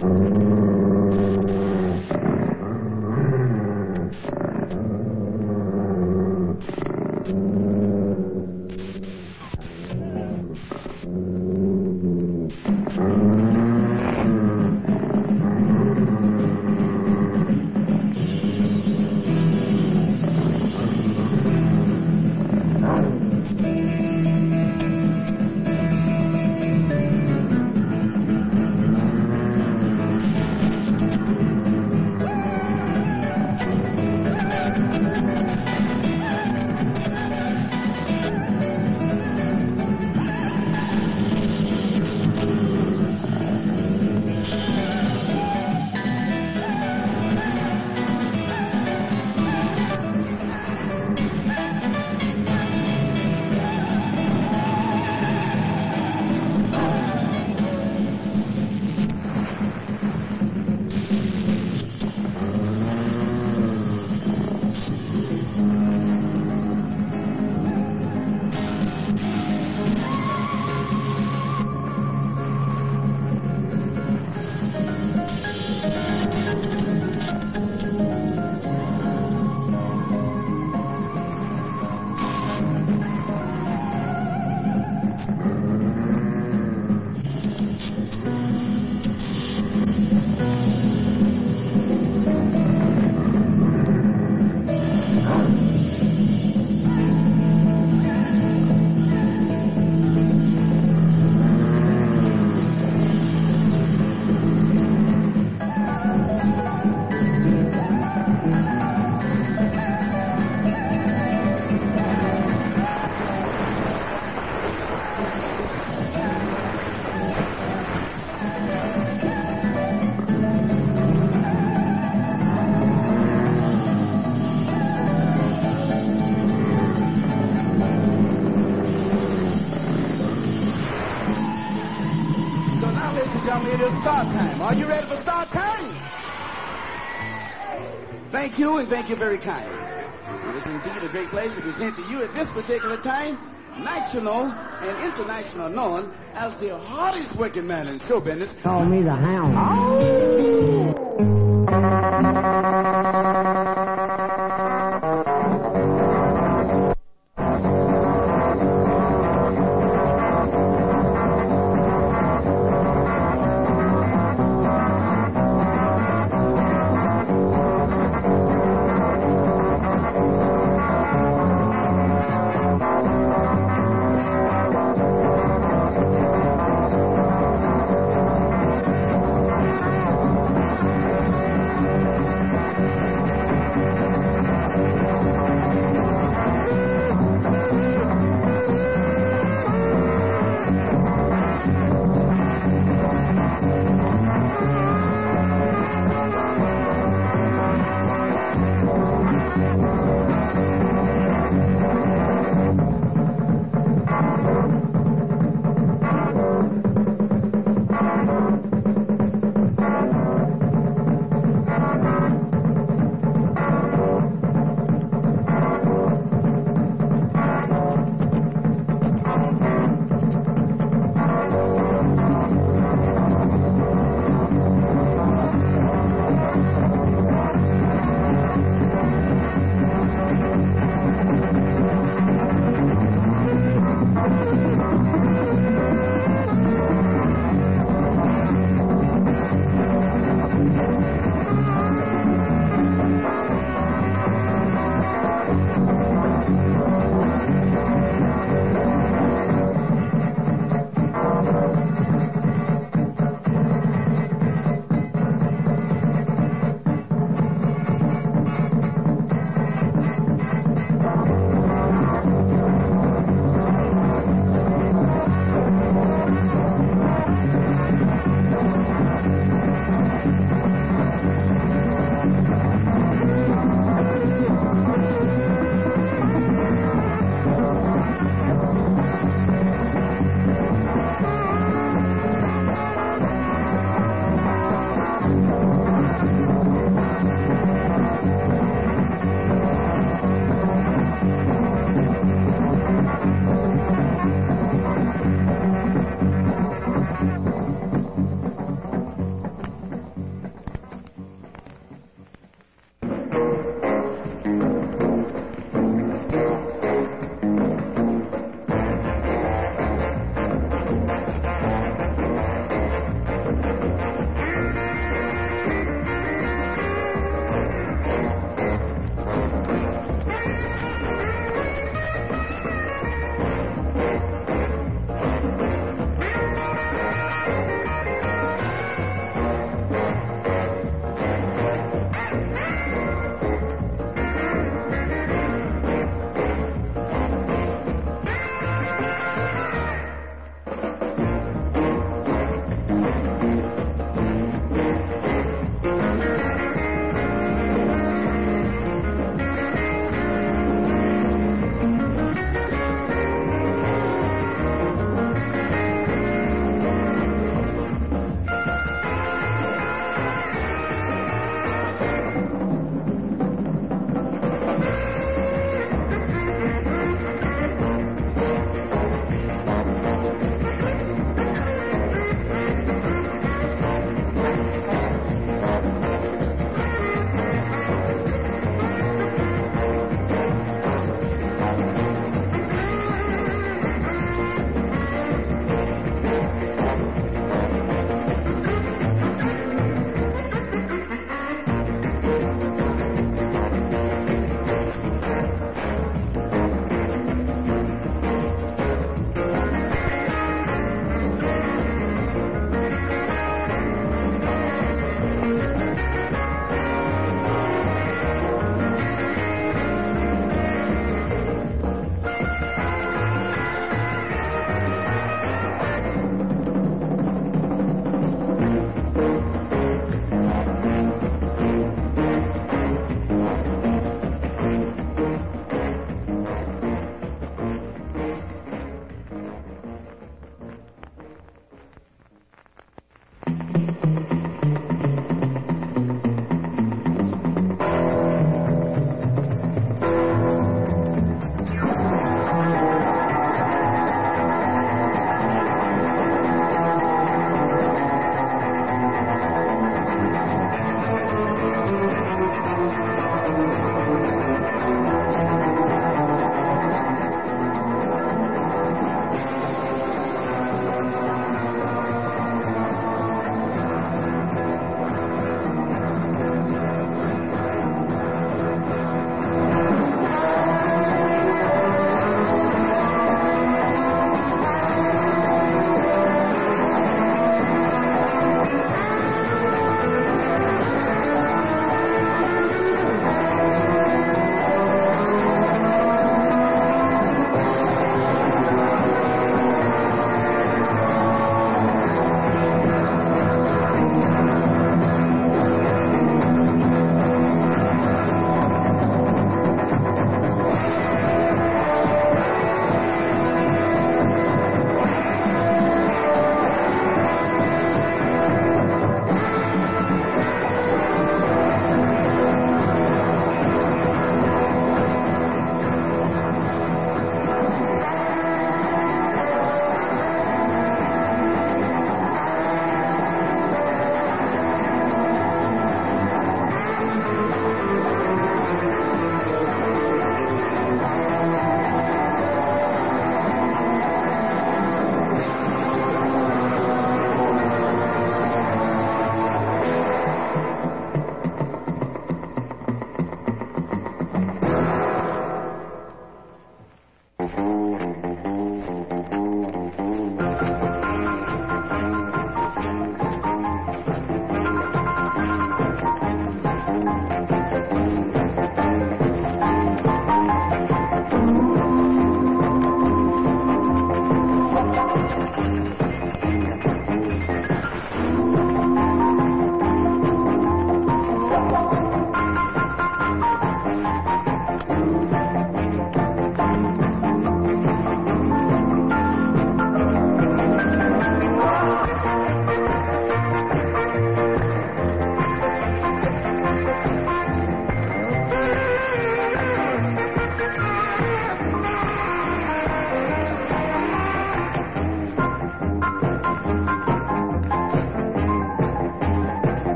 It is start time. Are you ready for start time? Thank you, and thank you very kindly. It is indeed a great pleasure to present to you at this particular time, national and international known as the hardest working man in show business. Call me the Hound.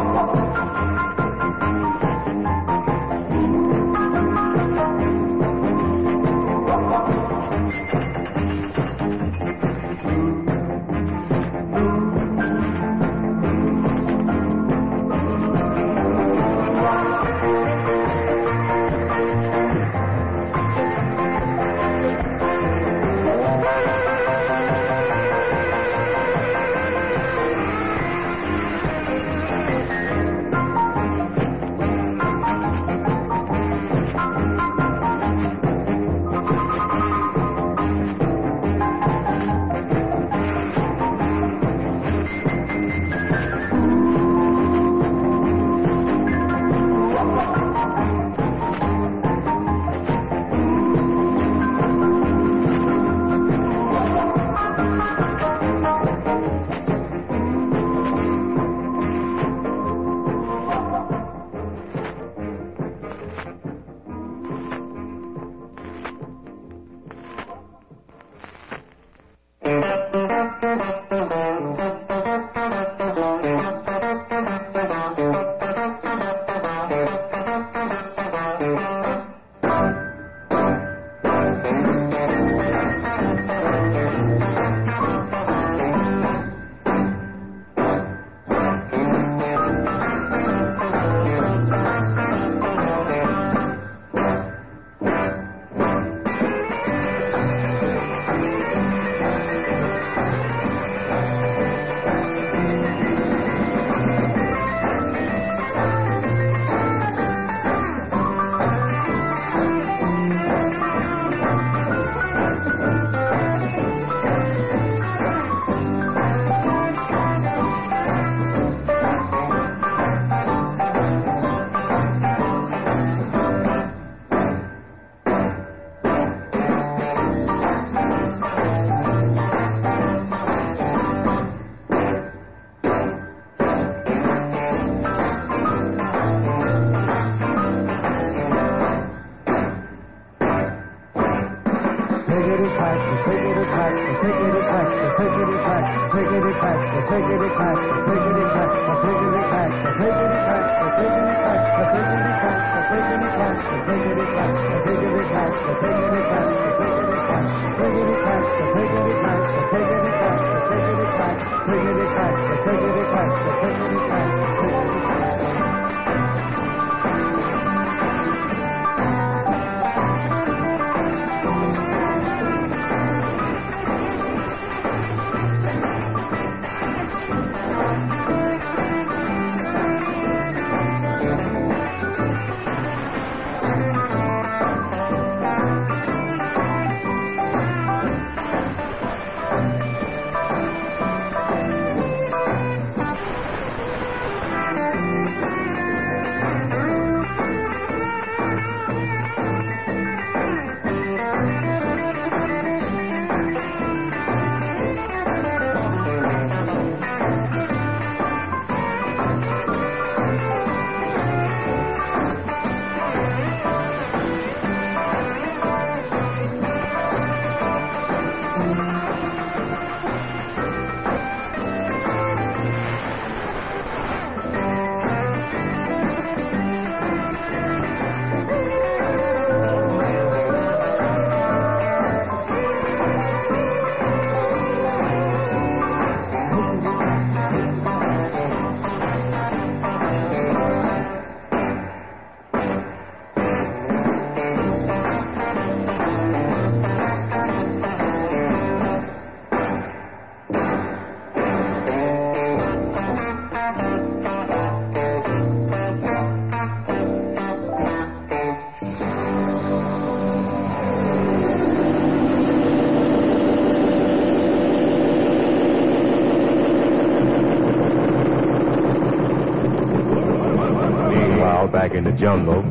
Back in the jungle.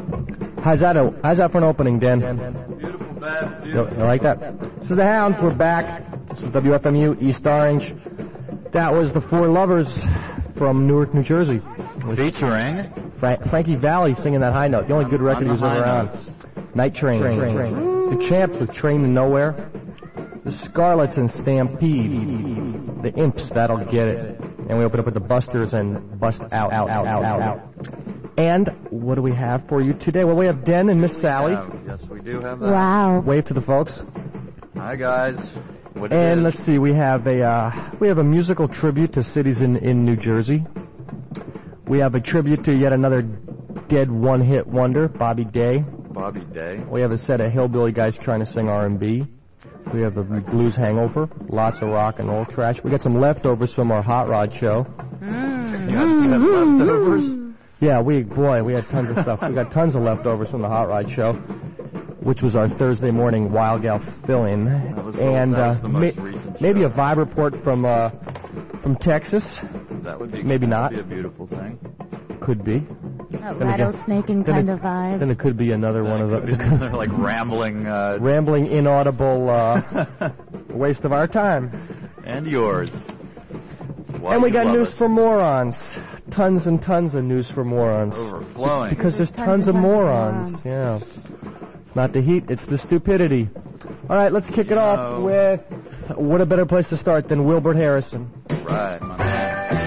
How's that for an opening, Dan? Beautiful, Bab. Beautiful. You like that? This is the Hound. We're back. This is WFMU East Orange. That was the Four Lovers from Newark, New Jersey. Featuring Frankie Valli singing that high note. The only good record he was ever on. Night Train. The Champs with Train to Nowhere. The Scarlets and Stampede. The Imps, That'll Get It. And we open up with the Busters and Bust Out. And what do we have for you today? Well, we have Den and Miss Sally. Yes, we do have that. Wow. Wave to the folks. Hi, guys. And let's see, we have a musical tribute to cities in New Jersey. We have a tribute to yet another dead one-hit wonder, Bobby Day. Bobby Day. We have a set of hillbilly guys trying to sing R&B. We have a blues hangover, lots of rock and roll trash. We got some leftovers from our Hot Rod show. You got leftovers? Yeah, we had tons of stuff. We got tons of leftovers from the Hot Rod show, which was our Thursday morning Wild Gal fill-in. That was the most recent show. Maybe a vibe report from Texas. That would be maybe not. That would be a beautiful thing. Could be. A rattlesnaking kind of vibe. Then it could be another one of the like rambling, inaudible waste of our time. And yours. And we got news for morons. Tons and tons of news for morons. Overflowing. Because there's tons of morons. Yeah. It's not the heat, it's the stupidity. All right, let's kick it off with what a better place to start than Wilbert Harrison. Right, my man.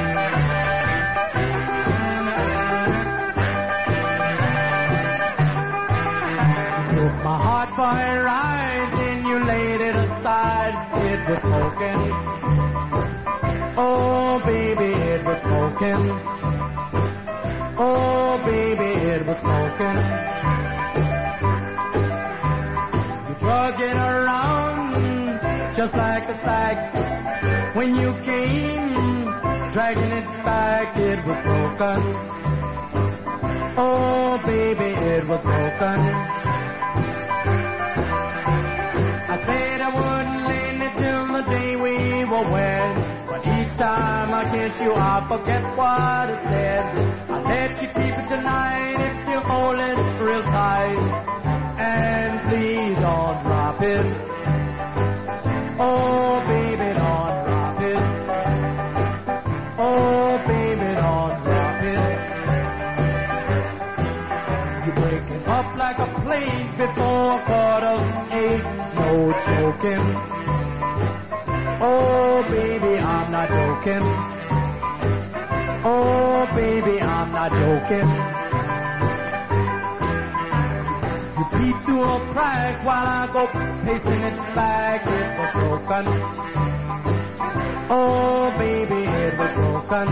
Took my heart for a ride, then you laid it aside. It was smoking. Oh, baby, it was smoking. Oh, baby, it was smoking. You drug it around just like a sack. When you came, dragging it back, it was broken. Oh, baby, it was broken. I said I wouldn't lend it till the day we were wed. But each time I kiss you, I forget what I said. I'll let you keep it tonight if you hold it real tight. And please don't drop it. Oh, baby, don't drop it. Oh, baby, don't drop it. You break it up like a plate before 8:15. No joking. Oh, baby, I'm not joking. Oh, baby, I'm not joking. You peep through a crack while I go pacing it back. It was broken. Oh, baby, it was broken.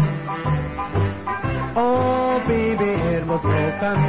Oh, baby, it was broken.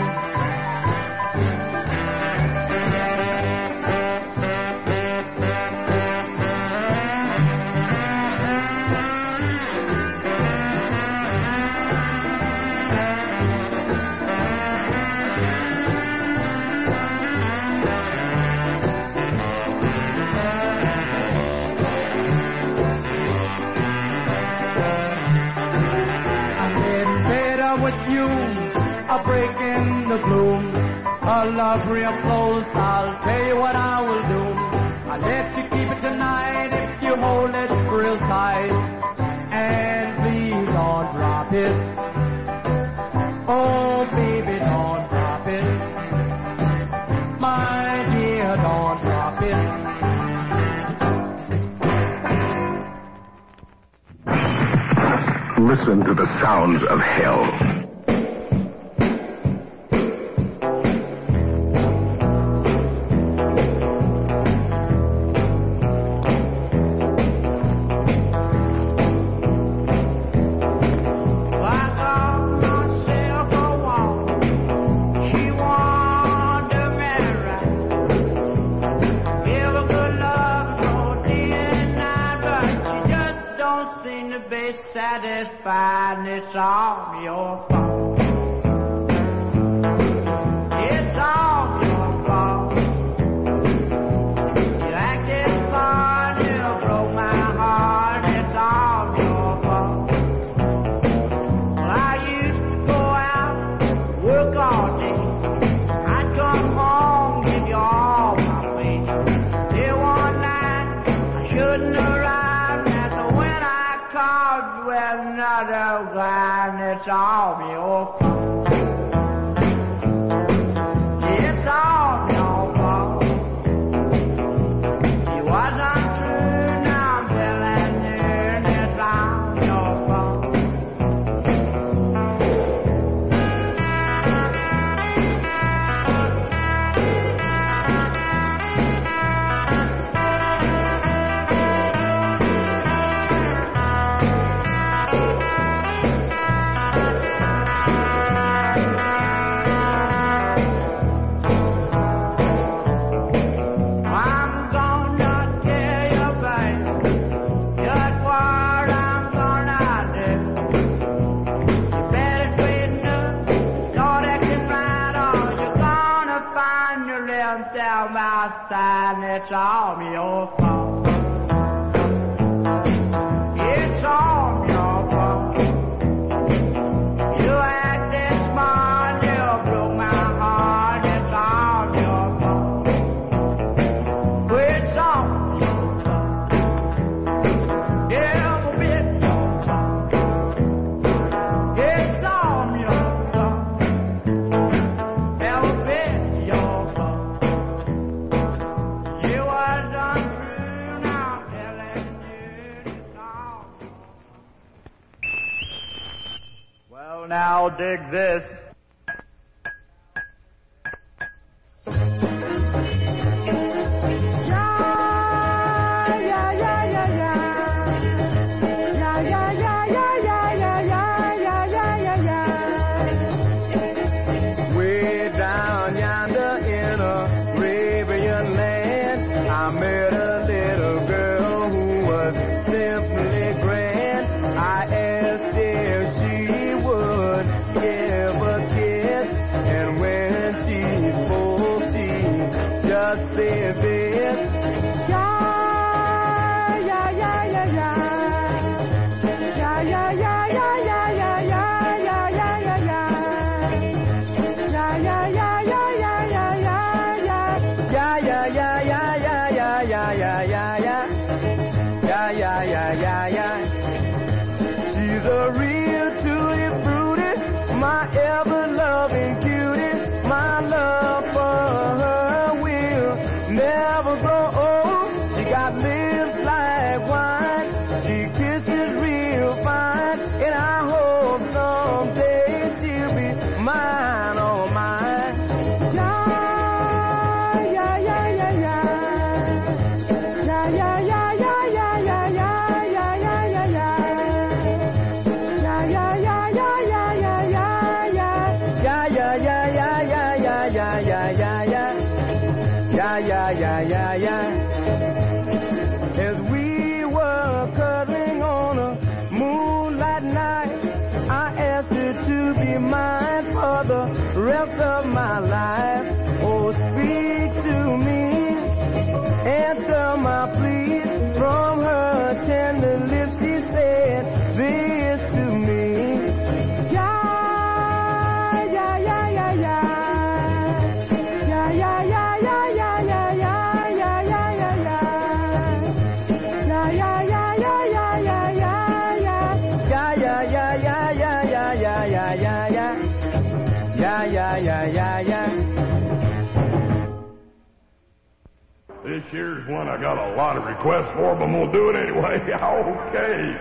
I'll break in the gloom. Our love real close. I'll tell you what I will do. I'll let you keep it tonight if you hold it real tight. And please don't drop it. Oh, baby, don't drop it. My dear, don't drop it. Listen to the sounds of hell. Satisfied, it's all your fault. It's all your fault. You acted smart, you broke my heart. It's all your fault. Well, I used to go out, work all day. I'd come home, give you all my wages. Then one night, I shouldn't have arrived. That's when I called you with another guy, and it's all your fault. It's all your fault. You was untrue, now I'm telling you, and it's all your fault. it's all your fault. It's all your fault. You acted smart, you broke my heart. It's all your fault. It's all your fault. Every bit your fault. It's all your fault. Every bit your fault. You was untrue, now I'm telling you it's all your fault. Well, now dig this. Way down yonder in Arabian land, I met a little girl who was simply grand. I asked if she would give a kiss, and when she spoke, she just said this. She's a real tutti frutti, my ever-loving cutie. My love for her will never grow old. She got lips like wine, she kisses real fine, and I hope someday she'll be mine, oh mine. As we were cuddling on a moonlight night, I asked her to be mine for the rest of my life. Oh, speak to me, answer my plea. From her tender lips she said this to me. This year's one I got a lot of requests for, but I'm going to do it anyway. Okay.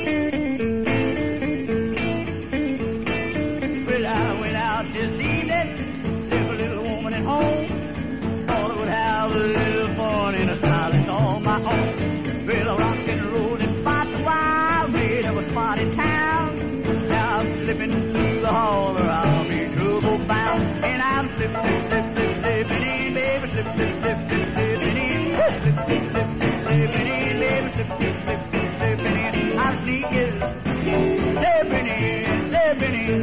Well, I went out this evening, left a little woman at home. Thought I would have a little fun in a style that's all my own. Well, I rocked and rolled and fought the wild red of a spot in town. Now I'm slipping through the hall or I'll be trouble bound. And I'm slipping in, baby, slipping in. I'm sneaking, slipping in.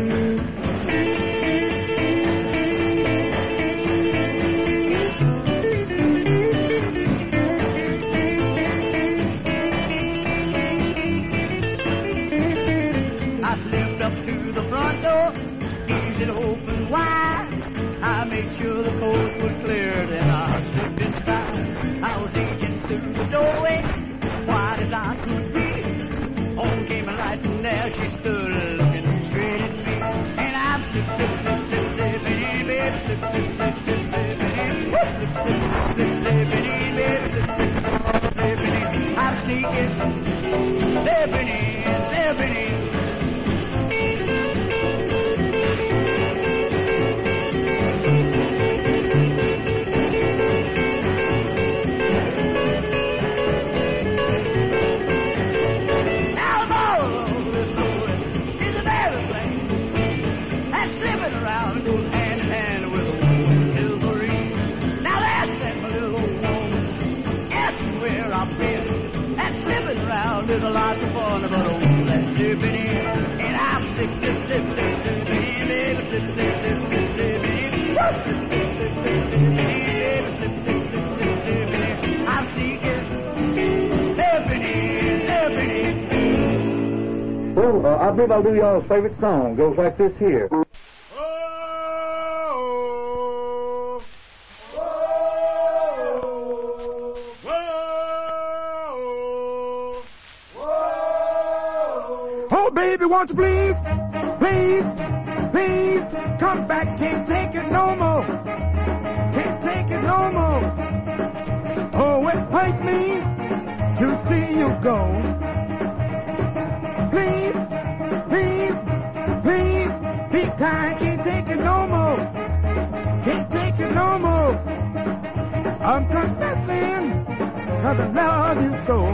I slipped up to the front door, eased it open wide. I made sure the coast was clear, then I slipped inside. I was aging through the doorway, wide as I could be. On came a light and there she stood looking straight at me. And I'm slipping in, baby, slipping in. I'm sneaking, slipping in. There's a lot of fun, but oh, that's slipping in. And I'm slipping in, baby, slipping in. Well, I believe I'll do y'all's favorite song. Goes like this here. Oh, baby, won't you please, please, please come back? Can't take it no more. Can't take it no more. Oh, it hurts me to see you go. Please, please, please, be kind. Can't take it no more. Can't take it no more. I'm confessing, 'cause I love you so.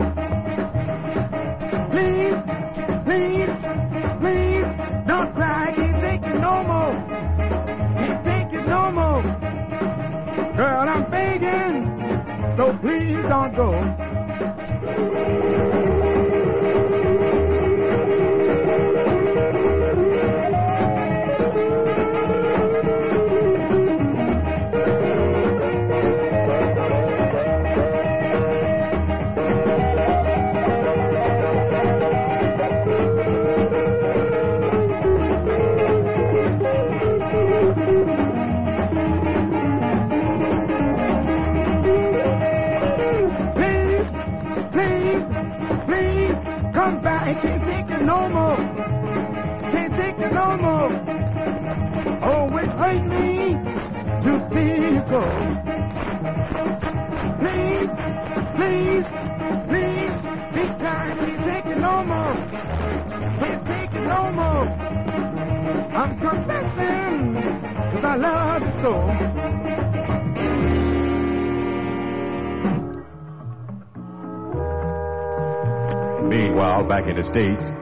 Please, please, please, don't cry. Can't take it no more. Can't take it no more. Girl, I'm begging, so please don't go. Come back, I can't take it no more. Can't take it no more. Oh, it hurt me to see you go. Please, please, please, be kind. Can't take it no more. Can't take it no more. I'm confessing, 'cause I love you so. Meanwhile, back in the States.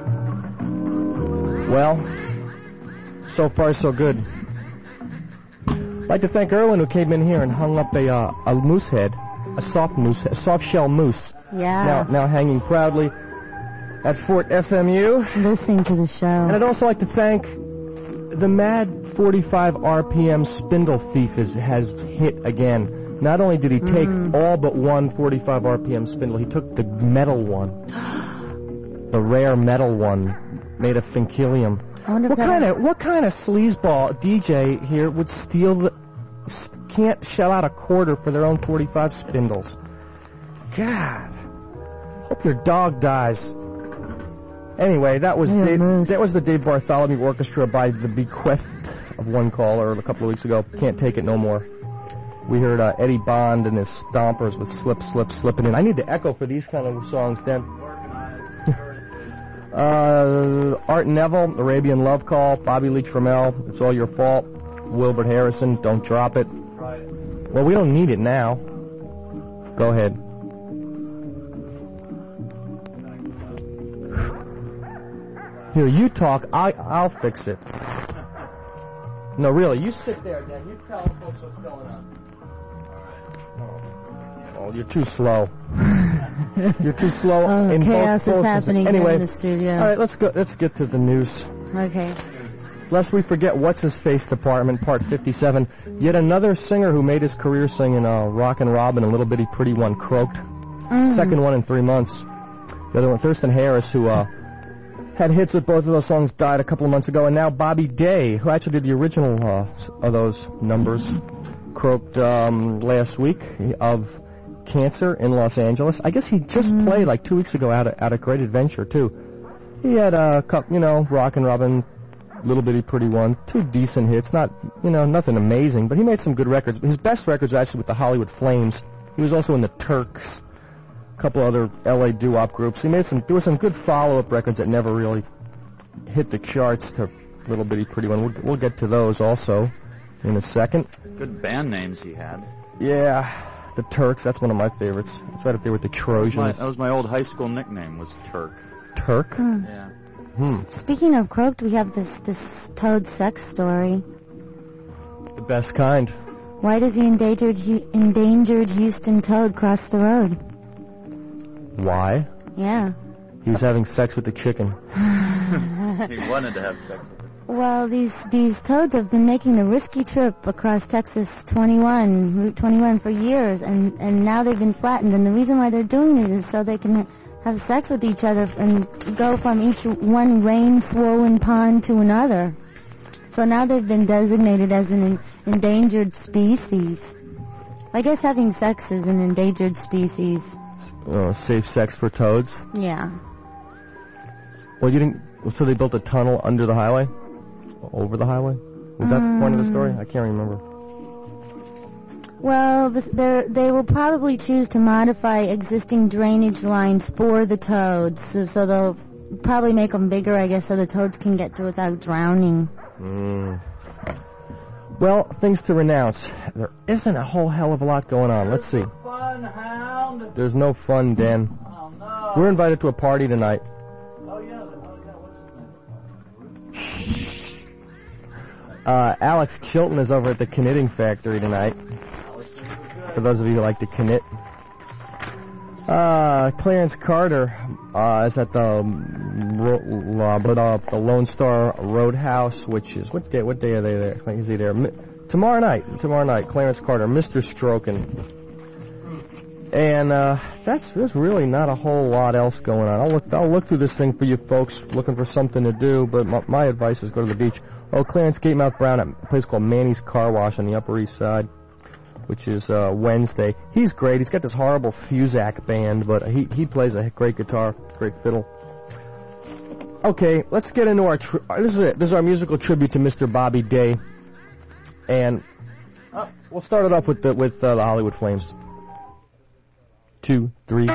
Well, so far so good. I'd like to thank Erwin who came in here and hung up a moose head, a soft shell moose. Yeah. Now hanging proudly at Fort FMU. Listening to the show. And I'd also like to thank the Mad 45 RPM spindle thief has hit again. Not only did he take all but one 45 RPM spindle, he took the metal one. The rare metal one made of Finkilium. What kind of sleazeball DJ here would can't shell out a quarter for their own 45 spindles? God, hope your dog dies. Anyway, that was the Dave Bartholomew Orchestra by the bequest of one caller a couple of weeks ago. Can't take it no more. We heard Eddie Bond and his Stompers with Slip, Slip, Slipping In. I need to echo for these kind of songs, Dan. Art Neville, Arabian Love Call, Bobby Lee Trammell, It's All Your Fault, Wilbert Harrison, Don't Drop It. Well, we don't need it now. Go ahead. Here, you talk, I'll fix it. No, really, you sit there, Dan. You tell folks what's going on. Oh, you're too slow. You're too slow. Chaos is happening here in the studio. All right, let's go. Let's get to the news. Okay. Lest we forget, What's His Face Department, Part 57. Yet another singer who made his career singing Rockin' Robin and Little Bitty Pretty One croaked. Second one in 3 months. The other one, Thurston Harris, who had hits with both of those songs, died a couple of months ago. And now Bobby Day, who actually did the original of those numbers, croaked last week of cancer in Los Angeles. I guess he just played like 2 weeks ago at a Great Adventure too. He had a couple, Rockin' Robin, Little Bitty Pretty One, 2 decent hits, not nothing amazing, but he made some good records. His best records are actually with the Hollywood Flames. He was also in the Turks, a couple other LA doo-wop groups. There were some good follow-up records that never really hit the charts to Little Bitty Pretty One. We'll get to those also in a second. Good band names he had. Yeah. The Turks, that's one of my favorites. It's right up there with the Trojans. That was my old high school nickname, was Turk. Turk? Yeah. Speaking of croaked, we have this Toad sex story. The best kind. Why does the endangered Houston Toad cross the road? Why? Yeah. He was having sex with the chicken. He wanted to have sex with her. Well, these toads have been making the risky trip across Texas Route 21 for years, and now they've been flattened. And the reason why they're doing it is so they can have sex with each other and go from each one rain-swollen pond to another. So now they've been designated as an endangered species. I guess having sex is an endangered species. Safe sex for toads? Yeah. Well, you didn't... So they built a tunnel under the highway? Over the highway? Was that the point of the story? I can't remember. Well, they will probably choose to modify existing drainage lines for the toads. So they'll probably make them bigger, I guess, so the toads can get through without drowning. Well, things to renounce. There isn't a whole hell of a lot going on. Let's see. Fun, Hound. There's no fun, Dan. Oh, no. We're invited to a party tonight. Oh, yeah. What's his name? Alex Chilton is over at the Knitting Factory tonight. For those of you who like to knit. Clarence Carter is at the Lone Star Roadhouse, which is what day are they there? Is he there? Tomorrow night. Clarence Carter, Mr. Strokin. And there's really not a whole lot else going on. I'll look through this thing for you folks looking for something to do, but my advice is go to the beach. Oh, Clarence Gatemouth Brown at a place called Manny's Car Wash on the Upper East Side, which is Wednesday. He's great. He's got this horrible Fusac band, but he plays a great guitar, great fiddle. Okay, let's get into our... This is it. This is our musical tribute to Mr. Bobby Day. And we'll start it off with the Hollywood Flames. 2, 3...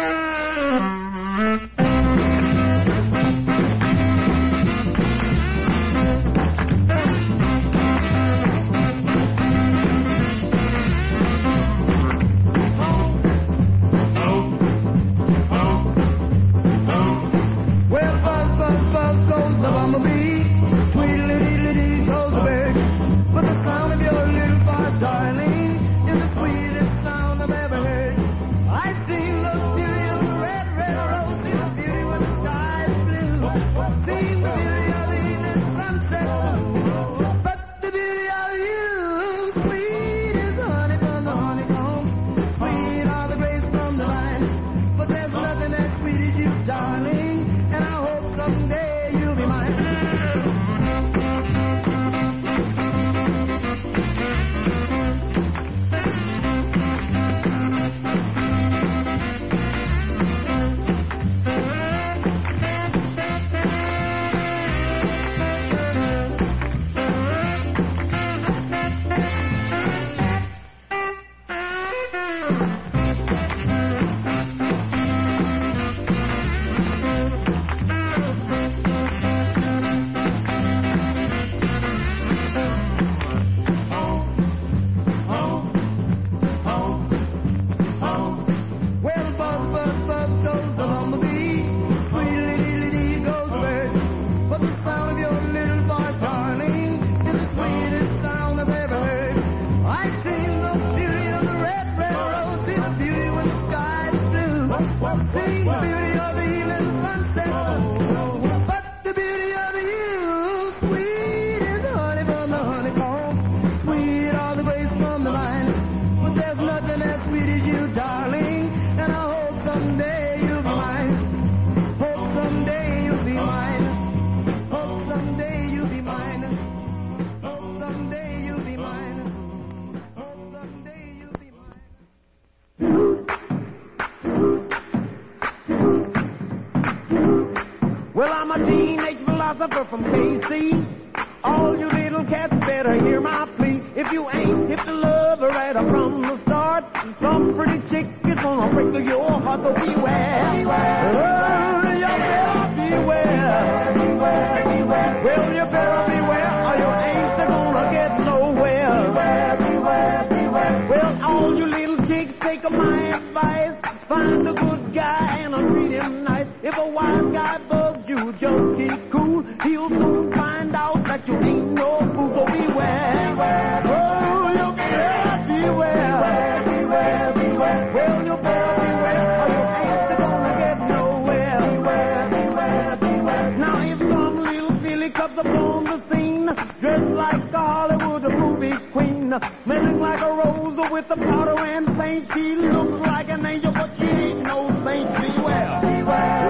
From KC, all you little cats better hear my plea. If you ain't hip to love her right up from the start, some pretty chick is gonna break your heart. So beware, beware, oh, you better beware, beware, beware. Well, you better beware, or you ain't gonna get nowhere. Beware, beware, beware. Well, all you little chicks, take my advice. Find a good guy and treat him nice. If a wise guy bugs you, just keep cool. He'll soon find out that you ain't no fool. So beware, beware. Oh, you better beware, beware, beware. Well, you better beware, or you ain't gonna get nowhere. Beware, beware, beware. Now if some little filly comes upon the scene, dressed like a Hollywood movie queen, smelling like a rose with a powder and paint, she looks like an angel, but she ain't no saint. Beware, beware.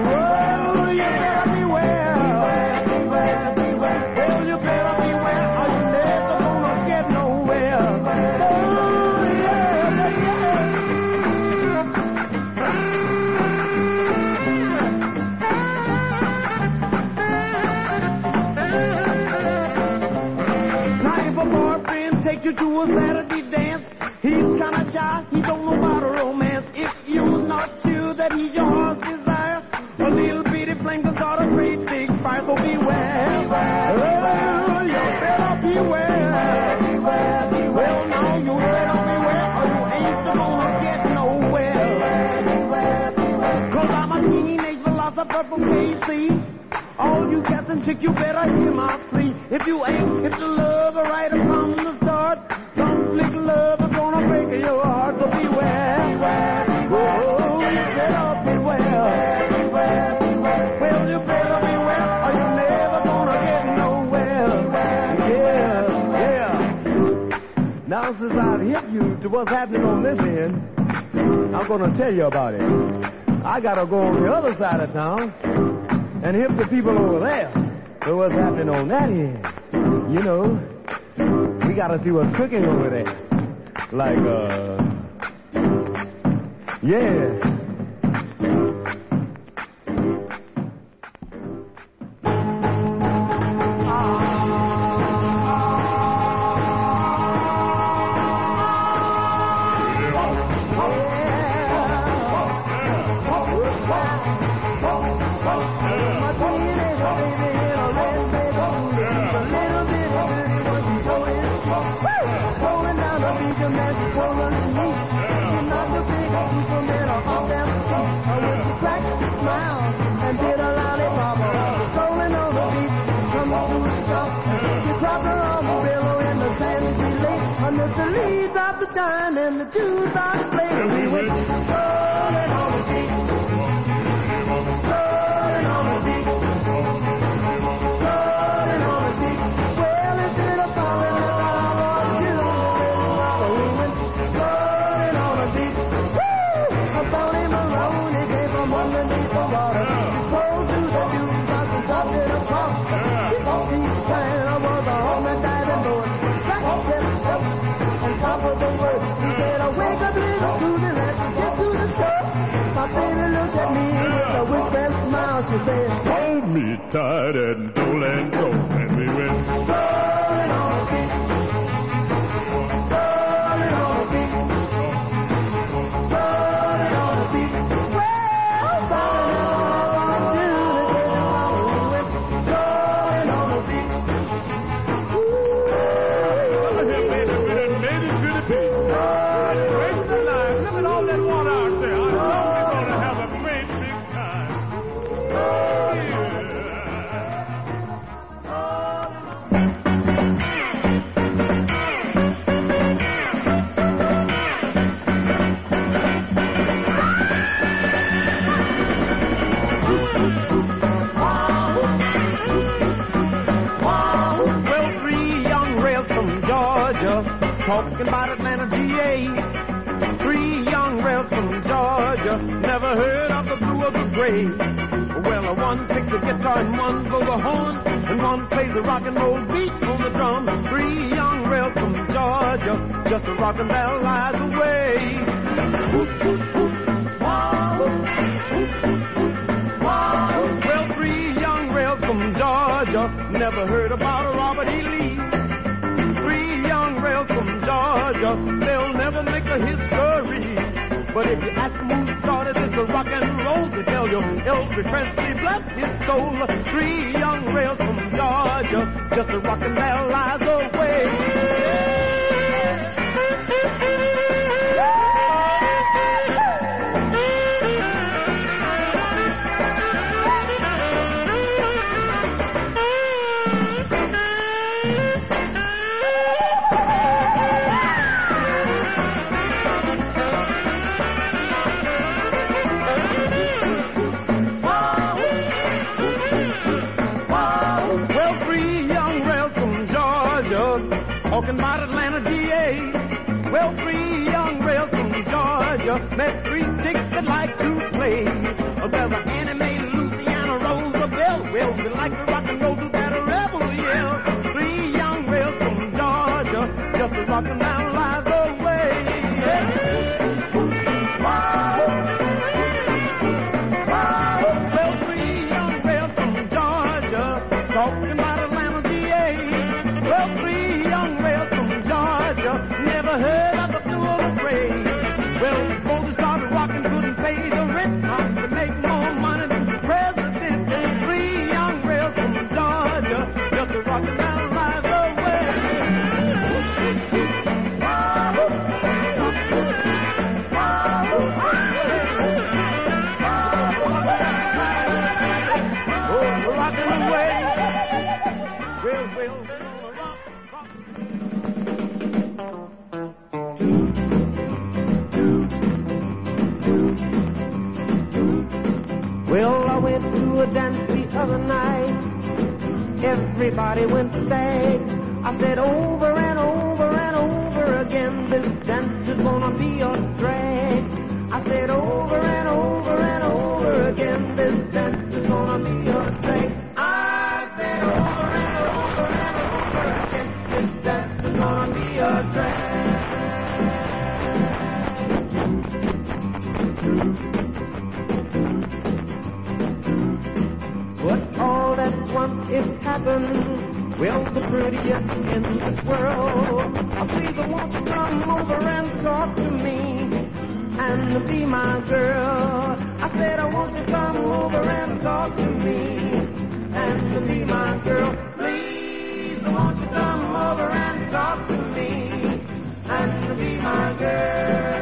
if a boyfriend takes you to a Saturday dance, he's kinda shy, he don't know about a romance. If you're not sure that he's your heart's desire, a little bitty flame can start a great big fire. So beware, oh, you better beware. Well, now you better beware, or you ain't gonna get nowhere. Cause I'm a teenage philosopher from KC. All you cats and chicks, you better hear my plea. If you ain't hit the love right from the start, some slick love is gonna break your heart. So beware, oh, you better beware. Well, you better beware, or you're never gonna get nowhere. Yeah. Now since I've hit you to what's happening on this end, I'm gonna tell you about it. I gotta go on the other side of town and hit the people over there to what's happening on that end. You know, we gotta see what's cooking over there. Like, yeah. And the jukebox playing, we went strolling on the beat, strolling on the beat, strolling on the beat. Well, instead of falling, I thought I was get on the river. We went strolling on the beat. Woo! I found him around, he came from underneath the water. He pulled through the jukebox and dropped it across. He crying, I was on the diving board. Back up on top of the world. He said, wake up, little Susan, let's get to the show. My baby looked at me with a whisper and smile. She said, hold me tight and don't let go. And we went strolling on the beat, strolling on the beat, strolling on the beat. Well, strolling on the beat, strolling on the beat. Talking about Atlanta, GA. 3 young rails from Georgia, never heard of the blue or the gray. Well, one picks a guitar and one blows a horn, and one plays a rock and roll beat on the drum. 3 young rails from Georgia, just a rockin' their lives away. Well, 3 young rails from Georgia, never heard about Robert E. Lee. 3 young rails from Georgia, they'll never make a history. But if you ask them who started this rock and roll, they tell you Elvis Presley, bless his soul. 3 young rails from Georgia, just a rockin' their lives away. Talking about Atlanta, GA. Well, 3 young rails from Georgia met 3 chicks that like to play. There's an Annie Mae, Louisiana, Roosevelt. Well, they like to rock and roll to that rebel yell. 3 young rails from Georgia, just a rockin' their lives away. Well, 3 young rails from Georgia, talking about Atlanta, GA. Well, 3 young rails the dance the other night. Everybody went stag. I said over and over and over again, this dance is gonna be a drag. I said over and over and over again, this dance is gonna be a drag. I said over and over and over again, this dance is gonna be a drag. But all at once it happened. Well, the prettiest in this world. Please, won't you come over and talk to me and be my girl? I said, I want you to come over and talk to me and be my girl. Please, won't you come over and talk to me and be my girl?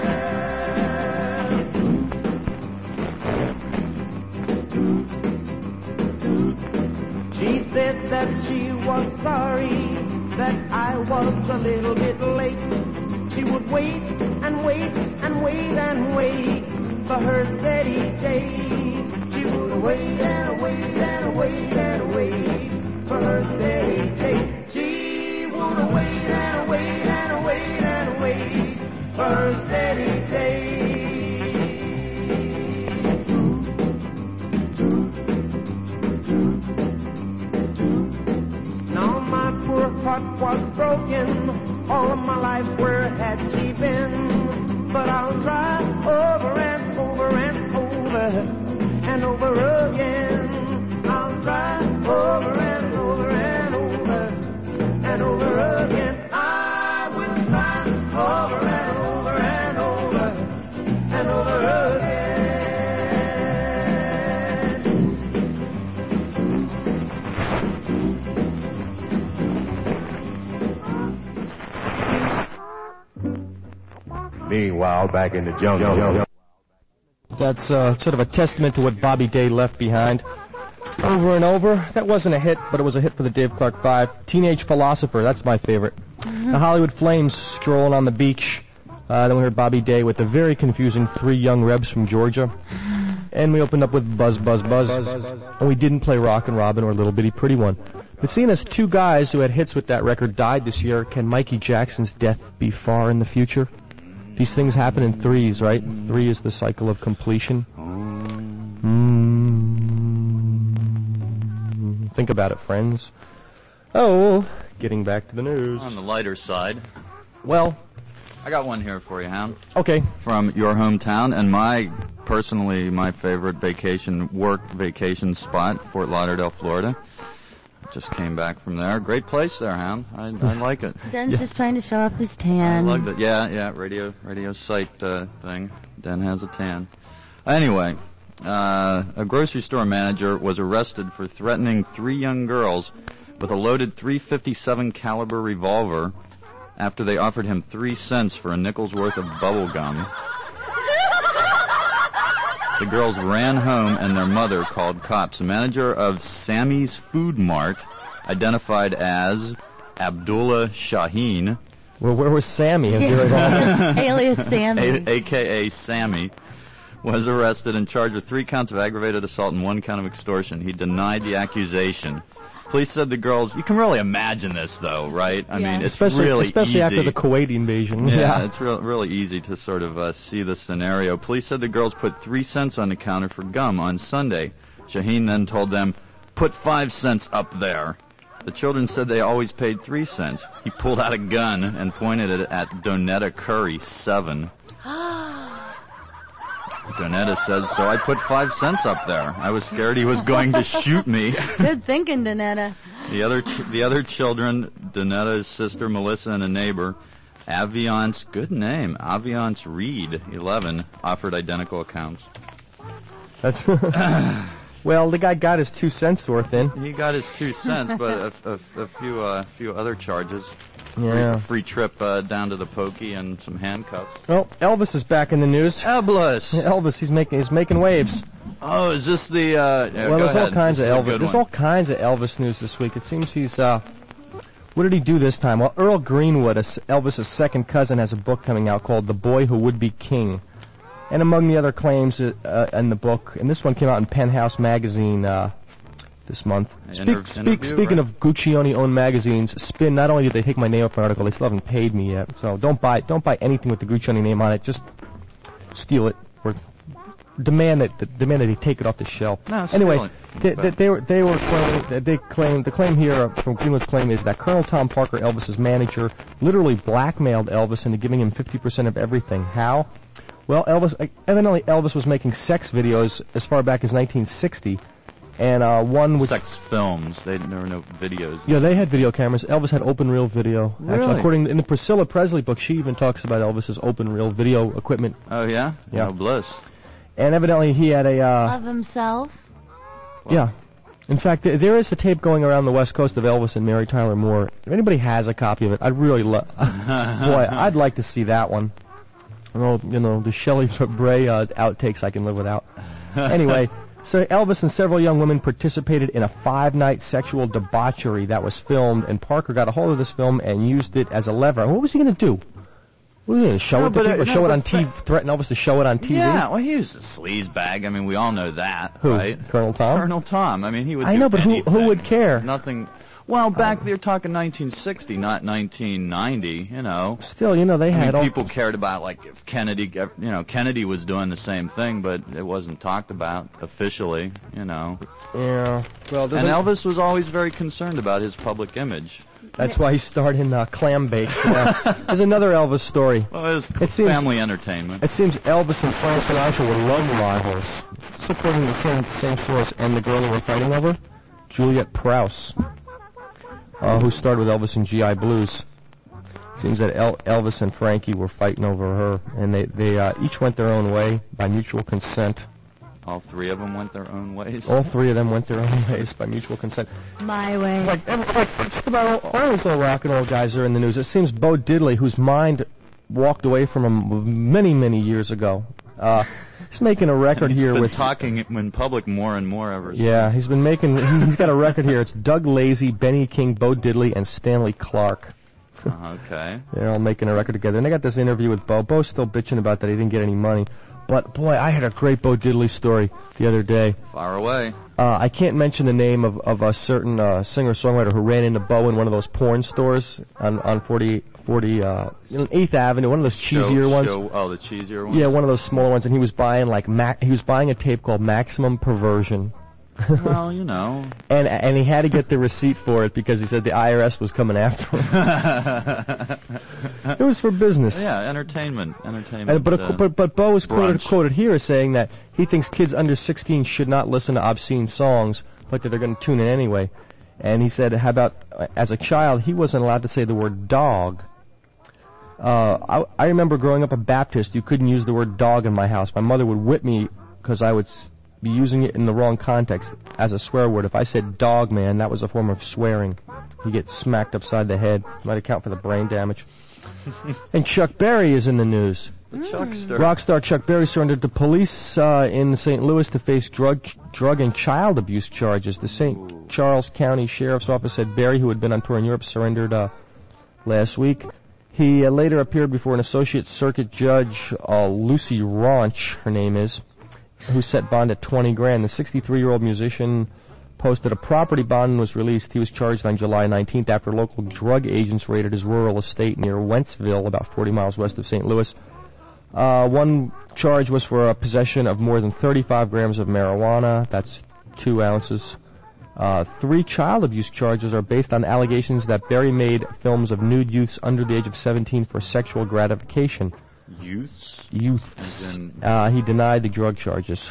She said that she was sorry that I was a little bit late. She would wait and wait and wait and wait for her steady date. She would wait and wait and wait and wait for her steady date. She would wait and wait and wait and wait for her steady date. Heart was broken, all of my life where had she been? But I'll try over and over and over and over again. I'll try over and over and over and over again. I will try over and over and over and over again. Meanwhile, back in the jungle. That's sort of a testament to what Bobby Day left behind. Over and over. That wasn't a hit, but it was a hit for the Dave Clark Five. Teenage Philosopher, that's my favorite. The Hollywood Flames strolling on the beach. Then we heard Bobby Day with the very confusing Three Young Rebs from Georgia. And we opened up with Buzz, Buzz, Buzz. And we didn't play Rockin' Robin or Little Bitty Pretty One. But seeing as two guys who had hits with that record died this year, can Mikey Jackson's death be far in the future? These things happen in threes, right? 3 is the cycle of completion. Think about it, friends. Oh, getting back to the news. On the lighter side. Well, I got one here for you, Hound. Okay. From your hometown and my favorite vacation spot, Fort Lauderdale, Florida. Just came back from there. Great place there, Hound. I like it. Den's just trying to show off his tan. I loved it. Yeah, radio site thing. Den has a tan. Anyway, a grocery store manager was arrested for threatening 3 young girls with a loaded .357 caliber revolver after they offered him 3 cents for a nickel's worth of bubble gum. The girls ran home and their mother called cops. The manager of Sammy's Food Mart, identified as Abdullah Shaheen. Well, where was Sammy? Alias Sammy. A.K.A. Sammy, was arrested and charged with 3 counts of aggravated assault and 1 count of extortion. He denied the accusation. Police said the girls, you can really imagine this, though, right? I mean, it's really especially easy. after the Kuwait invasion. Yeah, it's really easy to sort of see the scenario. Police said the girls put 3 cents on the counter for gum on Sunday. Shaheen then told them, put 5 cents up there. The children said they always paid 3 cents. He pulled out a gun and pointed it at Donetta Curry, 7. Donetta says, so I put 5 cents up there. I was scared he was going to shoot me. Good thinking, Donetta. The other children, Donetta's sister Melissa and a neighbor, Aviance, good name, Aviance Reed, 11, offered identical accounts. That's well, the guy got his 2 cents worth in. He got his 2 cents, but a few other charges. Yeah. Free trip down to the pokey and some handcuffs. Well, Elvis is back in the news. Elvis, he's making waves. Oh, is this the? Well, there's all kinds of Elvis. There's all kinds of Elvis news this week. It seems he's. What did he do this time? Well, Earl Greenwood, Elvis's second cousin, has a book coming out called "The Boy Who Would Be King." And among the other claims in the book, and this one came out in Penthouse magazine this month. Speaking of Guccione-owned magazines, Spin, not only did they take my name off my article, they still haven't paid me yet. So don't buy anything with the Guccione name on it. Just steal it or demand that they take it off the shelf. No, anyway, the claim here from Greenwood's claim is that Colonel Tom Parker, Elvis's manager, literally blackmailed Elvis into giving him 50% of everything. How? Well, evidently Elvis was making sex videos as far back as 1960. And one which sex films. There were no videos. Yeah, they had video cameras. Elvis had open reel video. Really? Actually, according in the Priscilla Presley book, she even talks about Elvis's open reel video equipment. Oh yeah? Yeah. Oh, bliss. And evidently he had a of himself. Yeah. In fact, there is a tape going around the West Coast of Elvis and Mary Tyler Moore. If anybody has a copy of it, I'd really boy, I'd like to see that one. The Shelley Bray outtakes I can live without. Anyway. So Elvis and several young women participated in a 5-night sexual debauchery that was filmed, and Parker got a hold of this film and used it as a lever. What was he going to do? What was he going to show it to people? Show it on TV? Threaten Elvis to show it on TV? Yeah, well, he was a sleazebag. I mean, we all know that, Who? right? Colonel Tom? Colonel Tom. I mean, he would I do know, but anything. who would care? Nothing. Well, back they're talking 1960, not 1990. Still, they had people cared about like if Kennedy, Kennedy was doing the same thing, but it wasn't talked about officially. Yeah. Well, and Elvis was always very concerned about his public image. That's why he starred in Clam Bake. There's another Elvis story. Well, it was family entertainment. It seems Elvis and Frank Sinatra were love rivals. This according to the same source, and the girl they were fighting over, Juliet Prowse. Who starred with Elvis in G.I. Blues. Seems that Elvis and Frankie were fighting over her, and they each went their own way by mutual consent. All three of them went their own ways? All three of them went their own ways by mutual consent. My way. Like just about all those little rock and roll guys are in the news. It seems Bo Diddley, whose mind walked away from him many, many years ago, he's making a record he's here been with talking in public more and more ever since. Yeah, he's got a record here. It's Doug Lazy, Benny King, Bo Diddley, and Stanley Clark. Okay. They're all making a record together. And they got this interview with Bo. Bo's still bitching about that he didn't get any money. But, boy, I had a great Bo Diddley story the other day. Far away. I can't mention the name of a certain singer-songwriter who ran into Bo in one of those porn stores on 8th Avenue, one of those cheesier ones. Oh, the cheesier ones? Yeah, one of those smaller ones, and he was buying a tape called Maximum Perversion. Well, And he had to get the receipt for it because he said the IRS was coming after him. It was for business. Yeah, entertainment. But Bo was quoted here as saying that he thinks kids under 16 should not listen to obscene songs, but that they're going to tune in anyway. And he said, how about, as a child, he wasn't allowed to say the word dog. I remember growing up a Baptist, you couldn't use the word dog in my house. My mother would whip me because I would be using it in the wrong context as a swear word. If I said dog, man, that was a form of swearing. You get smacked upside the head. Might account for the brain damage. And Chuck Berry is in the news. Rock star Chuck Berry surrendered to police in St. Louis to face drug and child abuse charges. The St. Charles County Sheriff's Office said Berry, who had been on tour in Europe, surrendered last week. He later appeared before an associate circuit judge, Lucy Raunch, her name is, who set bond at $20,000. The 63-year-old musician posted a property bond and was released. He was charged on July 19th after local drug agents raided his rural estate near Wentzville, about 40 miles west of St. Louis. One charge was for a possession of more than 35 grams of marijuana. That's 2 ounces. 3 child abuse charges are based on allegations that Berry made films of nude youths under the age of 17 for sexual gratification. Youths? Youths. He denied the drug charges.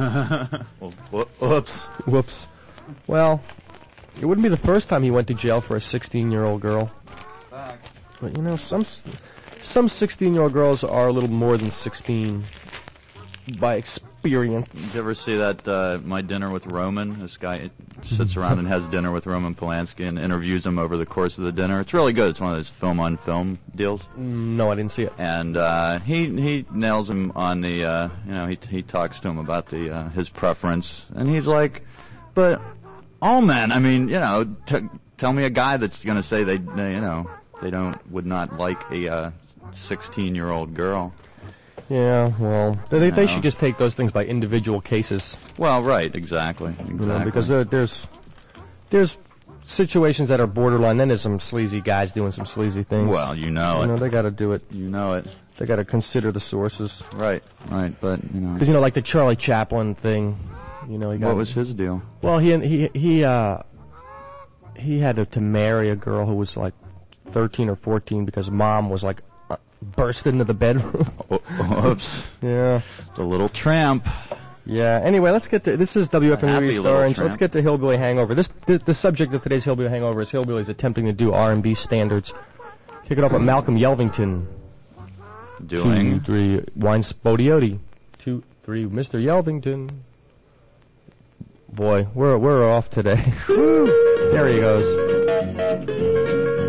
Whoops. Well, it wouldn't be the first time he went to jail for a 16-year-old girl. But, some 16-year-old girls are a little more than 16 by experience. Did you ever see that My Dinner with Roman? This guy sits around and has dinner with Roman Polanski and interviews him over the course of the dinner. It's really good. It's one of those film-on-film deals. No, I didn't see it. And he nails him on the, he talks to him about his preference. And he's like, but all men, I mean, tell me a guy that's going to say they would not like a 16-year-old girl. Yeah, well, they should just take those things by individual cases. Well, right, exactly. You know, because there's situations that are borderline. Then there's some sleazy guys doing some sleazy things. Well, you know they got to do it. You know it. They got to consider the sources. Right, but because like the Charlie Chaplin thing. What was his deal? Well, he had to marry a girl who was like 13 or 14 because mom was like burst into the bedroom. Oops. Yeah. The little tramp. Yeah. Anyway, let's get to this is WFMU Restore, and let's get to Hillbilly Hangover. The subject of today's Hillbilly Hangover is hillbillies attempting to do R&B standards. Kick it off with Malcolm Yelvington. Doing 2, 3 Wine Spodioti. 2, 3 Mr. Yelvington. Boy, we're off today. There he goes.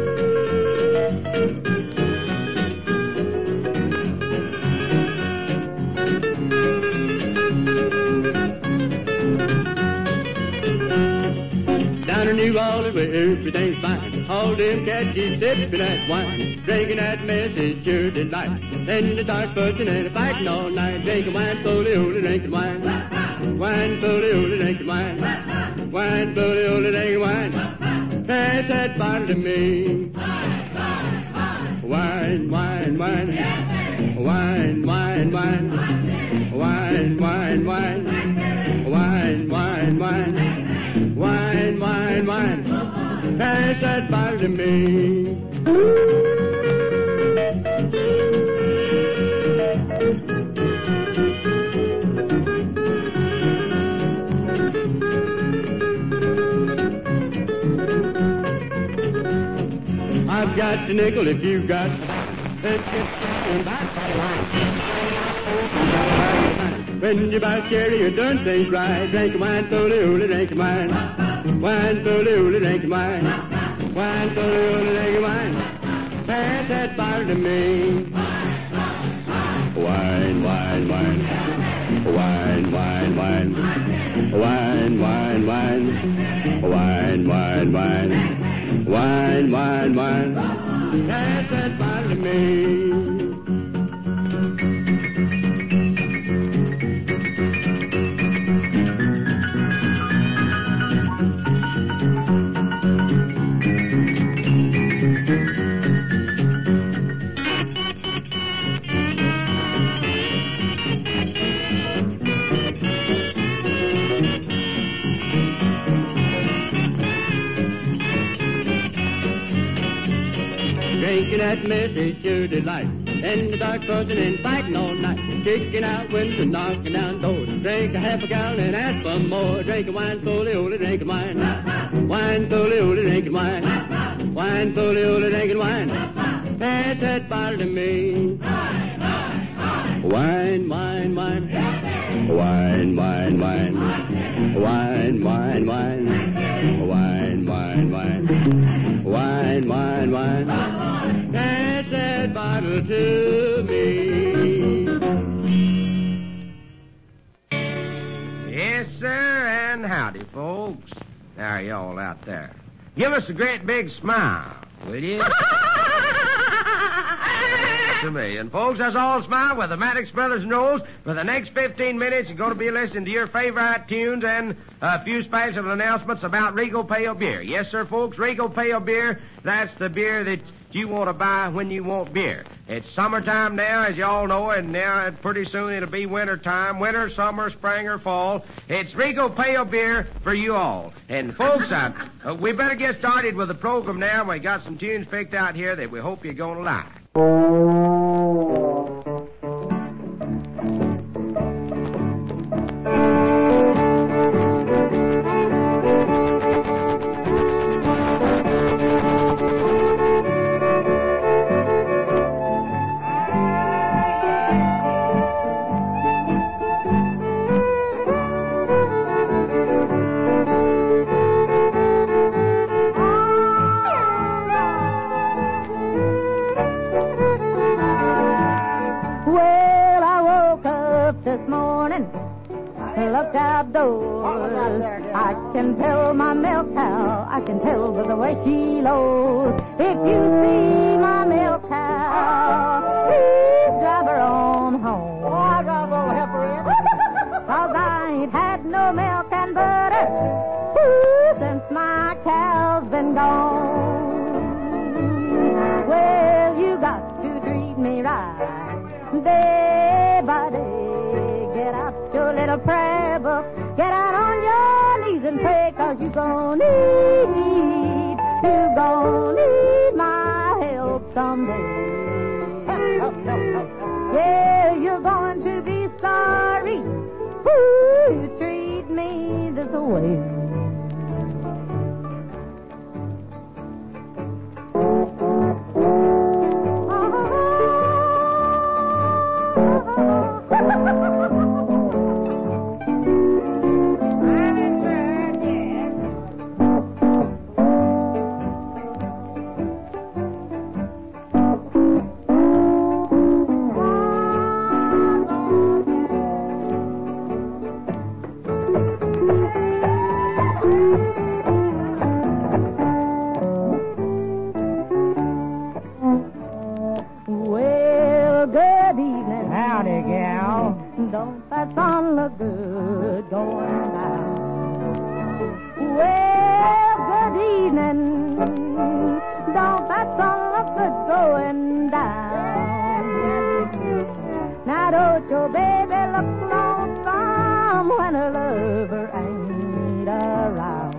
Down in New Orleans where everything's fine, all them cats keep sipping that wine, drinking that mess is sure delight. Then they start fussing and fighting all night, drinking wine, foley, drinking wine, wine, foley, drinking wine, wine, foley, drinking wine. Pass that bottle to me. Wine, wine, wine, wine, wine, wine, wine, wine, wine, wine, wine, wine. Wine, wine, wine, pass that bottle to me. I've got the nickel if you've got. Let's get started back. When you buy cherry, you done things right. Drink a wine, foley, drink a wine. Wine, foley, drink a wine. Wine, foley, drink a wine. Pass that bottle to me. Wine, wine, wine. Wine, wine, wine. Wine, wine, wine. Wine, wine, wine. Wine, wine, wine. Pass that bottle to me. Drinking that mess is sure delight. In the dark fussing and fighting all night. Kicking out windows, knocking down doors. Drink a half a gallon and ask for more. Drink a wine, foley, drink a wine. Wine, foley, drink a wine. Wine, foley, drink a wine. Pass that bottle to me. Wine, wine, wine. Wine, wine, wine. Wine, wine, wine. Wine, wine, wine. Wine, wine, wine. Pass that bottle to me. Yes, sir, and howdy, folks. There y'all out there. Give us a great big smile, will you? To me. And, folks, that's all smile with the Maddox Brothers Knowles. For the next 15 minutes, you're going to be listening to your favorite tunes and a few special announcements about Regal Pale Beer. Yes, sir, folks, Regal Pale Beer, that's the beer that you want to buy when you want beer. It's summertime now, as you all know, and now pretty soon it'll be winter time. Winter, summer, spring, or fall. It's Regal Pale Beer for you all. And, folks, we better get started with the program now. We got some tunes picked out here that we hope you're going to like. Looked outdoors. I can tell my milk cow, I can tell by the way she lows. If you see my milk cow, please drive her on home. a prayer book. Get out on your knees and pray, 'cause you're gonna need my help someday. Yeah, you're going to be sorry. Ooh, you treat me this way. Don't that sun look good going down? Well, good evening. Don't that sun look good going down? Now don't your baby look lonesome when her lover ain't around?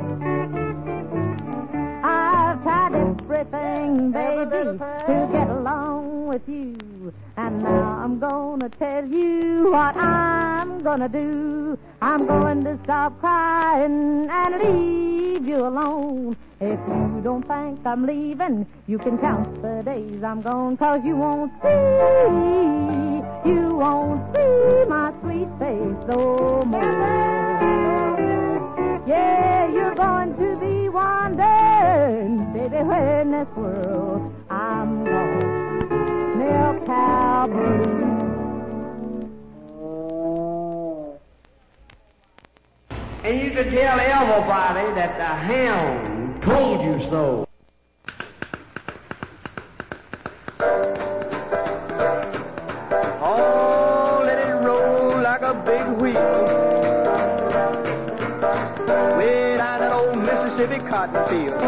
I've tried everything, baby, to get along with you. And now I'm gonna tell you what I'm gonna do. I'm going to stop crying and leave you alone. If you don't think I'm leaving, you can count the days I'm gone, 'cause you won't see my sweet face no more. Yeah, you're going to be wondering, baby, where in this world I'm gone. Milk cow blue. And you could tell everybody that the hound told you so. Oh, let it roll like a big wheel. Way down that old Mississippi cotton field.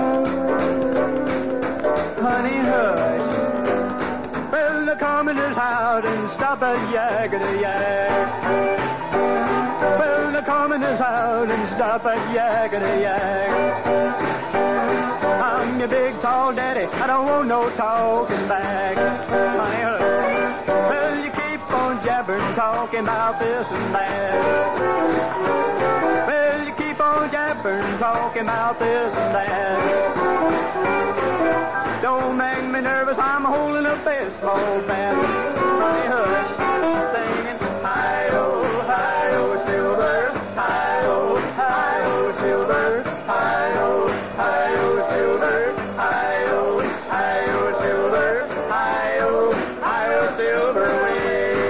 Honey, hush. Well, the commoners out and stop a yakety-yak. Well, the commoners out and stop a yakety-yak. I'm your big tall daddy, I don't want no talking back. Honey, well, you keep on jabbering, talking about this and that. Well, you keep on jabbering, talking about this and that. Don't make me nervous, I'm holding a baseball bat. Honey, hush, singing, hi-oh, hi-oh, silver, hi-oh, hi-oh, silver, hi-oh, hi-oh, silver, hi-oh, hi-oh, silver, hi-oh, hi-oh, silver wing.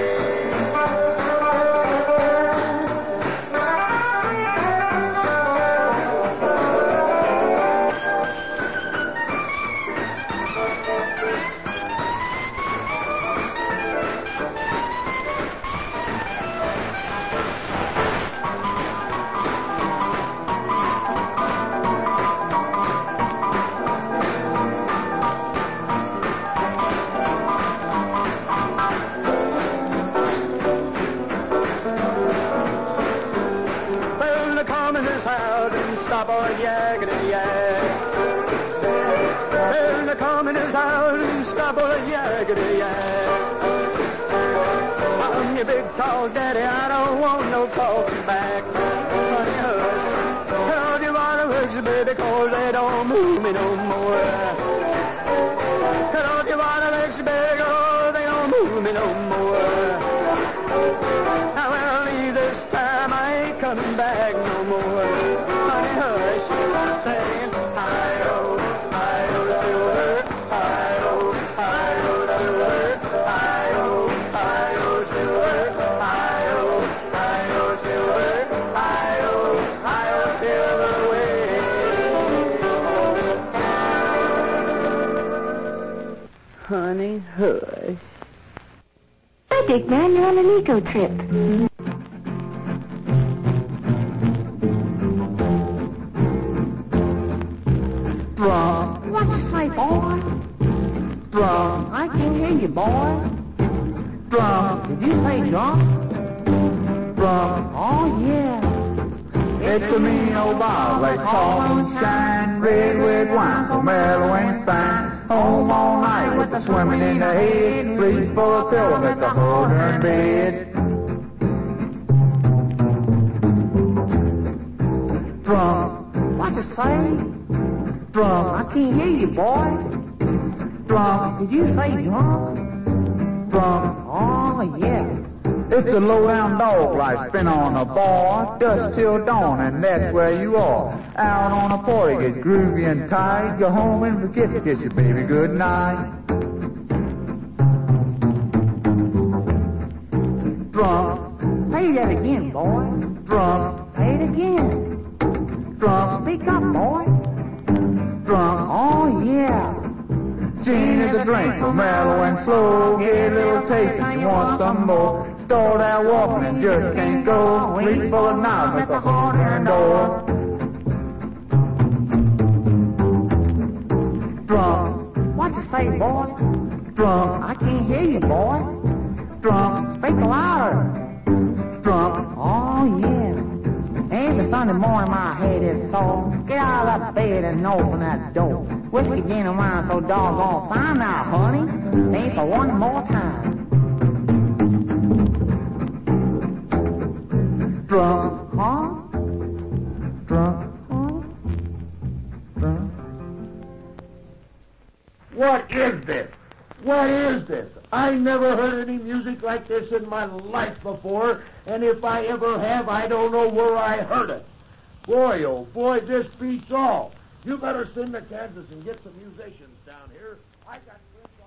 Stop or yakety-yak. Well, the commoners out and stop or yakety-yak. I'm your big tall daddy, I don't want no talking back. Honey, hush, tell you what I wish, baby, 'cause they don't move me no more. Tell you what I wish, baby, 'cause they don't move me no more. Now, well, leave this time, I ain't coming back no more. Hush, saying, hi-oh, hi-oh, silver, hi-oh, hi-oh, silver, hi-oh, hi-oh, silver, hi-oh, hi-oh, silver, hi-oh, hi-oh, silver way. Honey, hush. Hi, Dick Man, you're on an eco trip. What you say, boy? Drum, I can't hear you, boy. Drum, did you say jump? From, oh yeah, it's a mean old bottle. They call moonshine, red with wine, so mellow and fine. Home all night with the swimming in the head, breeze full of pillow, that's a whole darn bed. Drunk, what you say? Drunk, I can't hear you, boy. Drunk, did you say drunk? Drunk, oh yeah. It's a low-down dog life, spin on a bar, dusk till dawn, and that's where you are. Out on a party, get groovy and tight, go home and forget to kiss your baby good night. Drunk, say that again, boy. Drunk, say it again. Drunk, speak up, boy. Drunk, oh yeah. Gin is a drink, so mellow and slow. Get a little taste and you want some more. Start out walking and just can't go. Reach full of knobs at the hard door. Drunk, what you say, boy? Drunk, I can't hear you, boy. Drunk, speak louder. Drunk, oh yeah. Every Sunday morning my head is sore. Get out of that bed and open that door. Whiskey, gin, and wine so doggone fine now, honey. Ain't for one more time. Drunk, huh? Drunk, huh? Drunk. What is this? What is this? I never heard any music like this in my life before, and if I ever have, I don't know where I heard it. Boy, oh boy, this beats all. You better send to Kansas and get some musicians down here. I got...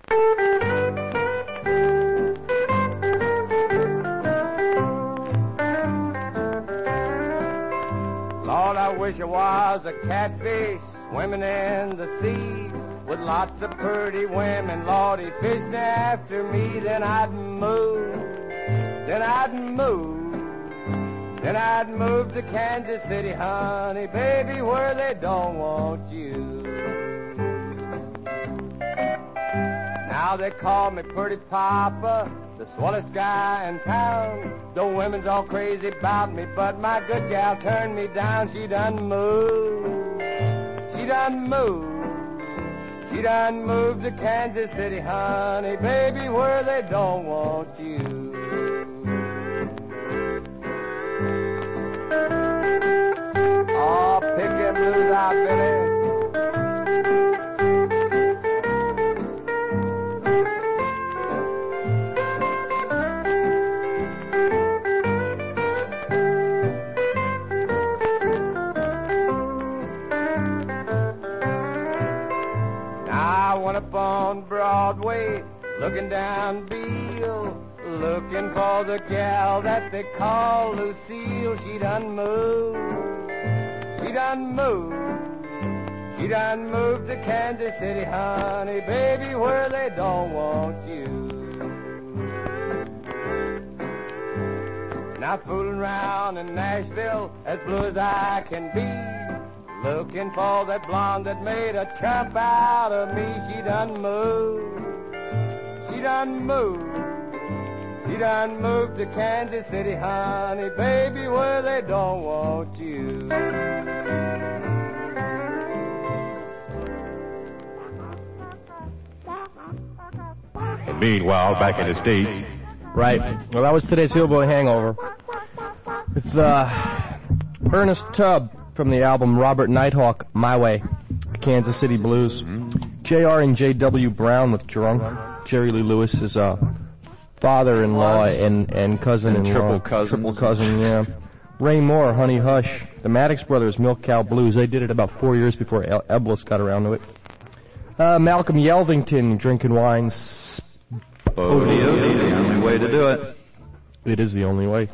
Lord, I wish I was a catfish swimming in the sea with lots of pretty women, Lordy, fishing after me. Then I'd move, then I'd move, then I'd move to Kansas City, honey, baby, where they don't want you. Now they call me Pretty Papa, the swellest guy in town. The women's all crazy about me, but my good gal turned me down. She done moved, she done moved, she done moved to Kansas City, honey, baby, where they don't want you. Oh, pick them blues out, Billy. Up on Broadway, looking down Beale, looking for the gal that they call Lucille. She done moved, she done moved, she done moved to Kansas City, honey, baby, where they don't want you. Now fooling around in Nashville, as blue as I can be, looking for that blonde that made a chump out of me. She done moved, she done moved, she done moved to Kansas City, honey, baby, where they don't want you. And meanwhile, back in the States. Right. Well, that was today's Hillbilly Hangover. With Ernest Tubb from the album Robert Nighthawk, My Way, Kansas City Blues. J.R. and J.W. Brown with Drunk. Jerry Lee Lewis is father-in-law and cousin-in-law. Triple cousin, yeah. Ray Moore, Honey Hush. The Maddox Brothers, Milk Cow Blues. They did it about 4 years before Eblis got around to it. Malcolm Yelvington, Drinking Wines. The only way to do it. It is the only way.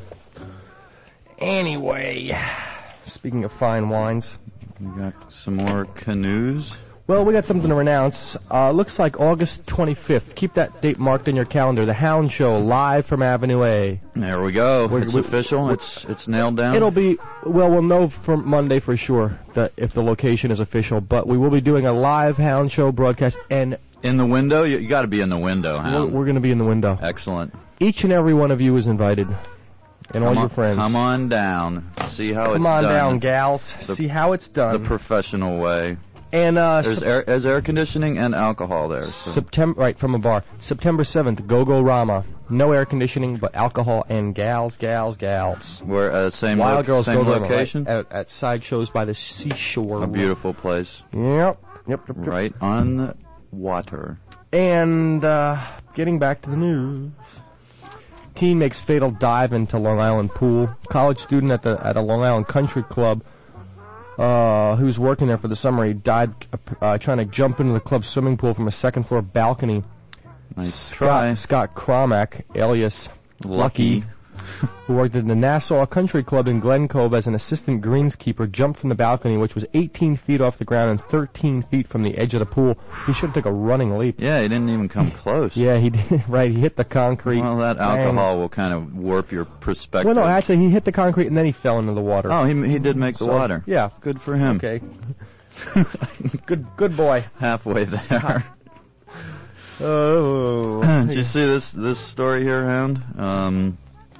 Anyway, speaking of fine wines, we got some more canoes. Well, we got something to announce. Looks like August 25th. Keep that date marked in your calendar. The Hound Show, live from Avenue A. There we go. It's official. It's nailed down. It'll be, well, we'll know for Monday for sure that if the location is official. But we will be doing a live Hound Show broadcast. And in the window? You got to be in the window, Hound. We're going to be in the window. Excellent. Each and every one of you is invited. and all your friends. Come on down. See how it's Come done. on down, gals. See how it's done. The professional way. And there's air conditioning and alcohol there. So. September, from a bar. September 7th, Go-Go Rama. No air conditioning, but alcohol and gals. We're same Wild Girls same Go-Go location. Rama, right, at sideshows by the seashore. A beautiful place. Yep. Right on the water. And getting back to the news. Teen makes fatal dive into Long Island pool. College student at a Long Island country club who was working there for the summer. He died trying to jump into the club's swimming pool from a second floor balcony. Nice try. Scott Cromack, alias Lucky, who worked at the Nassau Country Club in Glen Cove as an assistant greenskeeper, jumped from the balcony, which was 18 feet off the ground and 13 feet from the edge of the pool. He should have took a running leap. Yeah, he didn't even come close. Yeah, he did. Right, he hit the concrete. Well, that alcohol will kind of warp your perspective. Well, no, actually, he hit the concrete and then he fell into the water. Oh, he did make the water. Yeah. Good for him. Okay. Good boy. Halfway there. Oh. Did you see this story here, Hound?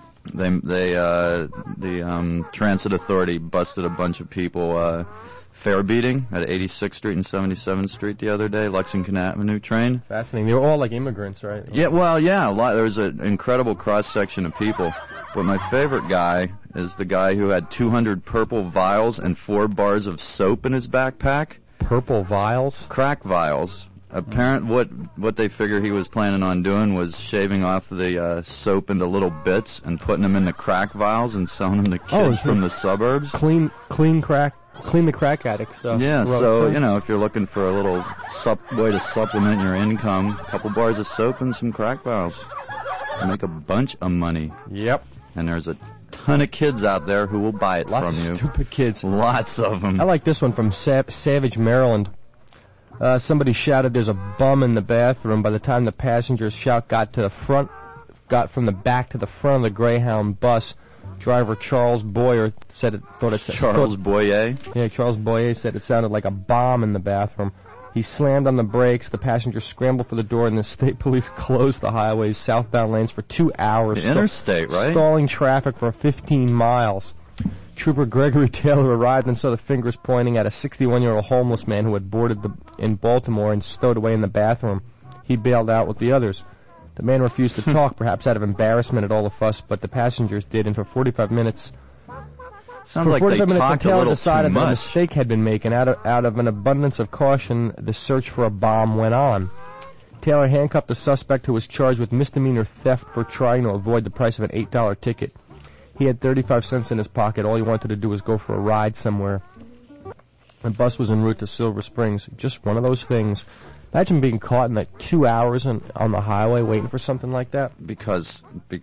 The transit authority busted a bunch of people fare beating at 86th Street and 77th Street the other day, Lexington Avenue train. Fascinating. They were all like immigrants, right? Yeah, well, yeah, there was an incredible cross-section of people. But my favorite guy is the guy who had 200 purple vials and 4 bars of soap in his backpack. Purple vials? Crack vials. What they figure he was planning on doing was shaving off the soap into little bits and putting them in the crack vials and selling them to kids from the suburbs. Clean the crack addicts. Yeah, so if you're looking for a little way to supplement your income, a couple bars of soap and some crack vials, you make a bunch of money. Yep. And there's a ton of kids out there who will buy it Lots from you. Lots of stupid kids. Lots of them. I like this one from Savage, Maryland. Somebody shouted, "There's a bum in the bathroom." By the time the passenger's shout got from the back to the front of the Greyhound bus, driver Charles Boyer said Charles Boyer? Yeah, Charles Boyer said it sounded like a bomb in the bathroom. He slammed on the brakes. The passenger scrambled for the door, and the state police closed the highway's southbound lanes for 2 hours. The interstate, right? Stalling traffic for 15 miles. Trooper Gregory Taylor arrived and saw the fingers pointing at a 61-year-old homeless man who had boarded in Baltimore and stowed away in the bathroom. He bailed out with the others. The man refused to talk, perhaps out of embarrassment at all the fuss, but the passengers did, and for 45 minutes... Sounds like they talked a little decided too much. That a mistake had been made, and out of an abundance of caution, the search for a bomb went on. Taylor handcuffed the suspect, who was charged with misdemeanor theft for trying to avoid the price of an $8 ticket. He had 35 cents in his pocket. All he wanted to do was go for a ride somewhere. The bus was en route to Silver Springs. Just one of those things. Imagine being caught in like 2 hours on the highway waiting for something like that. Because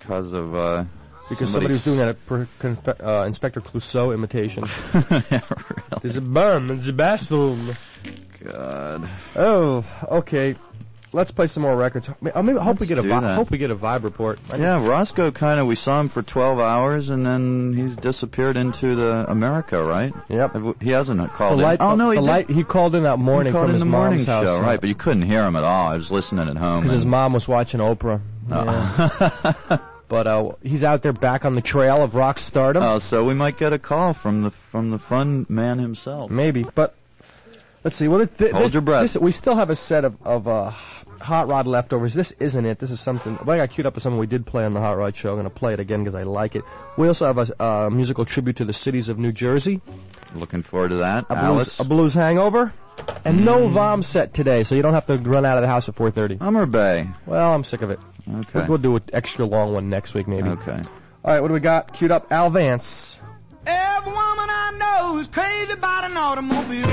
somebody was doing that Inspector Clouseau imitation. Yeah, really. There's a bum in the bathroom. God. Oh, okay. Let's play some more records. Hope we get a vibe report. Yeah, Roscoe we saw him for 12 hours and then he's disappeared into the America, right? Yep. He hasn't called in. He called in that morning from his mom's house. Show, right? But you couldn't hear him at all. I was listening at home. Because his mom was watching Oprah. Yeah. But he's out there back on the trail of rock stardom. Oh, so we might get a call from the fun man himself. Maybe, but let's see. Hold your breath. We still have a set of Hot Rod leftovers. This isn't it. This is something. I got queued up with something we did play on the Hot Rod show. I'm going to play it again because I like it. We also have a musical tribute to the cities of New Jersey. Looking forward to that. A blues hangover. And no Vom set today, so you don't have to run out of the house at 4:30. Hummer Bay. Well, I'm sick of it. Okay. We'll do an extra long one next week, maybe. Okay. All right, what do we got? Queued up. Al Vance. Every woman I know is crazy about an automobile.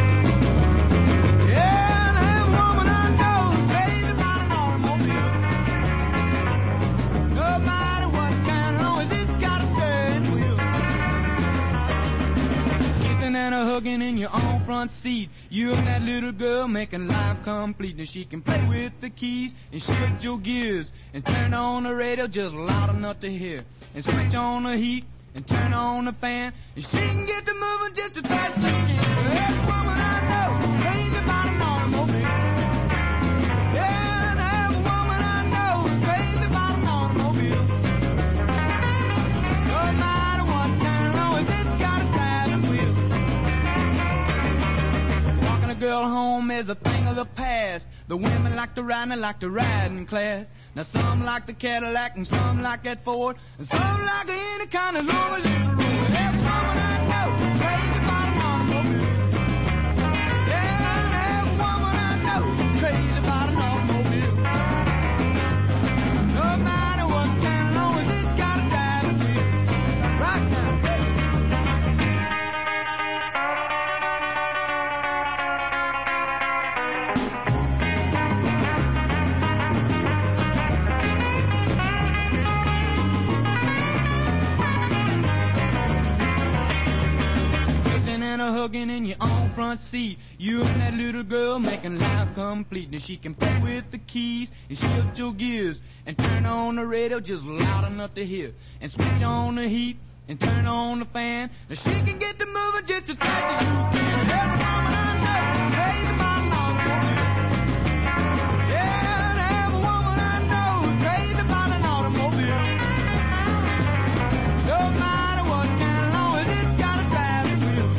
Yeah, and every woman I know is crazy about an automobile. No matter what kind, as long as it's got a steering wheel. Kissing and a hugging in your own front seat. You and that little girl making life complete. And she can play with the keys and shift your gears. And turn on the radio just loud enough to hear. And switch on the heat and turn on the fan. And she can get to moving just as fast as she can. Every woman I know crazy about an automobile. Yeah, and every woman I know is crazy about an automobile. No is a thing of the past. The women like to ride and they like to ride in class. Now some like the Cadillac and some like that Ford, and some like any kind of lower little road. Every woman I know crazy about an automobile. Yeah, every woman I know crazy about an automobile. No matter what kind of long as it's got a driving wheel. Right now. And a hugging in your own front seat. You and that little girl making life complete. Now she can play with the keys and shift your gears and turn on the radio just loud enough to hear and switch on the heat and turn on the fan. Now she can get to moving just as fast as you can. Every woman I know crazy about an automobile. Yeah, and every woman I know crazy about an automobile. No matter what kind of long as it's got a driving wheel.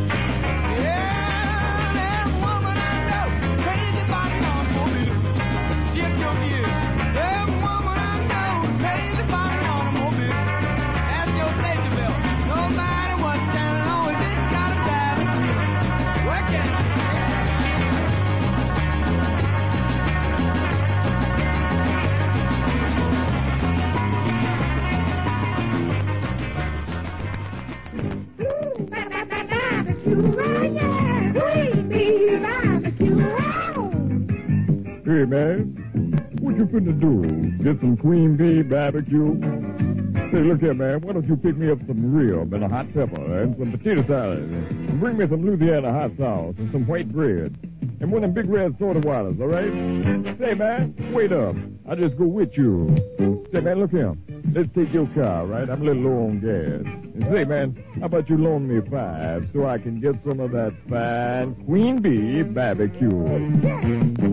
Hey, man, what you finna do? Get some Queen Bee barbecue? Say, look here, man, why don't you pick me up some rib and a hot pepper and some potato salad and bring me some Louisiana hot sauce and some white bread and one of them big red soda waters, all right? Say, man, wait up. I'll just go with you. Say, man, look here. Let's take your car, right? I'm a little low on gas. And say, man, how about you loan me $5 so I can get some of that fine Queen Bee barbecue? Queen Bee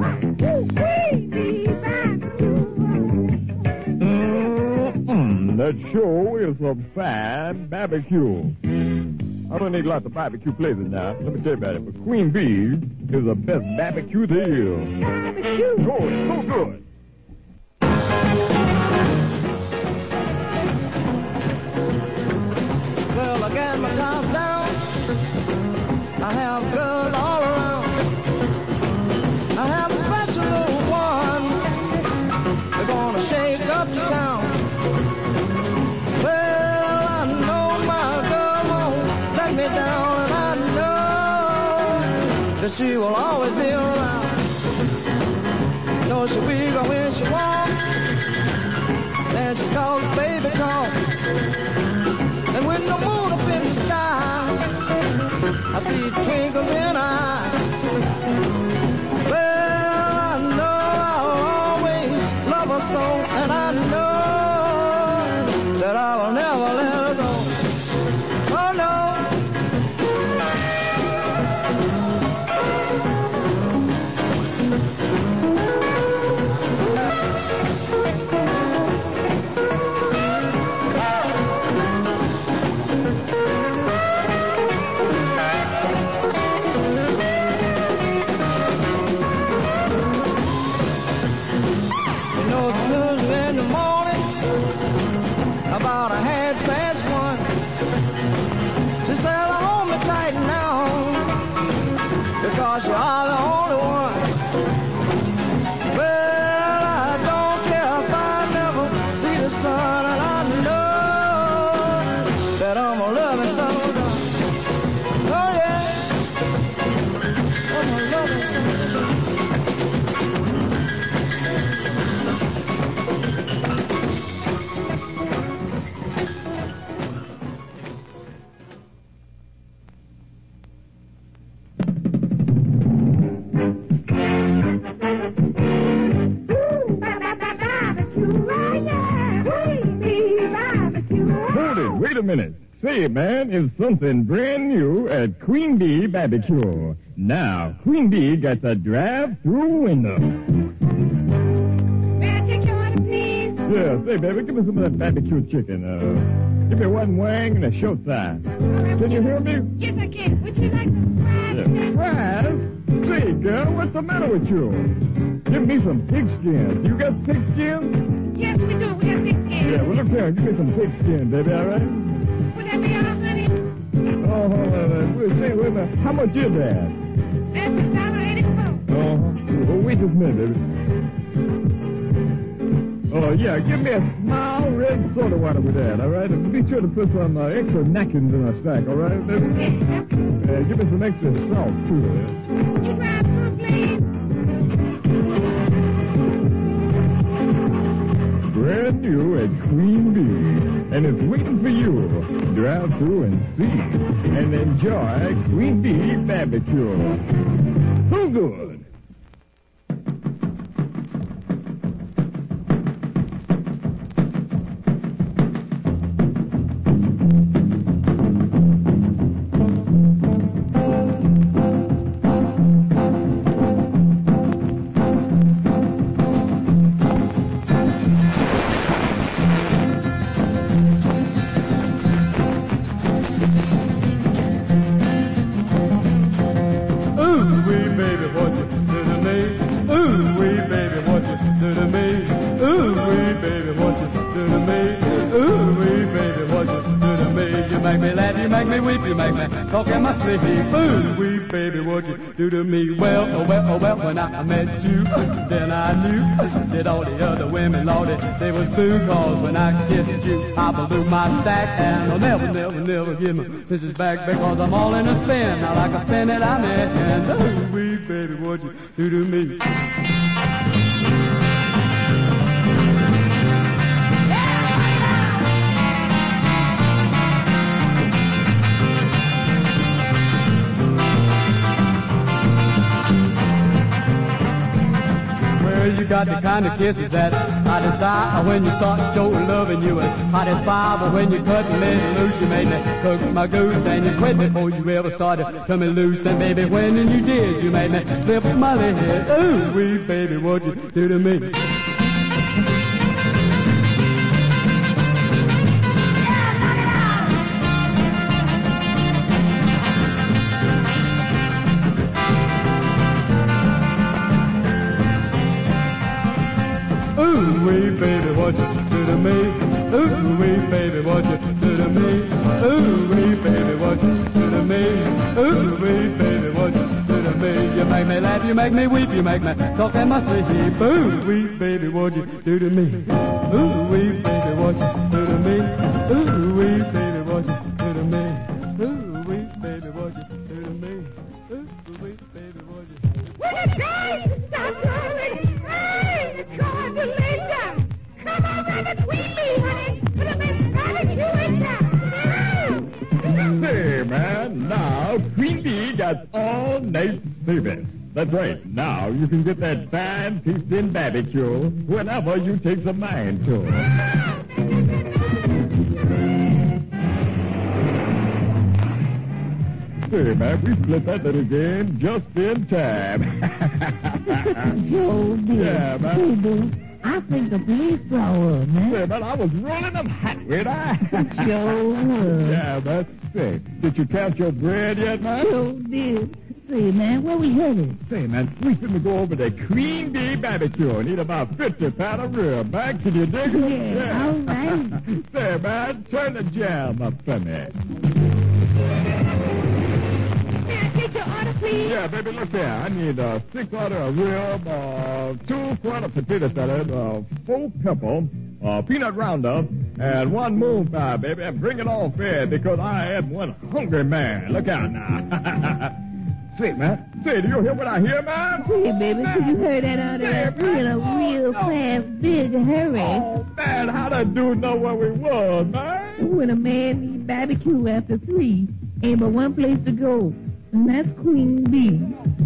barbecue. That show is some fine barbecue. I don't need lots of barbecue places now. Let me tell you about it. But Queen Bee is the best barbecue there is. Barbecue. Good, so good. Well, I got my top down. I have good all around. I have a special little one. They're gonna shake up the town. Well, I know my girl won't let me down, and I know that she will always be around. Know she'll be gone when she wants. Then she calls the baby call. And with the moon up in the sky, I see twinkles in her eyes. Well, I know I'll always love her so, and I know that I will never let her go. Oh, no. About 1:30. She said, hold me tight now, because you are the only one. Well, I don't care if I never see the sun, and I know that I'm a loving son of a gun. Oh, yeah, I'm a loving son of a gun. Wait a minute. Say, man, it's something brand new at Queen Bee Barbecue. Now, Queen Bee got the drive-through window. Yeah, say, baby, give me some of that barbecue chicken. Give me one wing and a short thigh. Can you hear me? Yes, I can. Would you like some fries? Yeah. Fries? Say, girl, what's the matter with you? Give me some pigskin. You got pigskin? Yes, we do. We got pigskin. Yeah, well, look here. Give me some pigskin, baby, all right? Would that be all, honey? Oh, wait a minute. How much is that? That's $1.84. Oh, wait just a minute, baby. Oh, yeah, give me a small red soda water with that, all right? And be sure to put some extra napkins in our stack, all right, baby? Give me some extra salt, too. Would you drive through, please? Brand new at Queen Bee, and it's waiting for you. Drive through and see, and enjoy Queen Bee barbecue. So good. Talk in my sleep, ooh, wee baby, what you do to me? Well, when I met you, then I knew that all the other women, Lordy, they was through, cause when I kissed you, I blew my stack, and I'll never give my missus back, because I'm all in a spin, now like a spin that I'm in, and ooh, wee baby, what you do to me? You got the kind of kisses that I desire when you start showing love, and you as hot as fire. But when you cut me loose, you made me cook my goose, and you quit before you ever started coming loose. And baby, when you did, you made me flip my head. Ooh, wee baby, what you do to me? Ooh, wee baby, what you do to me? Ooh, wee baby, what you do to me? Ooh, wee baby, what you do to me? Ooh, wee baby, what you do to me? You make me laugh, you make me weep, you make me talk in my sleep. Ooh, wee baby, what you do to me? Ooh, wee baby, what you do to me? Ooh, wee baby, what you do to me? Ooh, wee baby, what you do to me? Ooh, wee baby, what you do to me? Will you guys stop rolling? Hey, it's going to lay down. Come over between me, honey. Put up and having you in town. Say, man, now Queen Bee got all night service. That's right. Now you can get that fine tasting barbecue whenever you take the mind to. Say, man, we split that little game just in time. Joe, dear. Yeah, man. Baby, I think the police saw us, man. Say, man, I was rolling them hot with I. Joe. Yeah, man. Say, did you count your bread yet, man? Joe, dear. Say, man, where we headed? Say, man, we finna go over to Queen Bee Barbecue and eat about 50 pounds of rib. Man, can you dig it? Yeah, all right. Say, man, turn the jam up for me. May I take your order, please? Yeah, baby, look there. I need 6 order of rib, 2 quarter potato salad, 4 pepper, peanut roundup, and 1 moon pie, baby. And bring it all fair because I am one hungry man. Look out now. Say, man. Say, do you hear what I hear, man? Say, baby, could you hear that out there? We're in a real fast, big hurry. Oh, man, how the dude know where we was, man? When a man needs barbecue after 3, ain't but one place to go, and that's Queen Bee.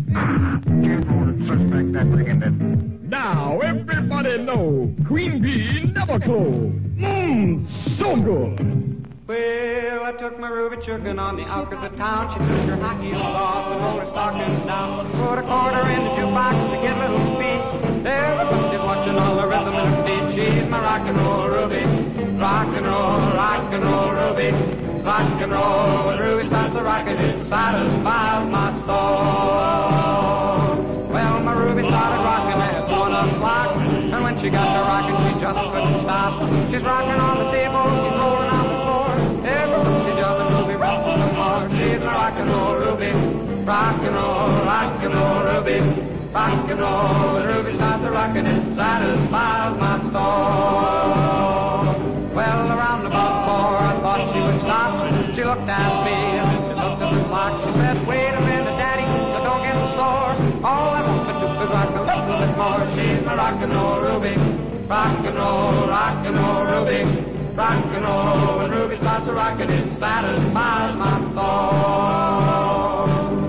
Suspect that's again. Now, everybody know Queen Bee never close. So good. Well, I took my ruby chicken on the outskirts of town. She took her high heels off and rolled her stockings down. Put a quarter in the jukebox to get a little beat. There the Ruby watching all the rhythm in her feet. She's my rock and roll Ruby. Rock and roll Ruby. rock and roll. When Ruby starts a rockin', it satisfies my soul. Well, my Ruby started rockin' at 1 o'clock, and when she got to rockin', she just couldn't stop. She's rockin' on the table, she's rolling on the floor. Every Ruby jumping, Ruby rockin' some more. She's my rock and roll Ruby, rock and roll Ruby, rock and roll. When Ruby starts a rockin', it satisfies my soul. Well, around about 4, I thought she would stop. She looked at me and then she looked at the clock. She said, wait a minute, Daddy, now don't get sore. All I want to do is rock a little bit more. She's my rock and roll Ruby, rock and roll Ruby, rock and roll. When Ruby starts a rockin', it satisfies my soul.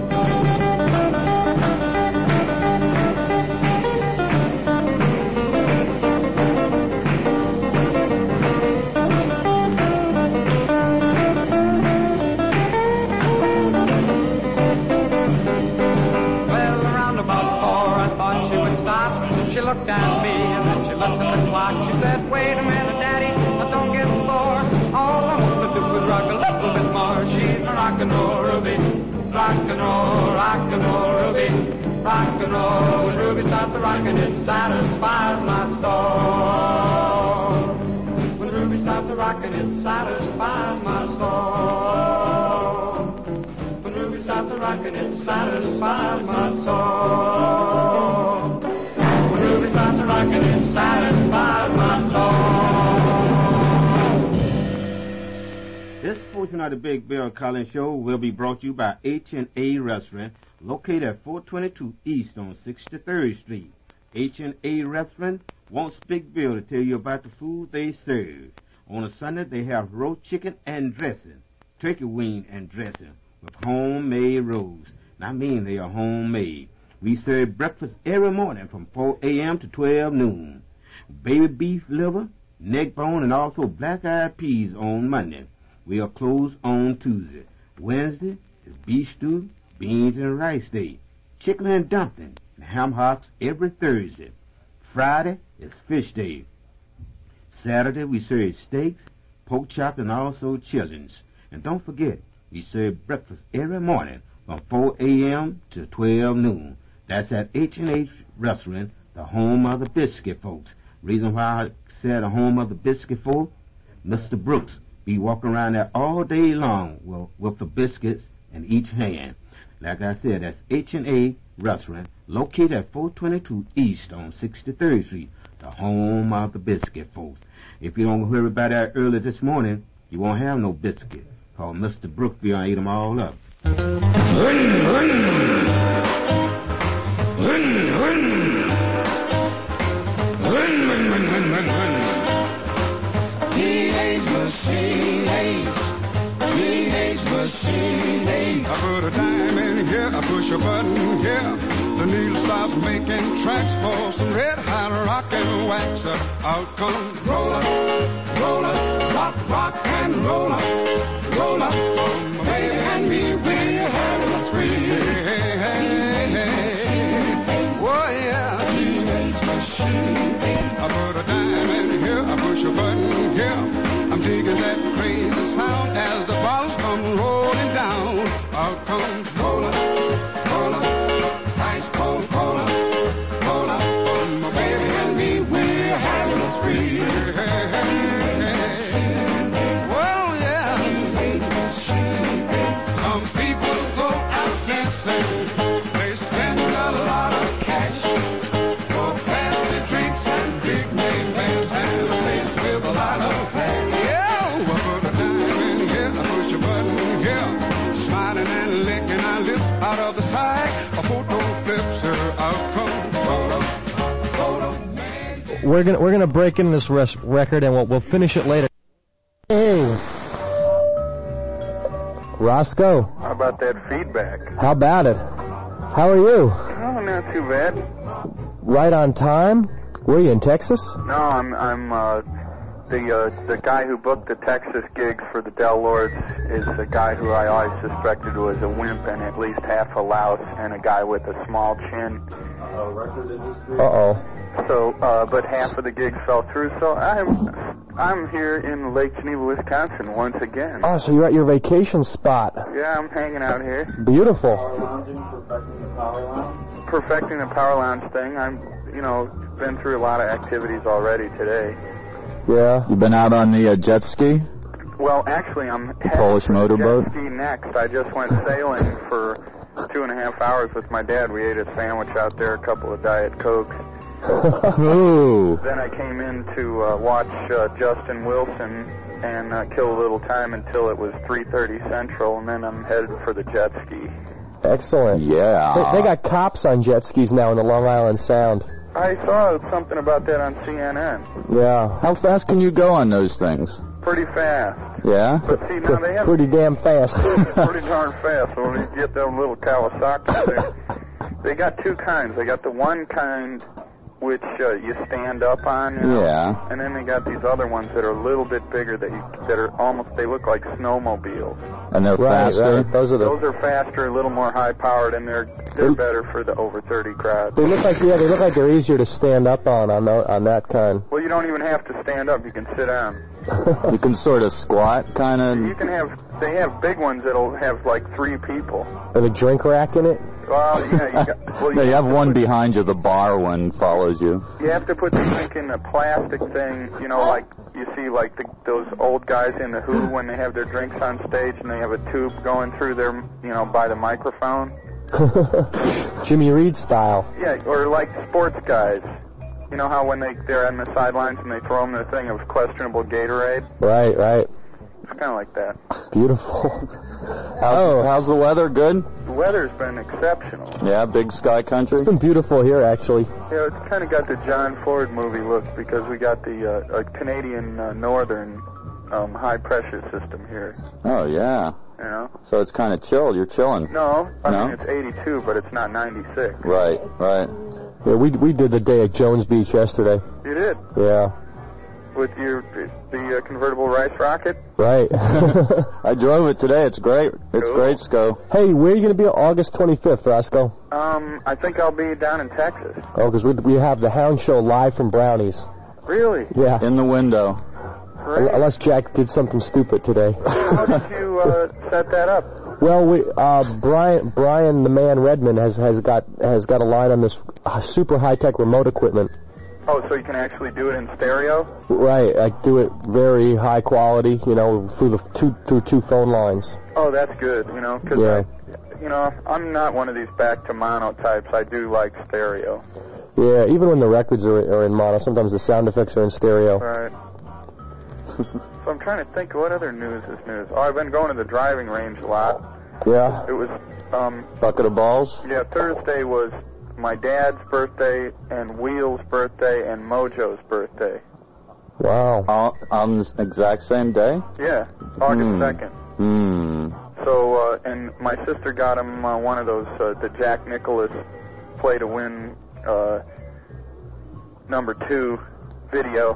She looked at me and then she looked at the clock. She said, wait a minute, Daddy, now don't get sore. All I want to do is rock a little bit more. She's my rock and roll Ruby, rock and roll Ruby, rock and roll. When Ruby starts a rockin', it satisfies my soul. When Ruby starts a rockin', it satisfies my soul. When Ruby starts a rockin', it satisfies my soul. Ruby starts a rockin', it satisfies my soul. This portion of the Big Bill Collins Show will be brought to you by H&A Restaurant, located at 422 East on 63rd Street. H&A Restaurant wants Big Bill to tell you about the food they serve. On a Sunday, they have roast chicken and dressing, turkey wing and dressing, with homemade rolls. And I mean they are homemade. We serve breakfast every morning from 4 a.m. to 12 noon. Baby beef liver, neck bone, and also black-eyed peas on Monday. We are closed on Tuesday. Wednesday is beef stew, beans and rice day. Chicken and dumpling, and ham hocks every Thursday. Friday is fish day. Saturday we serve steaks, pork chop, and also chillings. And don't forget, we serve breakfast every morning from 4 a.m. to 12 noon. That's at H&H Restaurant, the home of the biscuit folks. Reason why I said the home of the biscuit folks, Mr. Brooks be walking around there all day long with the biscuits in each hand. Like I said, that's H&A Restaurant, located at 422 East on 63rd Street, the home of the biscuit folks. If you don't hear about that early this morning, you won't have no biscuit, cause Mr. Brooks be gonna eat them all up. Teenage machine age. Teenage machine age. I put a dime in here, I push a button here. The needle stops making tracks for some red hot rock and wax. Out comes roller, rock, rock and roller. My baby and me, we're having a spree. Hey, hey, hey. Oh yeah. Teenage machine age. I put a dime in here, I push a button here. I'm digging that crazy sound as the bottles come rolling down. Out comes roller, ice cold cola. My baby and me, we're having a spree. Well, yeah. Some people go out dancing. They spend a lot of cash for fancy drinks and big name bands and a place with a lot of flash. Yeah, I put a dime in here, I push a button here. Smiling and licking our lips out of the side. A photo flips her out comes photo. We're gonna break into this record and we'll finish it later. Hey, Roscoe. How about that feedback? How about it? How are you? Oh, not too bad. Right on time. Were you in Texas? No, I'm the guy who booked the Texas gigs for the Del Lords is a guy who I always suspected was a wimp and at least half a louse and a guy with a small chin. Uh-oh. So, but half of the gigs fell through. So I I'm here in Lake Geneva, Wisconsin, once again. Oh, so you're at your vacation spot. Yeah, I'm hanging out here. Beautiful. Perfecting the power lounge thing. I'm, been through a lot of activities already today. Yeah. You been out on the jet ski? Well, actually, I'm heading Polish for the motorboat? jet ski next. I just went sailing for 2.5 hours with my dad. We ate a sandwich out there, a couple of Diet Cokes. Ooh. Then I came in to watch Justin Wilson and kill a little time until it was 3:30 Central, and then I'm headed for the jet ski. Excellent. Yeah. They got cops on jet skis now in the Long Island Sound. I saw something about that on CNN. Yeah. How fast can you go on those things? Pretty fast. Yeah? But see, now they have Pretty damn fast. pretty darn fast. So when you get them little Kawasaki's there, they got two kinds. They got the one kind which you stand up on, Yeah. and then they got these other ones that are a little bit bigger that are almost, they look like snowmobiles. And they're faster? Right. Those are faster, a little more high powered, and they're better for the over 30 crowd. They look like they're easier to stand up on that kind. Well, you don't even have to stand up; you can sit down. You can sort of squat, kind of. You can they have big ones that'll have like 3 people. And a drink rack in it. Well, yeah, you have one behind you. The bar one follows you. You have to put the drink in a plastic thing, like you see like those old guys in the Who when they have their drinks on stage and they have a tube going through their, by the microphone. Jimmy Reed style. Yeah, or like sports guys. You know how when they're on the sidelines and they throw them the thing of questionable Gatorade? Right. It's kind of like that. Beautiful. How's the weather? Good? The weather's been exceptional. Yeah, big sky country? It's been beautiful here, actually. Yeah, it's kind of got the John Ford movie look because we got the Canadian northern high-pressure system here. Oh, yeah. So it's kind of chill. You're chilling. No, I mean, it's 82, but it's not 96. Right. Yeah, we did the day at Jones Beach yesterday. You did? Yeah. With the convertible rice rocket? Right. I drove it today. It's great. It's Cool. great, Sco. Hey, where are you going to be on August 25th, Roscoe? I think I'll be down in Texas. Oh, because we have the Hound Show live from Brownies. Really? Yeah. In the window. Great. Unless Jack did something stupid today. How did you set that up? Well, Brian the Man Redmond has got a line on this super high-tech remote equipment. Oh, so you can actually do it in stereo? Right, I do it very high quality, through the two phone lines. Oh, that's good, because I'm not one of these back to mono types. I do like stereo. Yeah, even when the records are in mono, sometimes the sound effects are in stereo. Right. So I'm trying to think what other news is news. Oh, I've been going to the driving range a lot. Yeah. It was Bucket of balls? Yeah, Thursday was my dad's birthday and Wheel's birthday and Mojo's birthday. Wow. On the exact same day? Yeah, August 2nd. So, and my sister got him one of those, the Jack Nicklaus Play to Win number 2 video.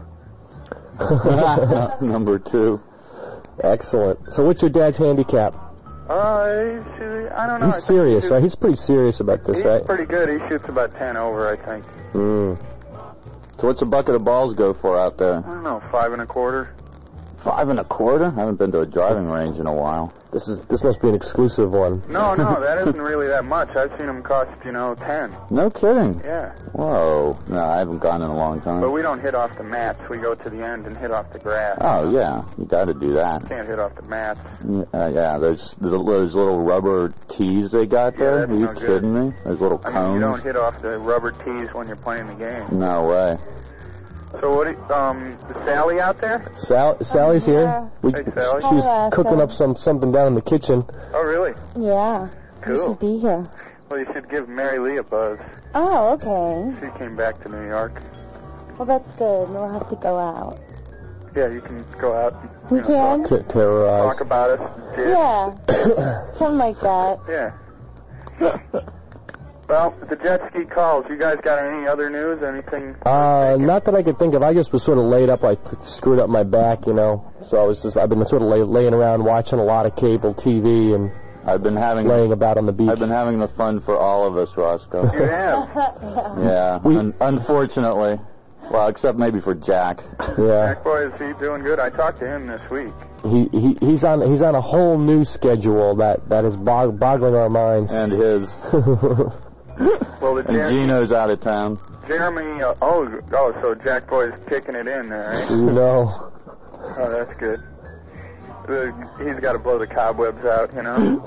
Number 2. Excellent. So what's your dad's handicap? I don't know. He's serious, right? He's pretty serious about this, right? He's pretty good. He shoots about 10 over, I think. So what's a bucket of balls go for out there? I don't know, 5 1/4. 5 1/4? I haven't been to a driving range in a while. This must be an exclusive one. No, that isn't really that much. I've seen them cost, 10. No kidding. Yeah. Whoa. No, I haven't gone in a long time. But we don't hit off the mats. We go to the end and hit off the grass. Oh, yeah. You got to do that. Can't hit off the mats. Yeah, there's those little rubber tees they got there. That's Are you no good. kidding me? Those little cones. I mean, you don't hit off the rubber tees when you're playing the game. No way. So what? Is Sally out there? Sally's here. Hey, Sally. She's cooking up something down in the kitchen. Oh, really? Yeah. Cool. You should be here. Well, you should give Mary Lee a buzz. Oh, okay. She came back to New York. Well, that's good. We'll have to go out. Yeah, you can go out. And, We can? Terrorize. Talk about us. Yeah. Something like that. Yeah. Well, the jet ski calls. You guys got any other news? Anything? Not that I could think of. I just was sort of laid up. I screwed up my back, So I've been sort of laying around watching a lot of cable TV and laying about on the beach. I've been having the fun for all of us, Roscoe. You have? Yeah. Unfortunately. Well, except maybe for Jack. Yeah. Jack Boy, is he doing good? I talked to him this week. He's on a whole new schedule that is boggling our minds. And his. Well, And Gino's out of town. Jeremy, so Jack Boy's kicking it in there, right? No. Oh, that's good. He's got to blow the cobwebs out, you know.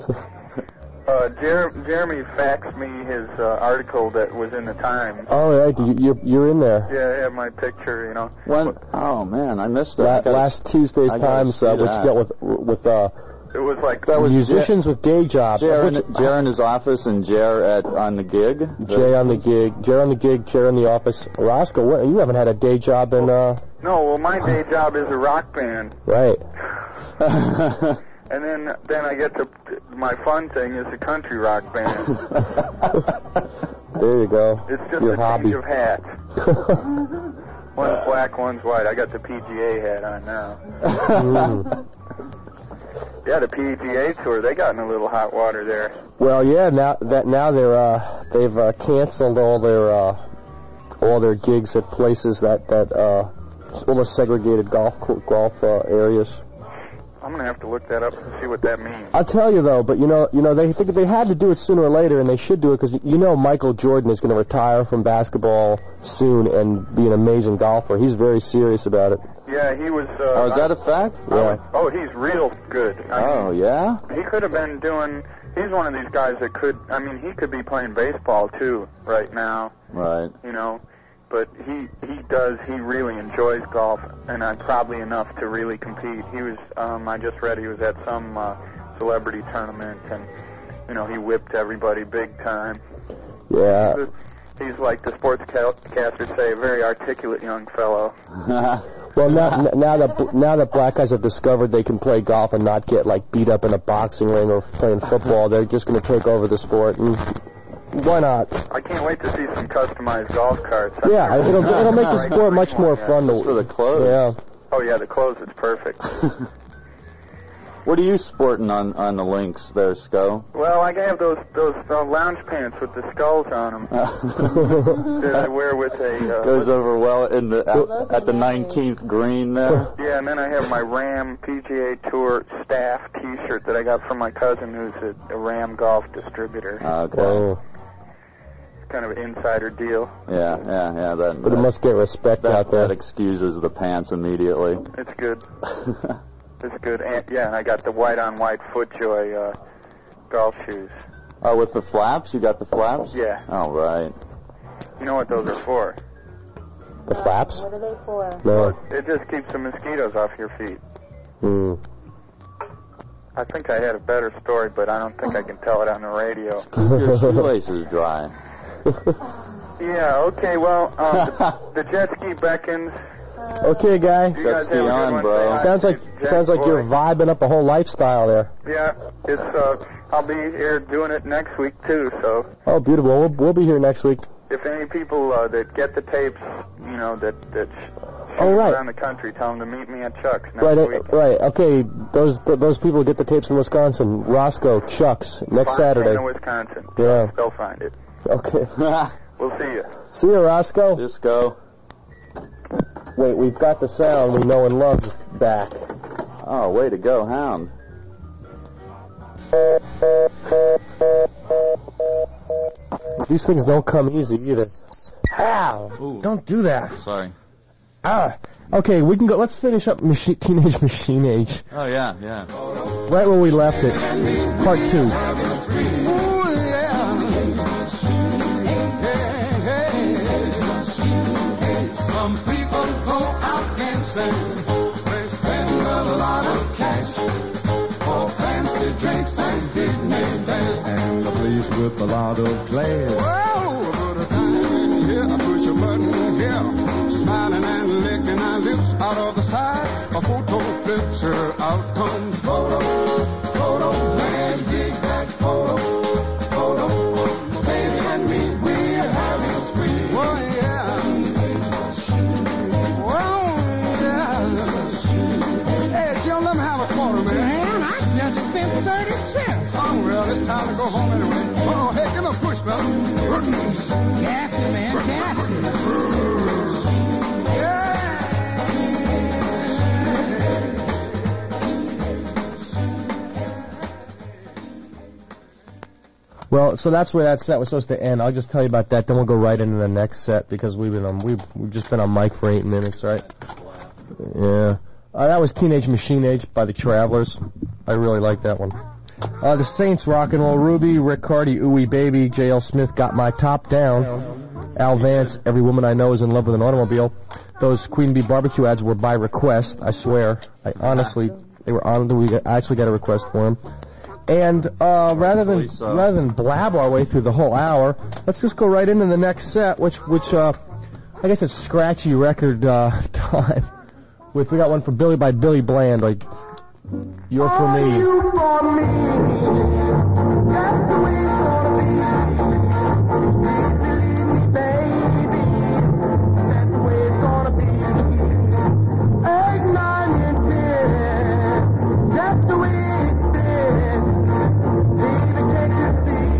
Jeremy faxed me his article that was in the Times. Oh, right, you're in there. Yeah, I have my picture, you know. When? Oh man, I missed that. Last Tuesday's Times, which dealt with it was like musicians with day jobs. Jer in his office and Jer on the gig. Jer on the gig, Jer in the office. Roscoe, you haven't had a day job in. No, well, my day job is a rock band. Right. And then I get to my fun thing is a country rock band. There you go. It's just your a hobby. change of hats. One's black, one's white. I got the PGA hat on now. Yeah, the PGA tour, they got in a little hot water there. Well, yeah. Now they've canceled all their gigs at places that all the segregated golf areas. I'm gonna have to look that up and see what that means. I'll tell you though, but you know they think they had to do it sooner or later, and they should do it because Michael Jordan is going to retire from basketball soon and be an amazing golfer. He's very serious about it. Yeah, he was. Is that a fact? Yeah. Oh, he's real good. Yeah. He could have been doing. He's one of these guys that could. I mean, he could be playing baseball too right now. Right. You know. But he really enjoys golf, and probably enough to really compete. He was, I just read he was at some celebrity tournament, and, he whipped everybody big time. Yeah. He's like the sportscasters say, a very articulate young fellow. Well, now that black guys have discovered they can play golf and not get, beat up in a boxing ring or playing football, they're just going to take over the sport, and why not? I can't wait to see some customized golf carts. Yeah, it'll make the sport much more fun. For the clothes. Yeah. Oh yeah, the clothes is perfect. What are you sporting on the links there, Sco? Well, I have those lounge pants with the skulls on them that I wear with a. Goes over well at the 19th green there. Yeah, and then I have my Ram PGA Tour staff T-shirt that I got from my cousin, who's a Ram golf distributor. Okay. Oh. Kind of an insider deal. Yeah. But it must get respect out there. That excuses the pants immediately. It's good. It's good. And I got the white-on-white FootJoy golf shoes. Oh, with the flaps? You got the flaps? Yeah. Oh, right. You know what those are for? The flaps? What are they for? No. It just keeps the mosquitoes off your feet. I think I had a better story, but I don't think I can tell it on the radio. Keep your shoelaces dry. Yeah, okay, well, the jet ski beckons. Okay, guy. Jet ski on, bro. Sounds like you're vibing up a whole lifestyle there. Yeah, it's I'll be here doing it next week too. So. Oh, beautiful. We'll be here next week. If any people that get the tapes, that around the country, tell them to meet me at Chuck's next week. Right. Okay, those people get the tapes from Wisconsin. Roscoe, Chuck's next Saturday. Wisconsin. Yeah. They'll find it. Okay. We'll see you. See you, Roscoe. Cisco. Wait, we've got the sound we know and love back. Oh, way to go, Hound. These things don't come easy either. Ow! Ooh. Don't do that. Sorry. Okay, we can go. Let's finish up Teenage Machine Age. Oh, yeah. Right where we left it. Part 2. Some people go out dancing. They spend a lot of cash for fancy drinks and Disneyland. And a place with a lot of class. Whoa, put a dime in here, I push a button here. Smiling and licking our lips out of the side. A photo flips her, out comes photo. Photo, man, dig that photo. Photo, baby and me, we're having a spree. Oh, yeah. It's time to go home anyway. Oh, hey, give me a push, fella. Gassy, man, gassy. Well, so that's where that set was supposed to end. I'll just tell you about that, then we'll go right into the next set because we've just been on mic for 8 minutes, right? Yeah. That was Teenage Machine Age by the Travelers. I really like that one. The Saints, Rock and Roll Ruby, Rick Carty, Ooey Baby, J.L. Smith, Got My Top Down, Al Vance, Every Woman I Know Is in Love with an Automobile. Those Queen Bee Barbecue ads were by request, I swear. I actually got a request for them. And rather than blab our way through the whole hour, let's just go right into the next set, which I guess it's scratchy record time. We got one from Billy by Billy Bland, like You're For Me. You for me, that's the way it's gonna be. Believe me, baby, that's the way it's gonna be. 8, 9, and 10, that's the way it's been. Baby, can't you see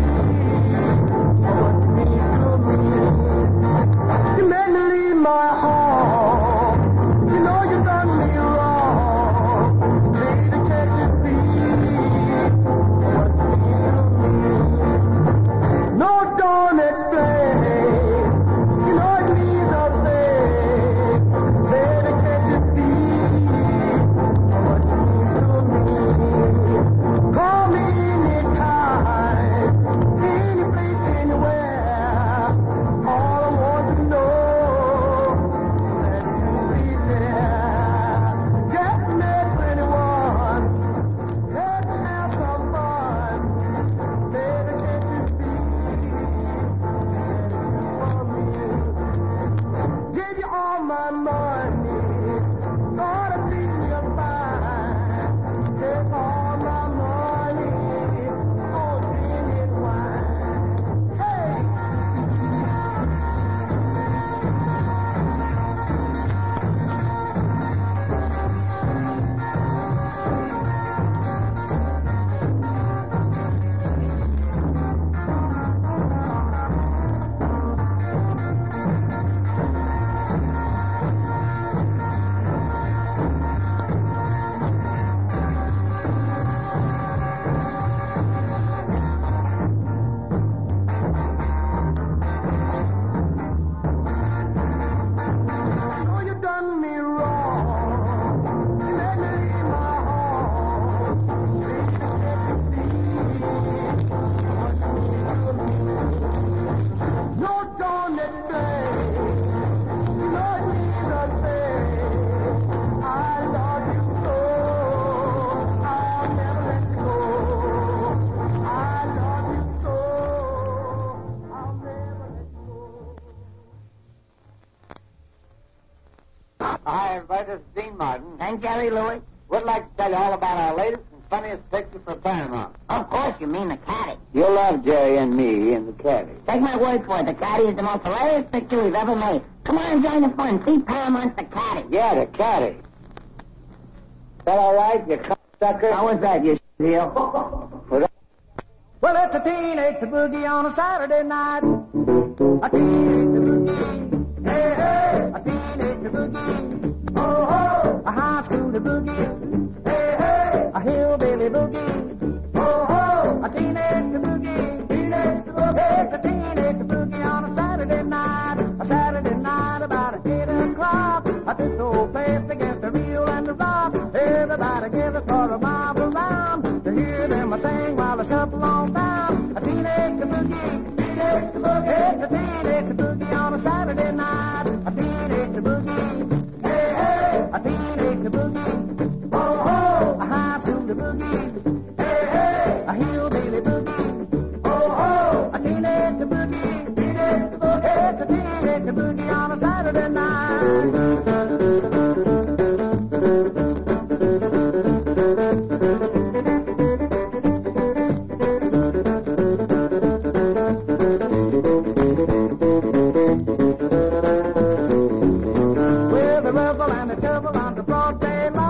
what you mean to me? You made me leave my home. You know you done me wrong. Baby, can't you see what you mean to me? No, don't explain. You know it means a thing. Baby, can't you see what you mean to me? Call me anytime, any place, anywhere. All I want to know that you'll be there. Just made 21. Let's have some fun. Baby, can't you see that you want me? Give you all my money. Gonna treat you fine. Take all my money. Oh, gin and wine. Hey! Oh, you done me wrong. You let me leave my home. Baby, can't you see what you mean to me? No, don't explain. You know it means a thing. I love you so. I'll never let you go. I love you so. I'll never let you go. Hi, everybody. This is Dean Martin. And Gary Lewis. We'd like to tell you all about our latest and funniest picture for Paramount. Of course, you mean the Caddy. You'll love Jerry and me in the caddy. Take my word for it, the Caddy is the most hilarious picture we've ever made. Come on, join the fun. See Paramount's The Caddy. Yeah, the caddy. Is that all right, you cocksucker? How was that, you heel? Well, it's a teenage boogie on a Saturday night. A teenage boogie. Hey, hey. A teenage boogie. Oh, oh. A high school boogie. Hey, hey. A hillbilly boogie. Oh, oh. A teenage boogie. Teenage boogie. It's a teenage boogie on a Saturday night. A Saturday night about 8 o'clock. At this old place against the reel and the rock. Everybody gather for a mob around to hear them sing while they shuffle on down. A teenage boogie. Teenage boogie. It's a teenage boogie on a Saturday night. A teenage boogie. Hey, hey. A teenage boogie. Oh, oh. A high school boogie. Hey, hey. A hillbilly boogie. Oh, oh. A teenage boogie. Teenage boogie. It's a teenage boogie on a Saturday night. With the rubble and the shovel on the broad daylight.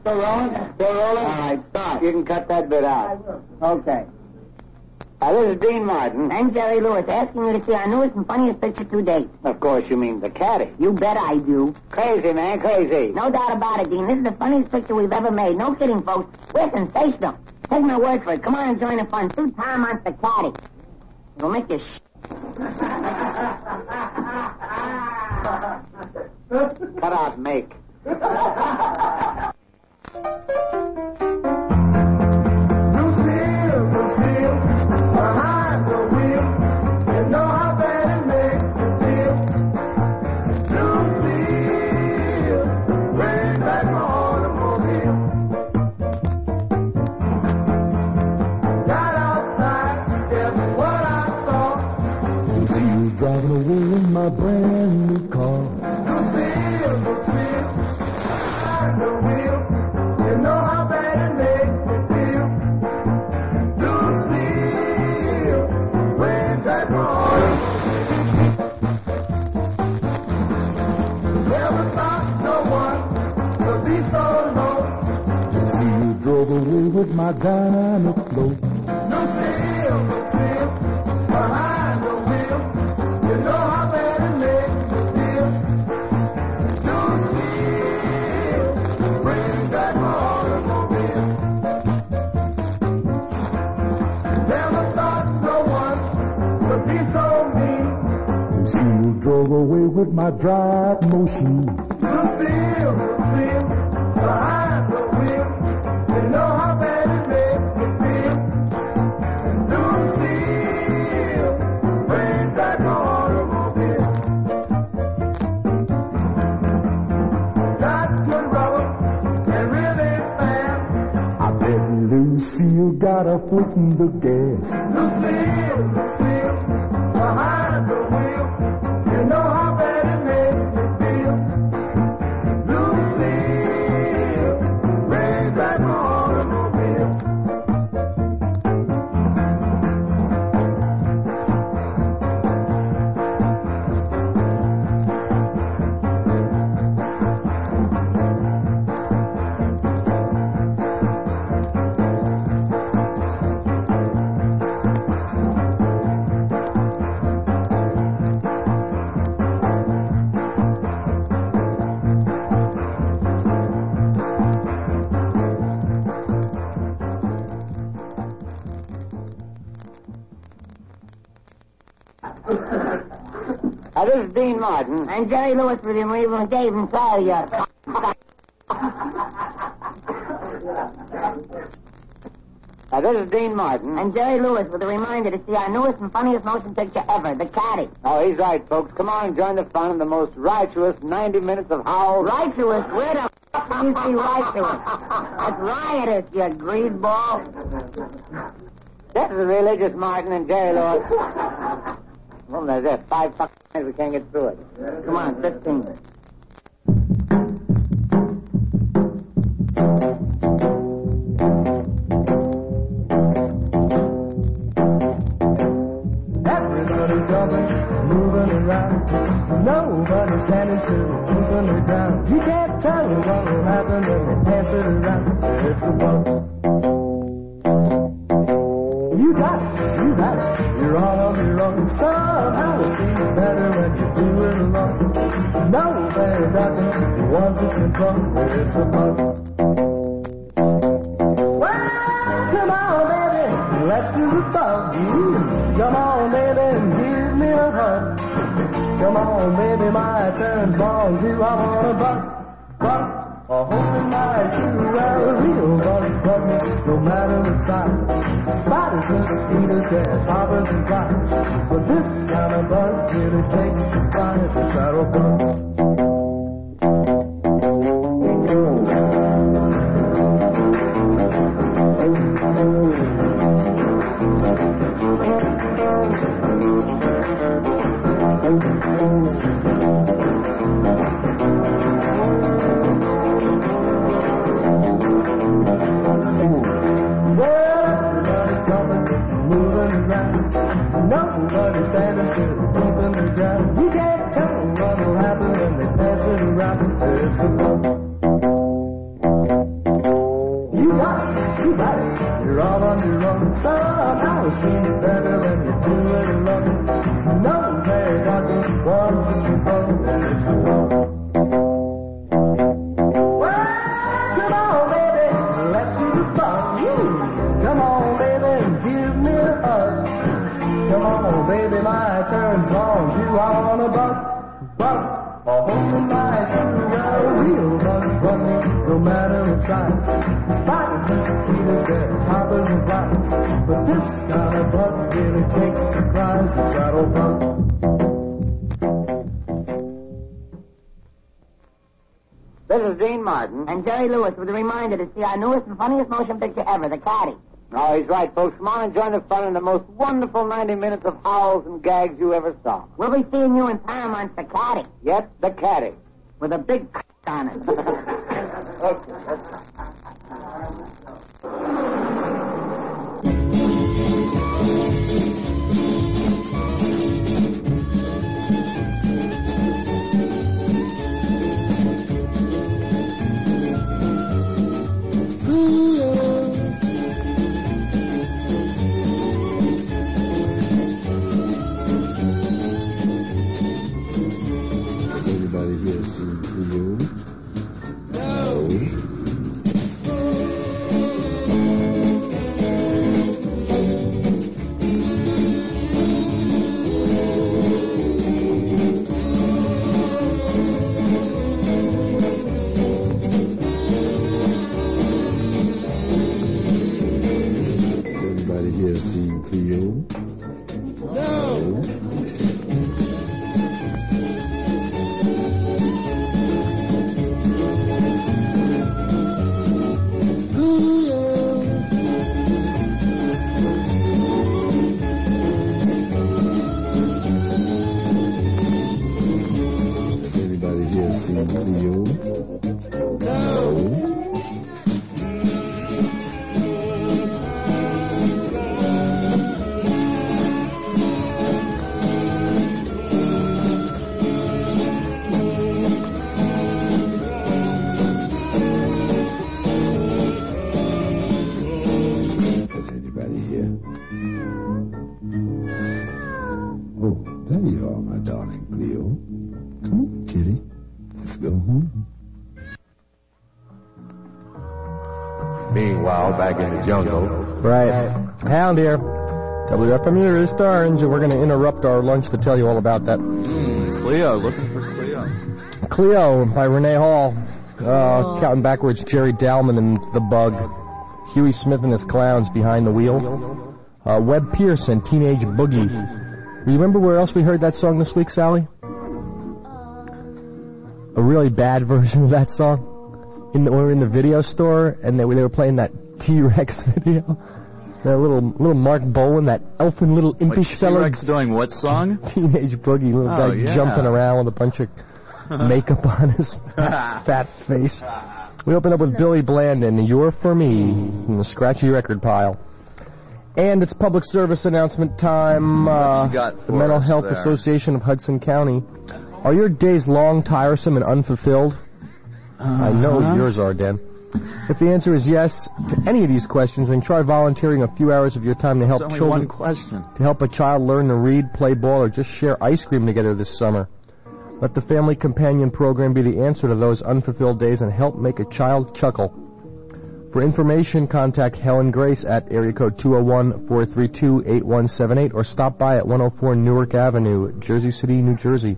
Still rolling? Still rolling? All right, start. You can cut that bit out. Okay. This is Dean Martin. And Jerry Lewis, asking you to see our newest and funniest picture to date. Of course, you mean the caddy. You bet I do. Crazy, man, crazy. No doubt about it, Dean. This is the funniest picture we've ever made. No kidding, folks. We're sensational. Take my word for it. Come on and join the fun. Suit Tom on the caddy. It'll make you Cut out make. Lucille, behind the wheel. You know how bad it makes me feel. Lucille, bring back my automobile. Got outside, guess what I saw? Lucille driving away in my brand new car. Lucille, behind the wheel. You know how bad it makes me feel. Lucille, bring back my automobile. Never thought no one could be so low. Lucille drove away with my dynamic flow. Lucille, behind the wheel. You know how bad it makes me feel. Lucille, bring back my automobile. Never thought no one could be so mean. Lucille drove away with my drive machine. Lucille, behind the wheel. You know how bad it makes me feel. Lucille, bring back my automobile. Got good rubber and really fast. I bet Lucille got a foot in the gas. Lucille, behind the wheel. You know how bad it makes me feel. Lucille, bring back my automobile. This is Dean Martin. And Jerry Lewis with him, even Dave and Sawyer. This is Dean Martin. And Jerry Lewis with a reminder to see our newest and funniest motion picture ever, The Caddy. Oh, he's right, folks. Come on and join the fun in the most righteous 90 minutes of howl. Righteous? Where the f*** do you see righteous? That's riotous, you greaseball. This is Religious Martin and Jerry Lewis. Well, there's this. 5 fucking minutes we can't get through it. Come on, 15. Everybody's jumping, moving around. Nobody's standing still, keeping it down. You can't tell what will happen when they pass it around. It's a bump. You got it. You're all on your own. Somehow it seems better when you do it alone. Nobody nothing wants it in fun. It's a bump. Well, come on, baby, let's do the bump. Come on, baby, and give me a hug. Come on, baby, my turn's long too. I wanna bump. Hoping my shoe well, real bodies bug me, no matter the size. Spiders, mosquitoes, grasshoppers, and flies. But this kind of bug really takes some time. It's a saddle bug. Nobody's standing still, keeping the ground. You can't tell what will happen when they pass it around. It's a bump. too bad. You're all on your own. Somehow it seems better when you're doing alone. No, they got the one system phone, and it's a no. Come on, baby, let's do the fun. Come on, baby, give me a hug. Come on, baby, my turn's long. Do I wanna buck? Or hold my sugar real bugs running, no matter what size. Spiders, mosquitoes, bears, hoppers, and flies. But this kind of bug really takes surprise. It's that old bug. This is Dean Martin. And Jerry Lewis with a reminder to see our newest and funniest motion picture ever, The Caddy. Oh, he's right, folks. Come on and join the fun in the most wonderful 90 minutes of howls and gags you ever saw. We'll be seeing you in Paramount's The Caddy. Yes, The Caddy. With a big on it. Has anybody here seen Cleo? No. Has anybody here seen Cleo? No. Has anybody here seen Cleo? No. Has anybody here? Oh, there you are, my darling Cleo. Come on, kitty. Let's go home. Meanwhile, back in the jungle. Right. Hound here. WFMU is Orange, and we're going to interrupt our lunch to tell you all about that. Cleo, looking for Cleo. Cleo by Renee Hall. Counting backwards, Jerry Dalman and The Bug. Huey Smith and his Clowns behind the wheel. Webb Pierce and Teenage Boogie. Remember where else we heard that song this week, Sally? A really bad version of that song. We were in the video store, and they were playing that T-Rex video. That little Mark Bolan, that elfin little impish fellow. T-Rex doing what song? Teenage Boogie, little guy jumping around with a bunch of makeup on his fat face. We open up with Billy Blandon, You're For Me, in the scratchy record pile. And it's public service announcement time. The Mental Health Association of Hudson County. Are your days long, tiresome, and unfulfilled? I know yours are, Dan. If the answer is yes to any of these questions, then try volunteering a few hours of your time to help There's only children. one question. To help a child learn to read, play ball, or just share ice cream together this summer. Let the Family Companion Program be the answer to those unfulfilled days and help make a child chuckle. For information, contact Helen Grace at area code 201-432-8178 or stop by at 104 Newark Avenue, Jersey City, New Jersey.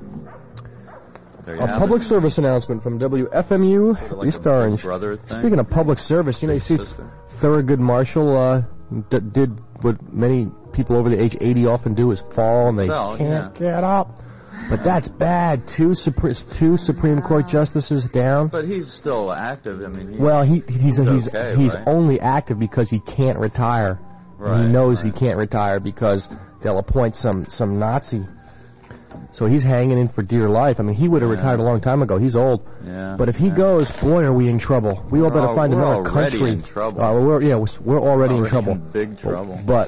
A public service announcement from WFMU, East Orange. Speaking of public service, you see Thurgood Marshall did what many people over the age 80 often do, is fall and they can't get up. But that's bad. Two Supreme Court justices down. But he's still active. I mean, he's only active because he can't retire. Right, he knows he can't retire because they'll appoint some Nazi. So he's hanging in for dear life. I mean, he would have retired a long time ago. He's old. Yeah. But if he goes, boy, are we in trouble. We all better find another country. We're already in trouble. We're already in trouble. Big trouble. But.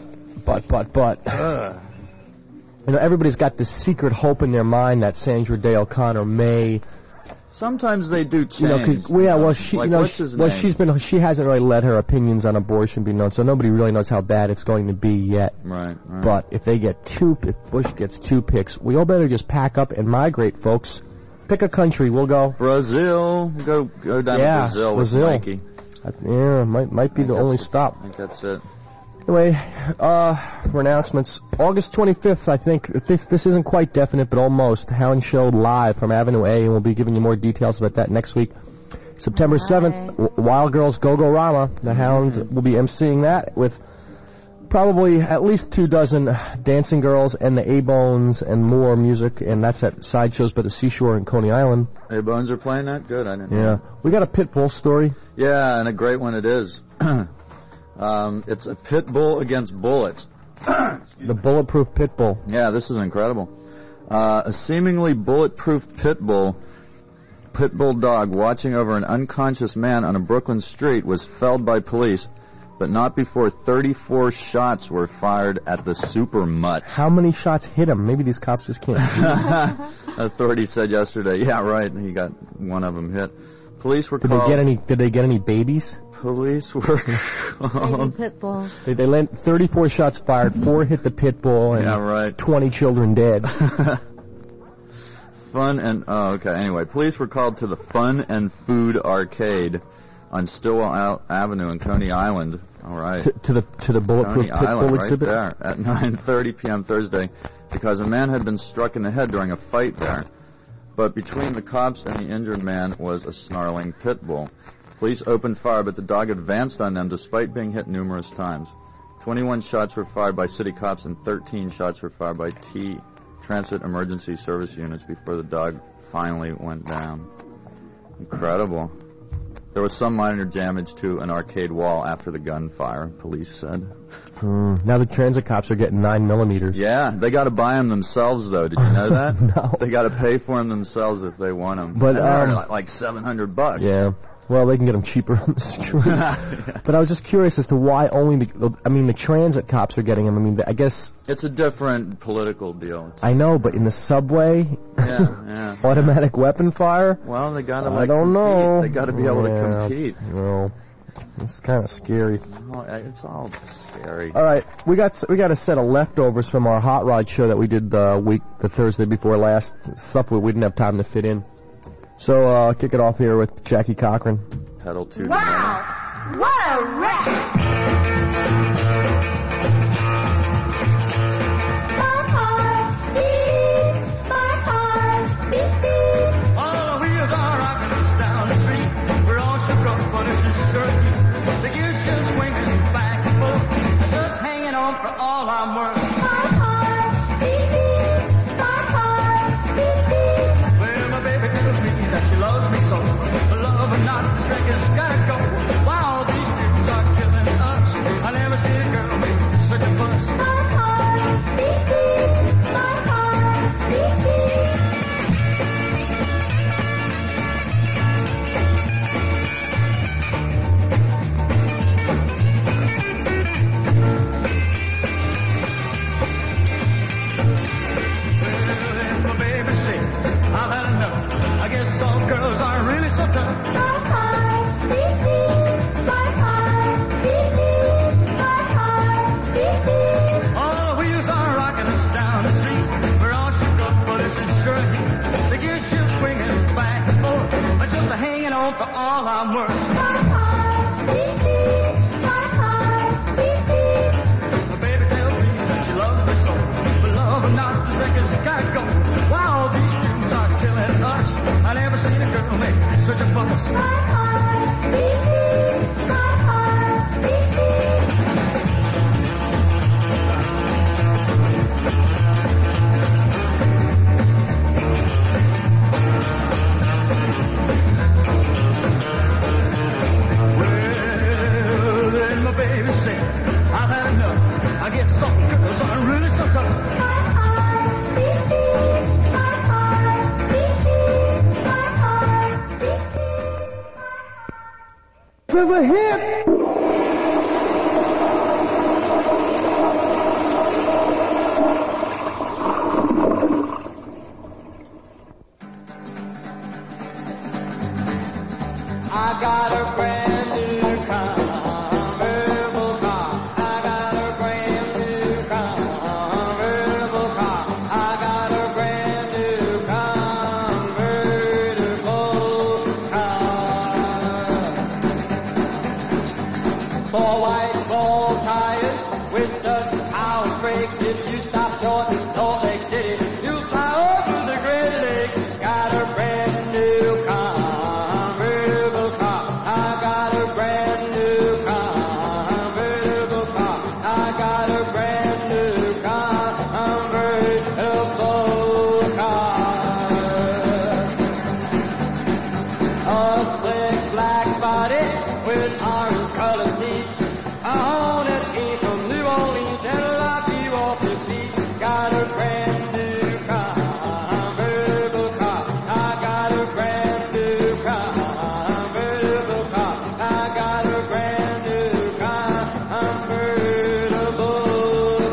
Everybody's got this secret hope in their mind that Sandra Day O'Connor may Sometimes they do change. You know, 'cause- well, yeah, well, she, like, you know, what's his well, name? she hasn't really let her opinions on abortion be known, so nobody really knows how bad it's going to be yet. Right. But if if Bush gets 2 picks, we all better just pack up and migrate, folks. Pick a country, we'll go. Brazil. Go down to Brazil with Mikey. Yeah, might be the only stop. I think that's it. Anyway, for announcements, August 25th, I think, this isn't quite definite, but almost, the Hound Show live from Avenue A, and we'll be giving you more details about that next week. September 7th, Wild Girls Go-Go-Rama, the Hound will be emceeing that with probably at least 24 dancing girls and the A-Bones and more music, and that's at Sideshows by the Seashore in Coney Island. A-Bones are playing that? Good, I didn't know. Yeah. We got a Pitbull story. Yeah, and a great one it is. It's a pit bull against bullets. The bulletproof pit bull. Yeah, this is incredible. A seemingly bulletproof pit bull dog watching over an unconscious man on a Brooklyn street was felled by police, but not before 34 shots were fired at the super mutt. How many shots hit him? Maybe these cops just can't. Authorities said yesterday. Yeah, right. He got one of them hit. Police were called. Did they get any babies? Police were called. Pit bull. They land 34 shots fired, 4 hit the pit bull, and 20 children dead. Anyway, police were called to the Fun and Food Arcade on Stillwell Avenue in Coney Island. All right. To the bulletproof Coney pit Island, bull right exhibit there at 9:30 p.m. Thursday, because a man had been struck in the head during a fight there. But between the cops and the injured man was a snarling pit bull. Police opened fire, but the dog advanced on them despite being hit numerous times. 21 shots were fired by city cops and 13 shots were fired by Transit Emergency Service units before the dog finally went down. Incredible. There was some minor damage to an arcade wall after the gunfire, police said. Now the transit cops are getting 9mm. Yeah, they got to buy them themselves, though. Did you know that? No. They got to pay for them themselves if they want them. But they're like $700. Yeah. Well, they can get them cheaper on the street. But I was just curious as to why only the transit cops are getting them. I mean, I guess it's a different political deal. I know, but in the subway, yeah. Automatic weapon fire. Well, they got to. I don't know. They got to be able to compete. Well, it's kind of scary. It's all scary. All right, we got a set of leftovers from our hot rod show that we did the Thursday before last. Stuff we didn't have time to fit in. So, kick it off here with Jackie Cochran. Pedal to. Wow! What a wreck! All the wheels are rocking us down the street. We're all shook up, but this is sure. The gears still swinging back and forth. Just hanging on for all I'm worth. Well, my baby tells me that she loves me so. Love or not, this record's gotta go. While these dudes are killing us, I never seen a girl make such a fuss. I've had enough. I guess all girls aren't really so tough. All the wheels are rocking us down the street. We're all shook up, but this is sure heat. The gear shift swinging back and forth. Just a hanging on for all I'm worth. My baby tells me that she loves me so. But love or not, this record's gotta go. Wow, these tunes are killing us. I never seen a girl make such a fuss. Well, then my baby said, I've had enough. I get some girls aren't really so tough. This is a hit! If you stop short in Salt Lake City, you'll fly over the Great Lakes. Got a brand new convertible car. I got a brand new convertible car. I got a brand new convertible car. A slick black body with orange-colored seats. A Hornet came from New Orleans and locked you off your feet. Got a brand new convertible car. I got a brand new convertible car. I got a brand new convertible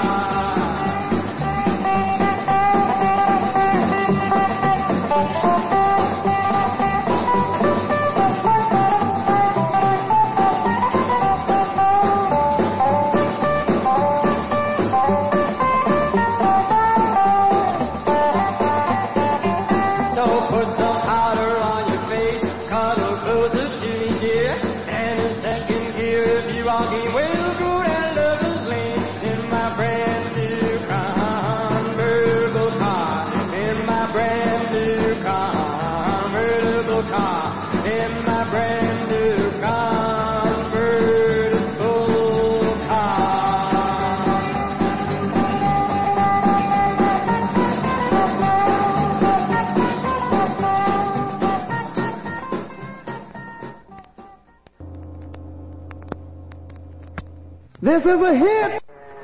So put some powder on your face, cuddle closer to me, dear. And in second gear, if you walking, we'll go down Lover's Lane in my brand new convertible car. In my brand new convertible car. In my brand new convertible car. This is a hit.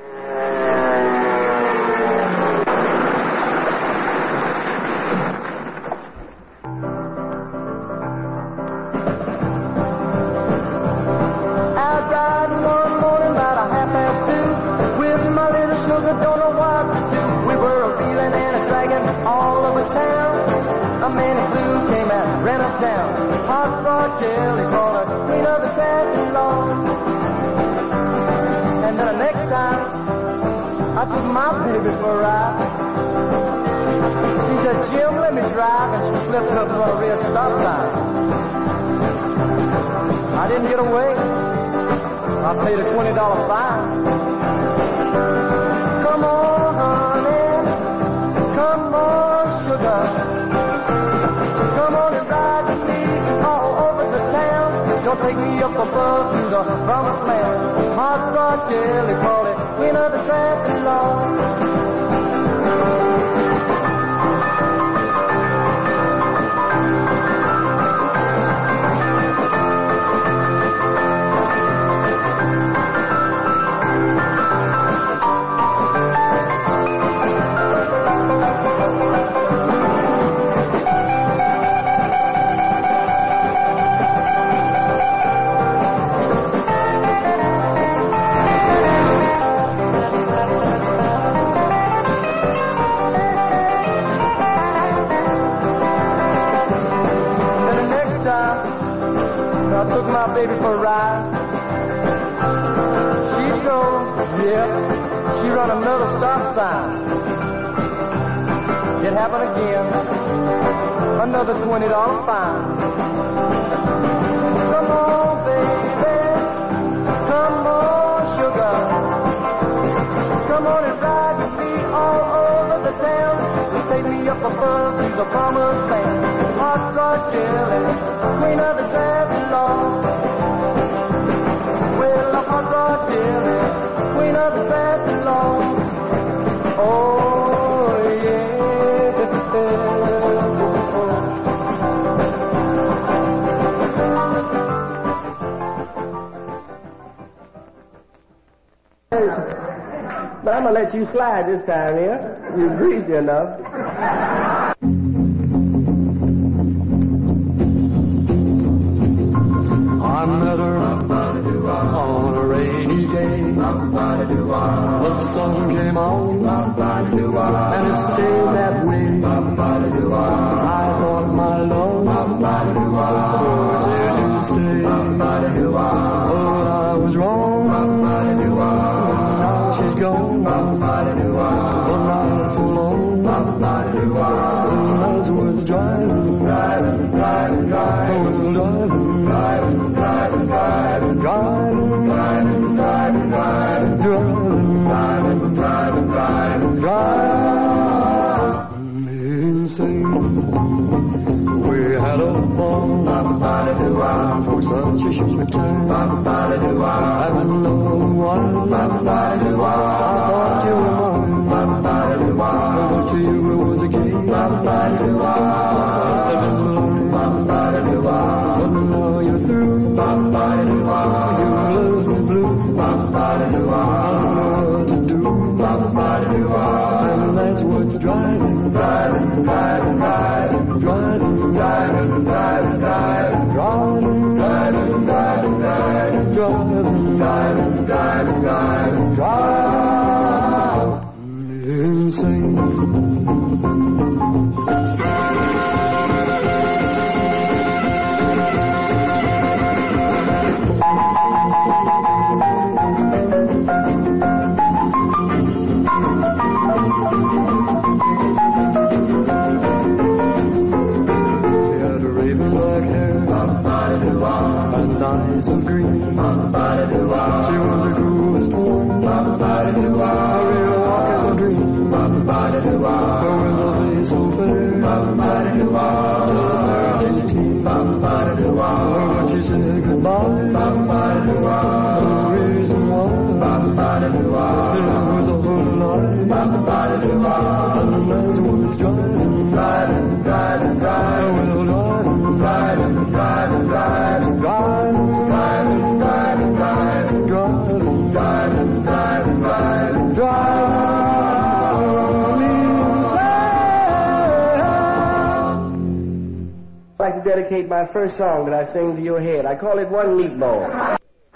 Out riding one morning about 2:30 with my little sugar, don't know what to do. We were a reeling and a dragging all over town. A man in blue came out, ran us down. Hot rod jelly called us queen of the traffic law. And then the next time I took my baby for a ride. She said, Jim, let me drive, and she slipped up on a red stop sign. I didn't get away. I paid a $20 fine. Come on, honey. Come on, sugar. Come on and ride with me all over the town. Don't take me up above to the promised land. Hot rod jelly, call it queen of the traffic law. I took my baby for a ride. She drove, yeah, she run another stop sign. It happened again, another $20 fine. Come on, baby, come on, sugar. Come on and ride with me all over the town. You take me up above to the promised land. Hot rod jelly, queen of the traffic law. Well, a hot rod jelly, queen of the traffic law. Oh, yeah. But I'm gonna let you slide this time here. You're greasy enough. I met her on a rainy day. The sun came on and it stayed that way. I thought my love was here to stay. But I was wrong. Now she's gone. The night so long. The night's worth driving. Driving. drive me insane. We had a ball for such a short time. Haven't known why. I thought you were mine. But to you it was a game. Lost them in the line. But now you're through. You left me blue. I don't know what to do. And that's what's driving me insane. And eyes of green. She was the coolest one. A real walking dream. With a face so fair. Just 18. When she said goodbye. No reason why. It was a whole lie. And that's what's driving. I'd like to dedicate my first song that I sing to your head. I call it One Meatball.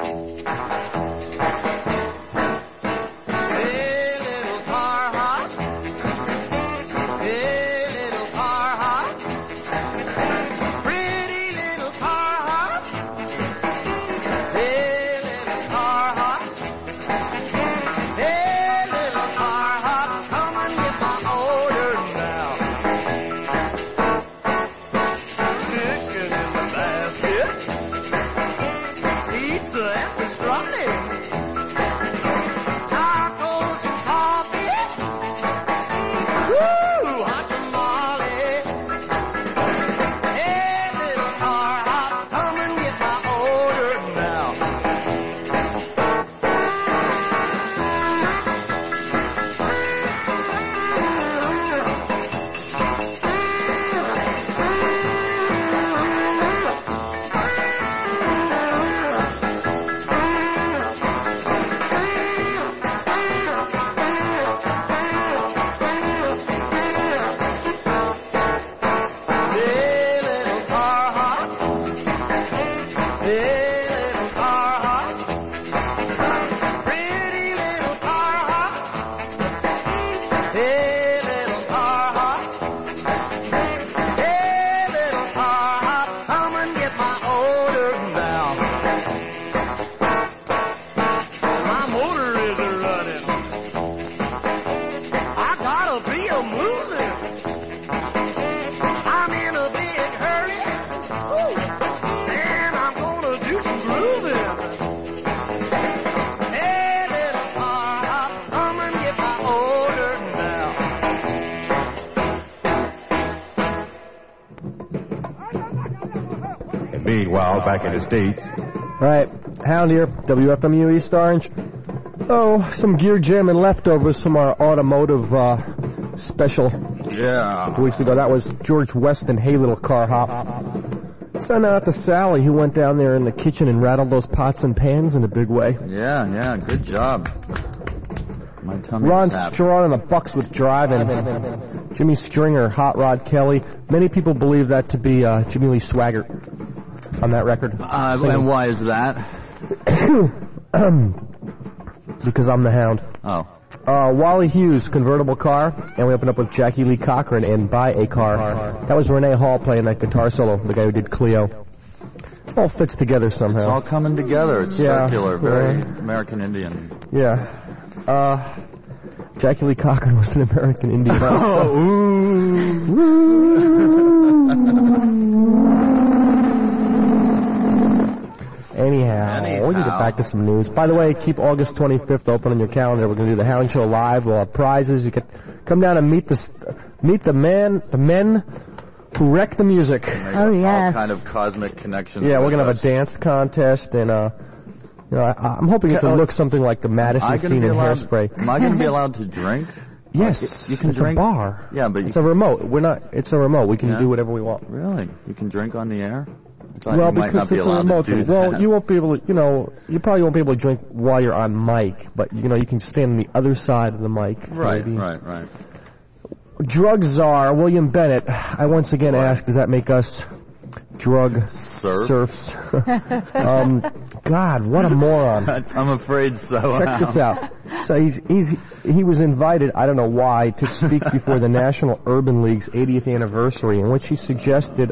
Meanwhile, back in the States. Right, Hound here, WFMU East Orange. Oh, some gear jamming leftovers from our automotive special. Yeah. 2 weeks ago. That was George Weston, Hey Little Car Hop. Send out to Sally, who went down there in the kitchen and rattled those pots and pans in a big way. Yeah, good job. My tummy Ron was happy. Strawn and the Bucks driving. Jimmy Stringer, Hot Rod Kelly. Many people believe that to be Jimmy Lee Swaggart on that record. And why is that? Because I'm the Hound. Oh. Wally Hughes, Convertible Car, and we opened up with Jackie Lee Cochran and Buy a Car. That was Renee Hall playing that guitar solo, the guy who did Cleo. All fits together somehow. It's all coming together. It's circular, very American Indian. Yeah. Jackie Lee Cochran was an American Indian also. Anyhow, we can get back to some news. By the way, keep August 25th open on your calendar. We're going to do the Hound Show live. We'll have prizes. You can come down and meet the men who wreck the music. Oh, yes. All kind of cosmic connections. Yeah, we're going to have a dance contest, and I'm hoping it to look something like the Madison scene in Hairspray. Am I going to be allowed to drink? Yes, you can it's drink. a bar. Yeah, but it's a remote. It's a remote. We can do whatever we want. Really? You can drink on the air? I thought Well, you might not because be it's a allowed remote to do thing. Well, that. you won't be able to, you probably won't be able to drink while you're on mic, but, you can stand on the other side of the mic. Right, maybe. right. Drug czar William Bennett. I once again ask, does that make us drug serfs? God, what a moron. I'm afraid so. Check this out. So he was invited, I don't know why, to speak before the National Urban League's 80th anniversary, in which he suggested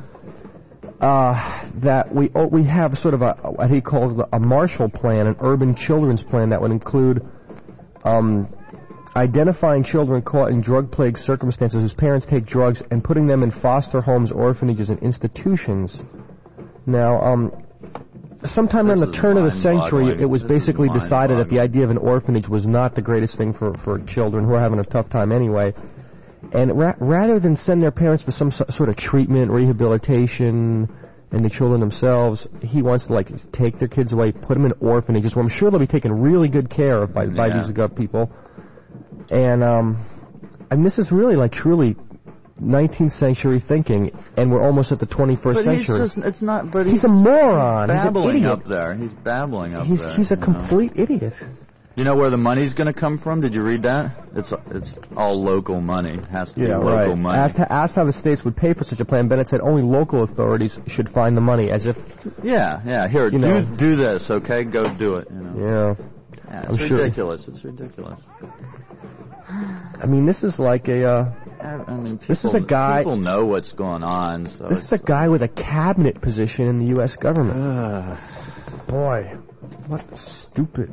that we have sort of what he called a Marshall Plan, an urban children's plan that would include identifying children caught in drug-plagued circumstances whose parents take drugs and putting them in foster homes, orphanages, and institutions. Now, sometime around the turn of the century, it was basically decided that the idea of an orphanage was not the greatest thing for children who are having a tough time anyway. And rather than send their parents for some sort of treatment, rehabilitation, and the children themselves, he wants to take their kids away, put them in orphanages, where I'm sure they'll be taken really good care of by these people. And this is really truly 19th century thinking, and we're almost at the 21st century. But he's a moron. He's an babbling idiot. up there. He's babbling up there. He's a complete idiot. You know where the money's going to come from? Did you read that? It's all local money. It has to be local money. Asked how the states would pay for such a plan, Bennett said only local authorities should find the money, as if... Yeah, here, do this, okay? Go do it. Yeah. It's ridiculous. It's ridiculous. I mean, this is like this is a guy... People know what's going on. So this is a guy with a cabinet position in the U.S. government. Boy, what stupid...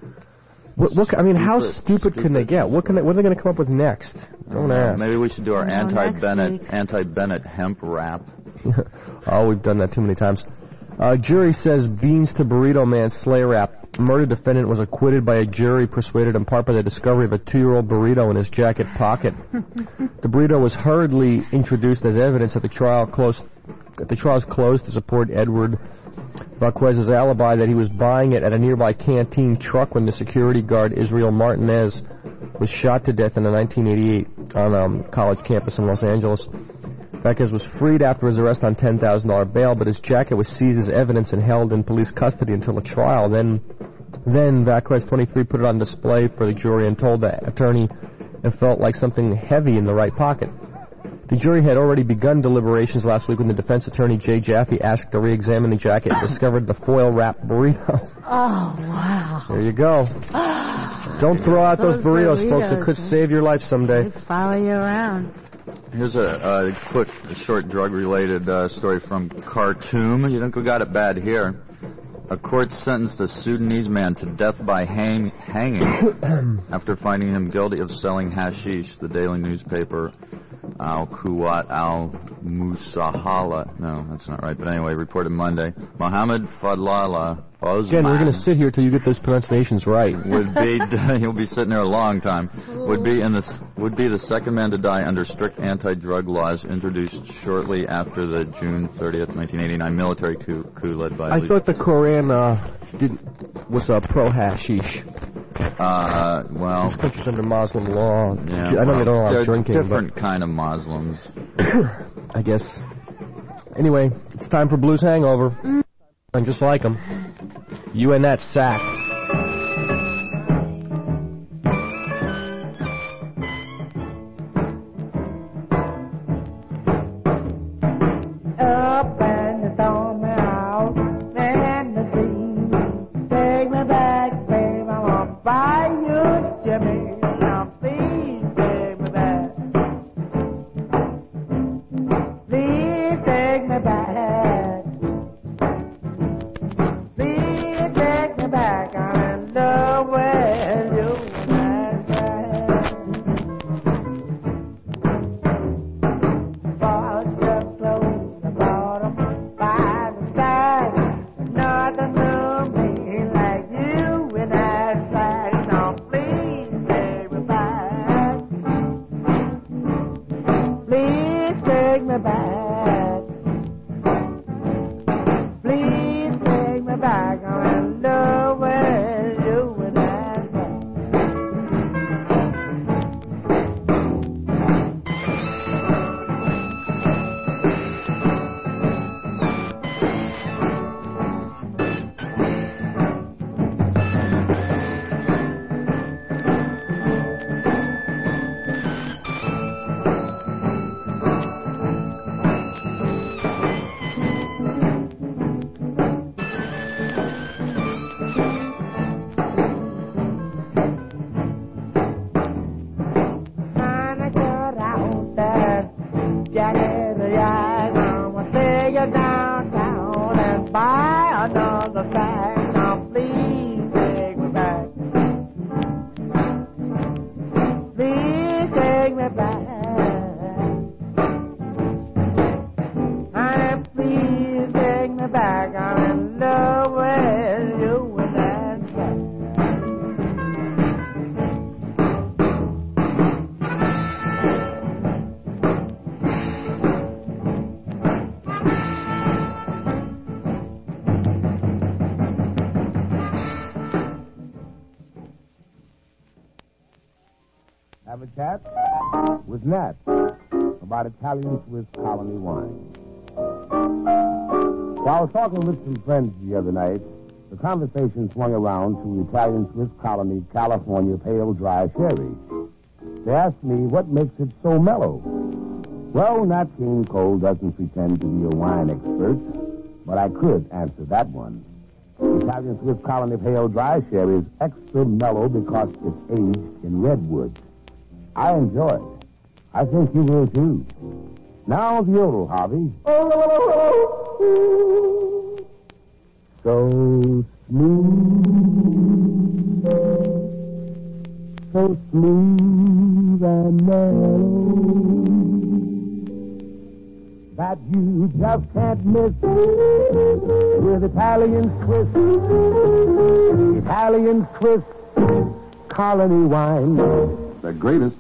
how stupid can they get? What are they going to come up with next? Don't ask. Maybe we should do our anti-Bennett hemp rap. Oh, we've done that too many times. Jury says beans to burrito man slay rap. Murder defendant was acquitted by a jury persuaded in part by the discovery of a 2-year-old burrito in his jacket pocket. The burrito was hurriedly introduced as evidence at the trial was closed to support Edward Vasquez's alibi that he was buying it at a nearby canteen truck when the security guard Israel Martinez was shot to death in 1988 on a college campus in Los Angeles. Vasquez was freed after his arrest on $10,000 bail, but his jacket was seized as evidence and held in police custody until a trial. Then Vasquez, 23, put it on display for the jury and told the attorney it felt like something heavy in the right pocket. The jury had already begun deliberations last week when the defense attorney, Jay Jaffe, asked to re-examine the jacket and discovered the foil-wrapped burrito. Oh, wow. There you go. Don't throw out those burritos, folks. It could save your life someday. They follow you around. Here's a short drug-related story from Khartoum. You don't got it bad here. A court sentenced a Sudanese man to death by hanging after finding him guilty of selling hashish. The daily newspaper Al-Quwat Al-Musahala. No, that's not right. But anyway, reported Monday. Mohammed Fadlallah Osman. Again, we're going to sit here till you get those pronunciations right. He'll be sitting there a long time. Would be the second man to die under strict anti-drug laws introduced shortly after the June 30th, 1989 military coup led by. I thought the Koran was pro-hashish. Well, this country's under Muslim law. Yeah, I know they don't allow they're drinking. Different kind of Muslims. I guess. Anyway, it's time for Blues Hangover. I'm just like them. You and that sack. Up and you throw me out in the sea. Take me back, babe, I want to buy you a shimmy. Now please take me back. Please take me back. Please take me back. have a chat with Nat about Italian Swiss colony wine. While I was talking with some friends the other night, the conversation swung around to Italian Swiss colony California pale dry sherry. They asked me what makes it so mellow. Well, Nat King Cole doesn't pretend to be a wine expert, but I could answer that one. Italian Swiss colony pale dry sherry is extra mellow because it's aged in redwood. I enjoy it. I think you will too. Now the yodel, Harvey. So smooth, so smooth and mellow that you just can't miss with Italian Swiss colony wine. The greatest.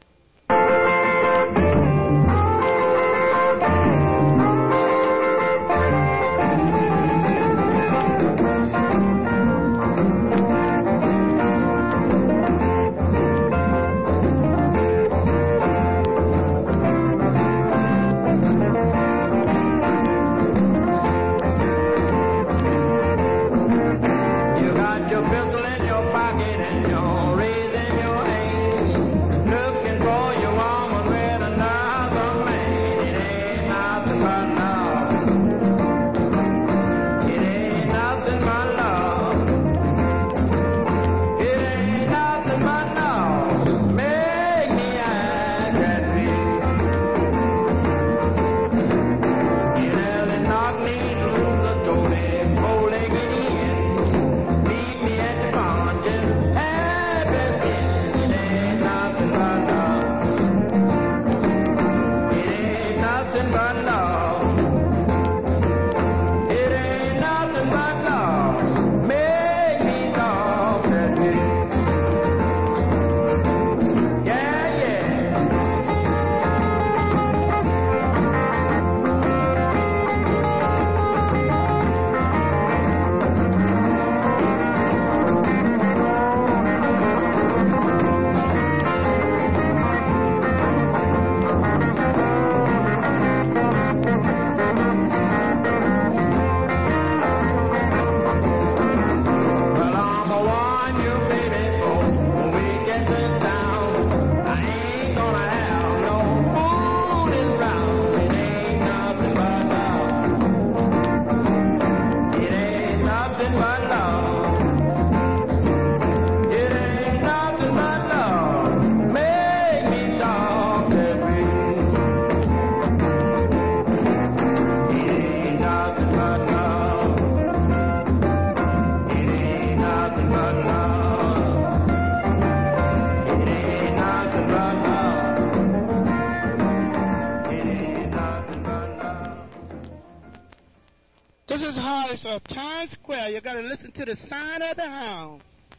Of Times Square, you gotta listen to the Sign of the Hound.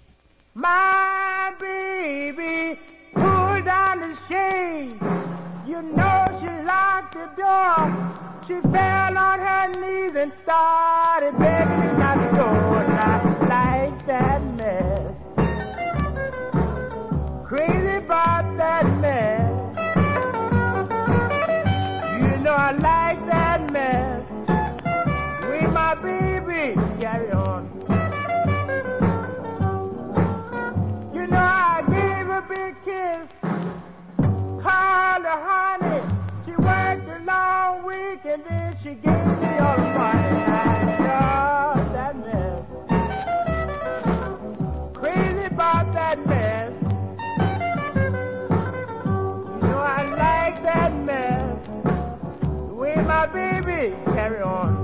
My baby pulled down the shade. You know she locked the door. She fell on her knees and started begging not to go. Not like that mess. Crazy about that mess. You know I like that mess. With my baby, carry on. You know I gave a big kiss, called her honey. She worked a long week and then she gave me all the money. I love that mess. Crazy about that mess. You know I like that mess. The way my baby carry on.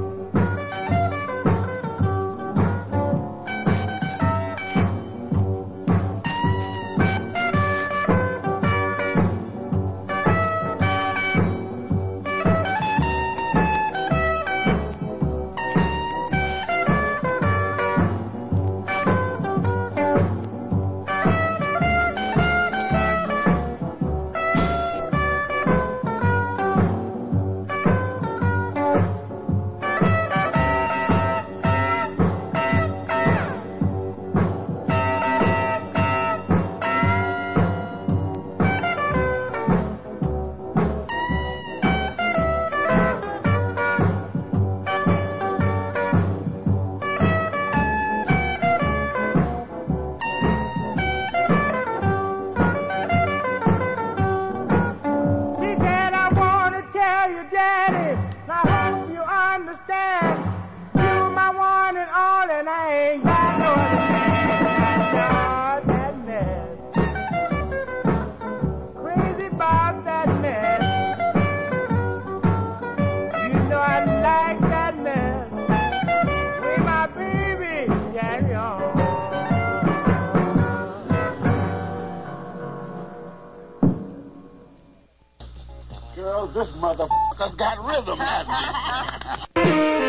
girls, this motherfucker's got rhythm, hasn't he?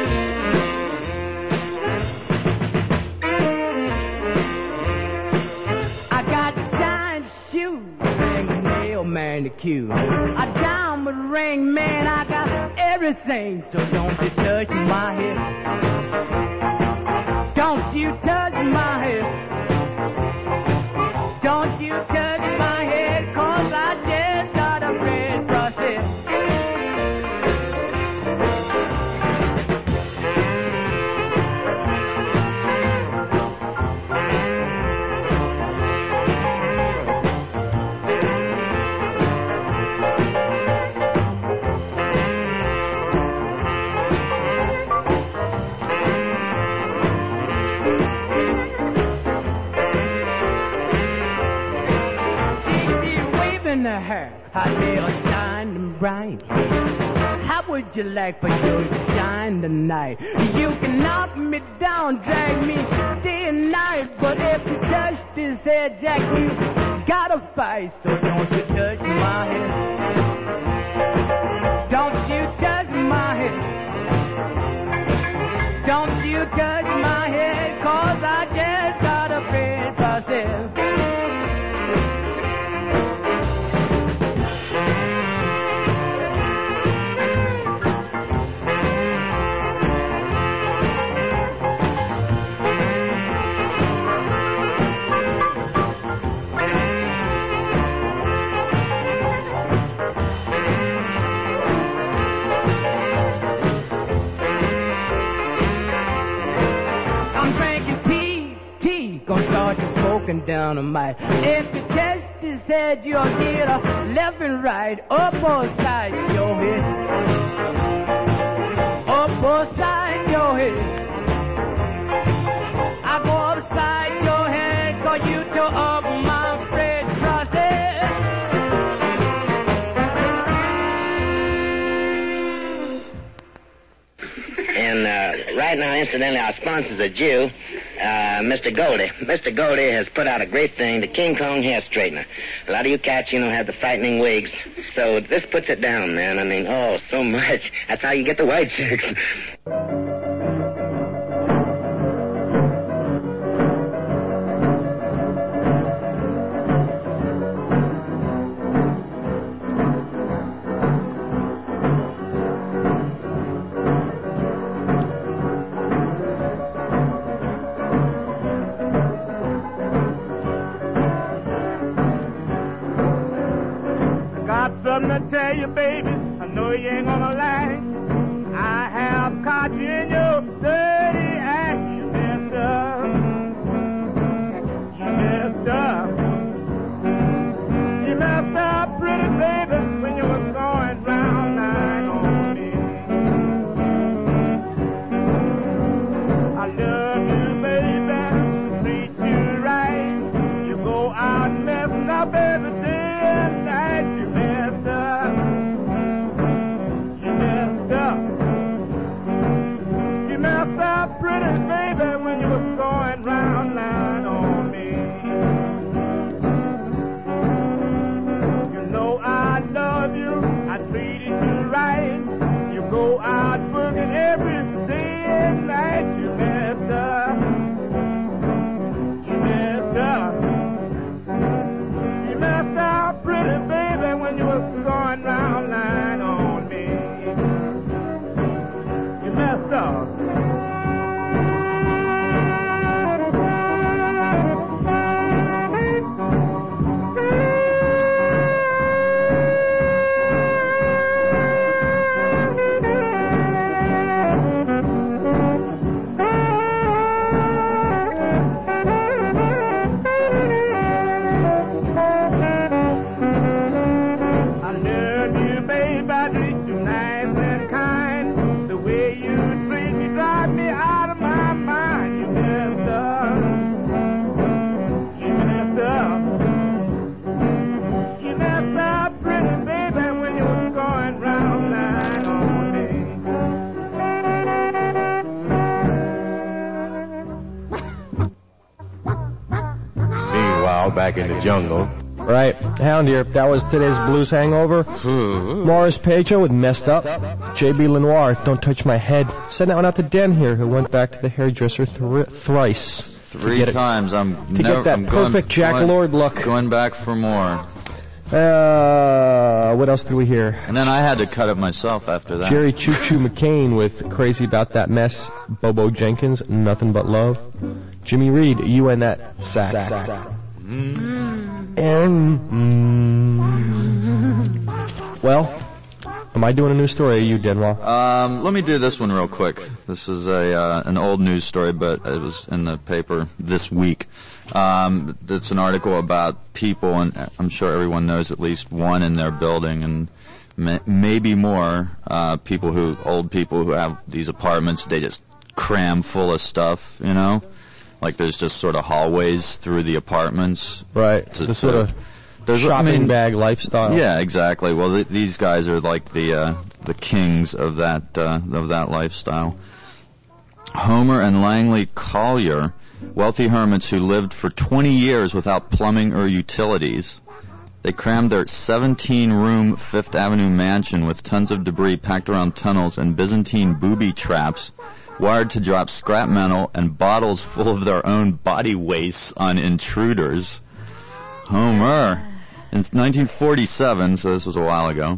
I got signed shoes, nail manicure, a diamond ring, man, I got everything, so don't you touch my hair. Don't you touch my hair. Don't you touch my head, 'cause I just got a red process. In the hair, I feel shining bright. How would you like for yours to shine tonight? You can knock me down, drag me day and night, but if you touch this head, Jack, you gotta fight. So don't you touch my head. Don't you touch my head. Don't you touch my head, 'cause I just got a red process. Gonna start you smoking dynamite. If you test his head, you'll get a left and right, up or side your head. Up or side your head. I go upside your head, 'cause you tore up my red process. And right now, incidentally, our sponsor's a Jew. Mr. Goldie. Mr. Goldie has put out a great thing, the King Kong hair straightener. A lot of you cats, have the frightening wigs. So this puts it down, man. I mean, oh, so much. That's how you get the white chicks. Something to tell you, baby, I know you ain't gonna lie. I have caught you in your dirty act. You messed up. You messed up. You messed up, pretty baby, when you was going round nine on me. I love you, baby, treat you right. You go out messing up every day and night. You messed up. You messed up. You messed up, pretty baby, when you was going round nine on me. You know I love you. I treated you right. You go out working every day and night. You messed up. You messed up. You messed up, pretty baby, when you was going round nine on me. You messed up. Back in the jungle, Right. Hound here. That was today's Blues Hangover. Morris Pedro with Messed Up. J.B. Lenoir, Don't Touch My Head. Send that one out to Den here, who went back to the hairdresser thrice. Three times. Get that perfect Jack Lord look. Going back for more. What else did we hear? And then I had to cut it myself after that. Jerry Choo Choo McCain with Crazy About That Mess. Bobo Jenkins, Nothing But Love. Jimmy Reed, You and That Sax. Well, am I doing a news story or are you, Denwall? Let me do this one real quick. This is an old news story, but it was in the paper this week. It's an article about people, and I'm sure everyone knows at least one in their building, and maybe more, old people who have these apartments, they just cram full of stuff, you know? Like there's just sort of hallways through the apartments. Right. The sort of shopping bag lifestyle. Yeah, exactly. Well, these guys are like the kings of that lifestyle. Homer and Langley Collier, wealthy hermits who lived for 20 years without plumbing or utilities. They crammed their 17-room Fifth Avenue mansion with tons of debris packed around tunnels and Byzantine booby traps, wired to drop scrap metal and bottles full of their own body waste on intruders. Homer. In 1947, so this was a while ago,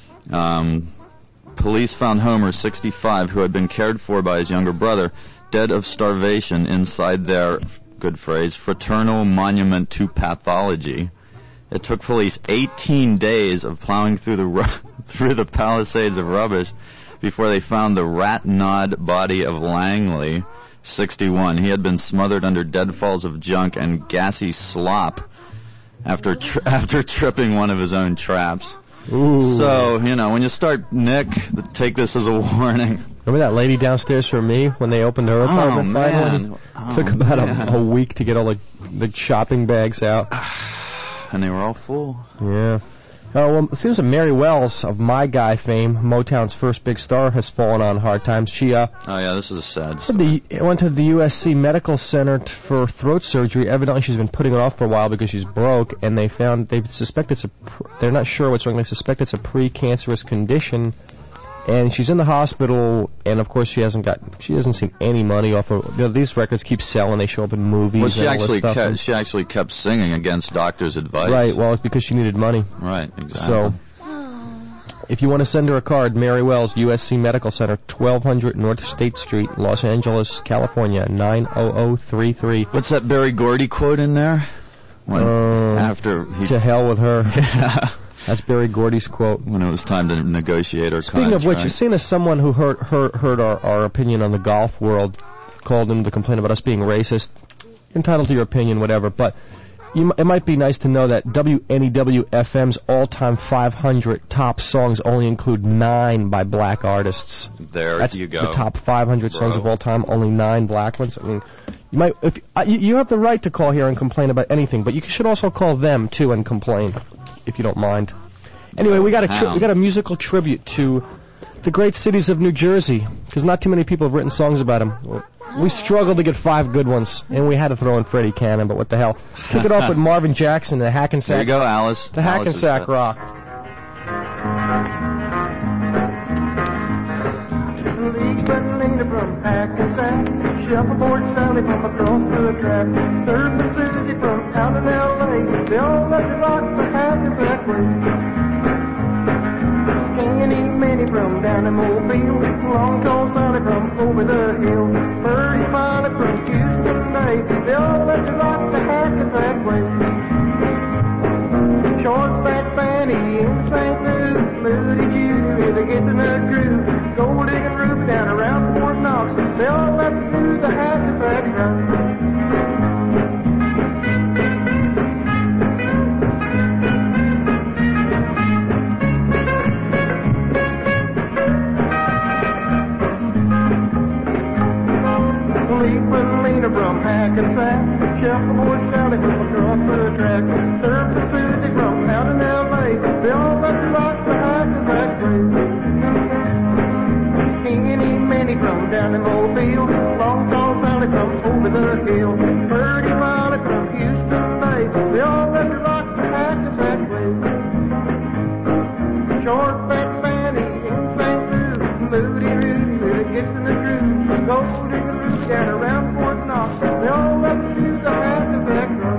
police found Homer, 65, who had been cared for by his younger brother, dead of starvation inside their, good phrase, fraternal monument to pathology. It took police 18 days of plowing through the palisades of rubbish before they found the rat-gnawed body of Langley, 61. He had been smothered under deadfalls of junk and gassy slop after tripping one of his own traps. Ooh. So, when you start, Nick, take this as a warning. Remember that lady downstairs from me when they opened her apartment finally? Took about a week to get all the shopping bags out. And they were all full. Yeah. Well, it seems that Mary Wells of My Guy fame, Motown's first big star, has fallen on hard times. She oh yeah, this is a sad story. Went to the USC Medical Center for throat surgery. Evidently, she's been putting it off for a while because she's broke, and they're not sure what's wrong. They suspect it's a pre-cancerous condition, and she's in the hospital. And of course, she hasn't seen any money off of. These records keep selling. They show up in movies. Well, she actually kept singing against doctors' advice. Right. Well, it's because she needed money. Right. Exactly. So, if you want to send her a card, Mary Wells, USC Medical Center, 1200 North State Street, Los Angeles, California, 90033. What's that Berry Gordy quote in there? To hell with her. Yeah. That's Berry Gordy's quote. When it was time to negotiate her Speaking contract. of which, seeing as someone who heard our opinion on the golf world, called in to complain about us being racist, entitled to your opinion, whatever, but it might be nice to know that WNEW-FM's all-time 500 top songs only include 9 by black artists. That's you go. The top 500 songs of all time, only 9 black ones. I mean, you have the right to call here and complain about anything, but you should also call them too and complain, if you don't mind. Anyway, we got a musical tribute to the great cities of New Jersey, because not too many people have written songs about them. We struggled to get 5 good ones, and we had to throw in Freddie Cannon, but what the hell. Took it off with Marvin Jackson, the Hackensack. There you go, Alice. The Hackensack Rock. Lena from Hackensack, Shuffleboard Sally from across the track, Surfing Susie from out in L.A., they all love to rock the Hackensack way. Skinny Minnie from down in Mobile, Long Tall Sally from over the hill, Birdie Molly from Houston, they all love to rock the Hackensack way. Short Fat Fanny in St. Louis, Moody Julie, they're guessing a groove, Gold Digging Ruby down around Fort Knox, they all love to do the Hackensack run. From Hackensack, Shuffleboard Sally from across the track, Surfing Susie from out in L.A., they all love to rock the Hackensack way. Skinny Minnie from down in Mobile, Long Tall Sally from over the hill, Birdie Molly from Houston, they all love to rock the Hackensack play. Short, fat Fanny in St. Louis, Moody Rudy, Little Gibson the Groove, Gold Digger Rudy, and around Fort Knox, they all love to use the hand of that drum.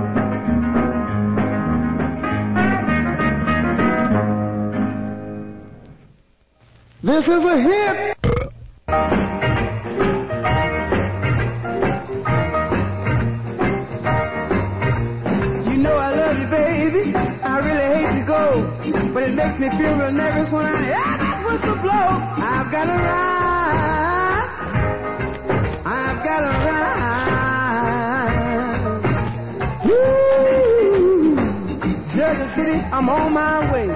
This is a hit! You know I love you, baby. I really hate to go, but it makes me feel real nervous when I hear that whistle blow. I've got to ride. I've got to ride. Woo! Jersey City, I'm on my way.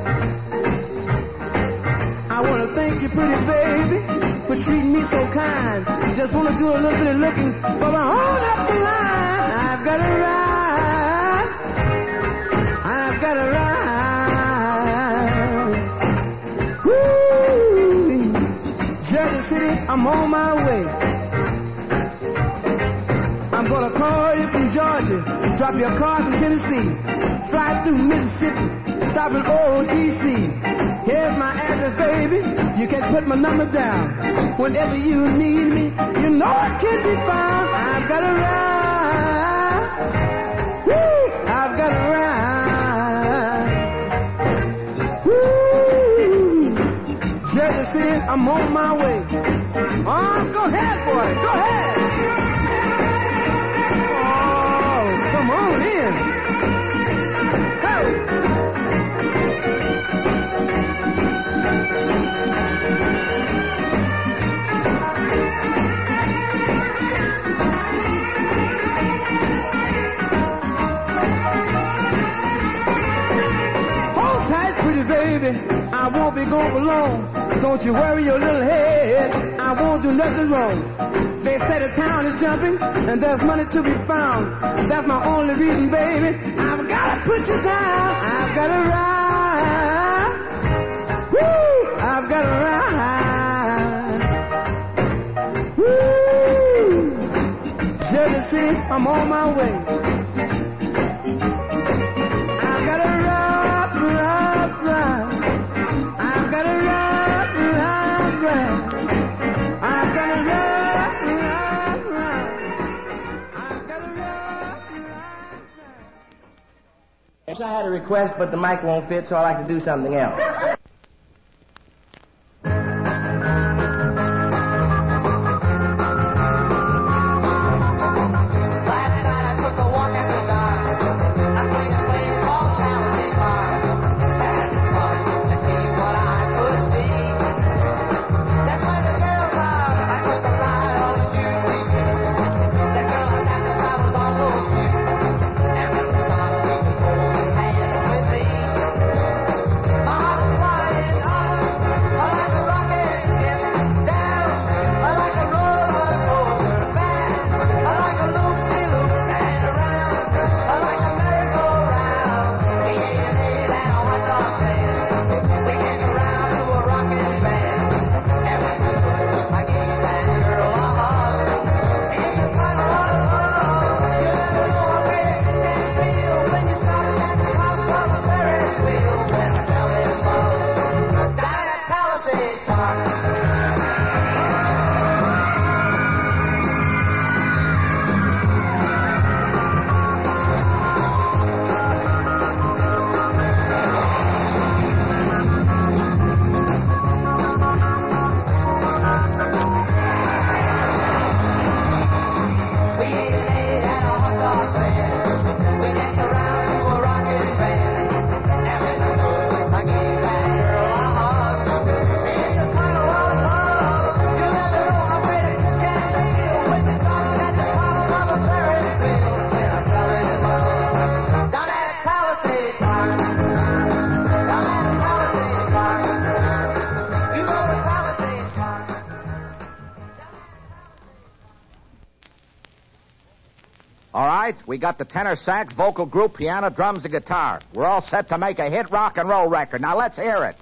I want to thank you, pretty baby, for treating me so kind. Just want to do a little bit of looking for my own up the line. I've got to ride. I've got to ride. Woo! Jersey City, I'm on my way. I'm going to call you from Georgia, drop your car from Tennessee, fly through Mississippi, stop in old D.C. Here's my address, baby. You can put my number down. Whenever you need me, you know I can be found. I've got to ride. Woo! I've got to ride. Woo! Jersey City, I'm on my way. Oh, go ahead, boy. Go ahead. Oh, come on in. Hey. Baby, I won't be gone for long. Don't you worry your little head. I won't do nothing wrong. They say the town is jumping and there's money to be found. That's my only reason, baby. I've got to put you down. I've got to ride. Woo! I've got to ride. Woo! Jersey City, I'm on my way. I've got to ride. I've got to ride, ride, ride. I've got to ride, ride, ride. I've got to ride, ride, ride. Yes, I had a request, but the mic won't fit, so I like to do something else. All right, we got the tenor sax, vocal group, piano, drums, and guitar. We're all set to make a hit rock and roll record. Now let's hear it.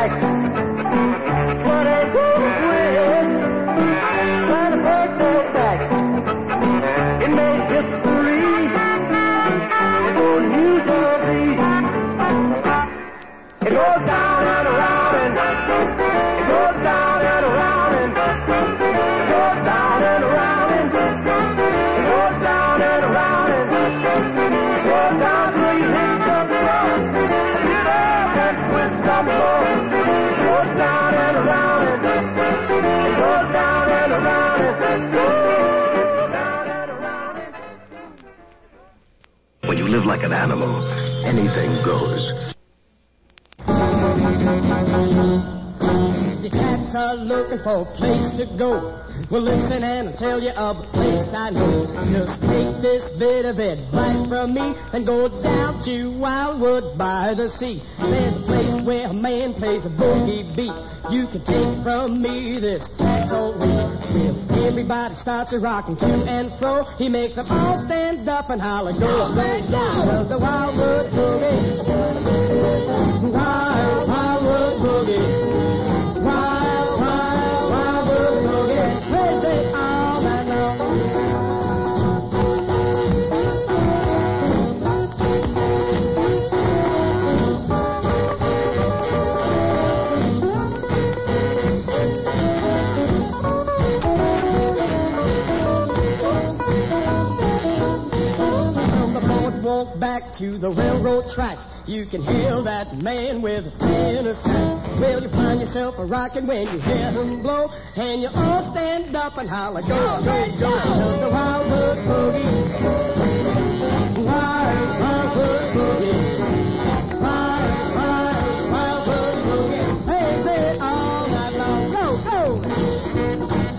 back. What a twist. Santa birthday back. It made history. It goes New Jersey. It goes down and around and it goes down and around and it goes down and around and it goes down and around and it goes down till you hit the floor. Get up and twist some more. It goes down and around and it goes down and around and it goes down and around and. When you live like an animal, anything goes. The cats are looking for a place to go. Well, listen and I'll tell you of a place I know. Just take this bit of advice from me and go down to Wildwood by the sea. There's a place where a man plays a boogie beat. You can take it from me, this cat's all week. Well, everybody starts a rocking to and fro. He makes them all stand up and holler, go, go, go. Does the Wildwood boogie. Wild, Wildwood boogie. Wild, wild, Wildwood boogie. Crazy all night long. From the boardwalk back to the railroad tracks, you can hear that man with a tenor sax. Well, you find yourself a rockin' when you hear him blow, and you all stand up and holler, go, go, go, to the Wildwood boogie. Wild, Wildwood boogie. Wild, wild, Wildwood boogie. Plays it all night long. Go, go.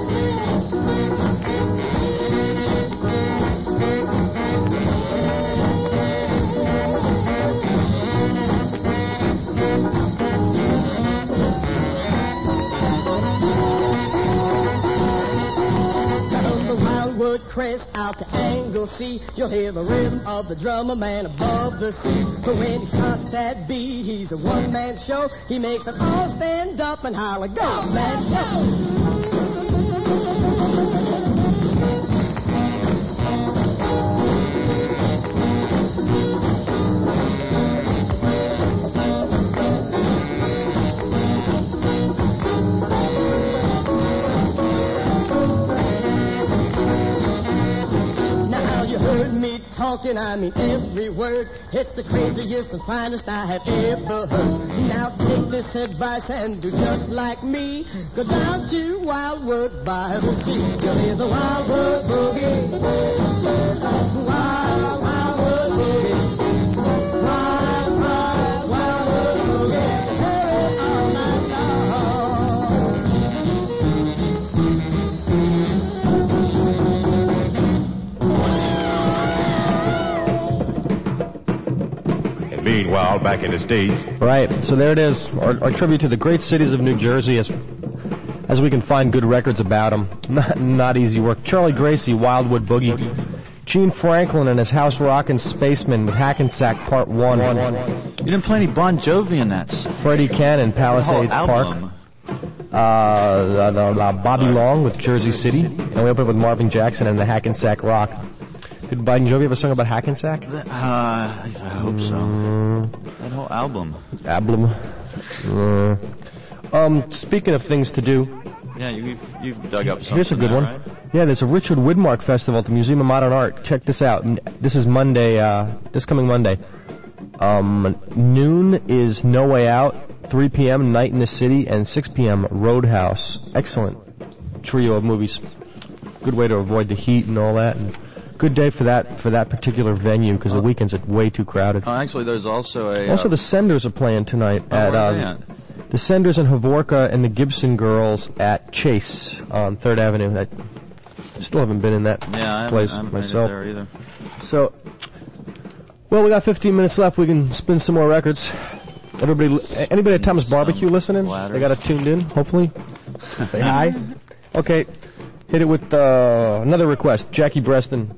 Wildwood Crest out to Anglesey, you'll hear the rhythm of the drummer man above the sea. But when he starts that beat, he's a one-man show. He makes them all stand up and holler, go, man, go. Talking, I mean every word. It's the craziest and finest I have ever heard. Now take this advice and do just like me. Go down to Wildwood by the sea. You'll hear the Wildwood boogie. Wild, Wildwood boogie. Wild, wild, Wildwood boogie. Hear it all night long. Meanwhile, back in the States. Right, so there it is. Our tribute to the great cities of New Jersey as we can find good records about them. Not easy work. Charlie Gracie, Wildwood Boogie. Gene Franklin and his House Rockin' Spaceman with Hackensack Part 1. You didn't play any Bon Jovi in that. Freddie Cannon, Palisades Park. Bobby Long with Jersey City. And we opened with Marvin Jackson and the Hackensack Rock. Did Bon Jovi have a song about Hackensack? I hope so. That whole album. Speaking of things to do. Yeah, you've dug up something. Here's a good one. Right? Yeah, there's a Richard Widmark Festival at the Museum of Modern Art. Check this out. This is Monday, this coming Monday. Noon is No Way Out, 3 p.m. Night in the City, and 6 p.m. Roadhouse. Excellent trio of movies. Good way to avoid the heat and all that. And good day for that particular venue because the weekends are way too crowded. Actually, there's also the Senders are playing tonight at the Senders and Havorka and the Gibson Girls at Chase on 3rd Avenue. I still haven't been in that place myself. There either. So, well, we got 15 minutes left. We can spin some more records. Anybody at Thomas Barbecue listening? They got it tuned in. Hopefully, say hi. Okay. Hit it with another request, Jackie Breston.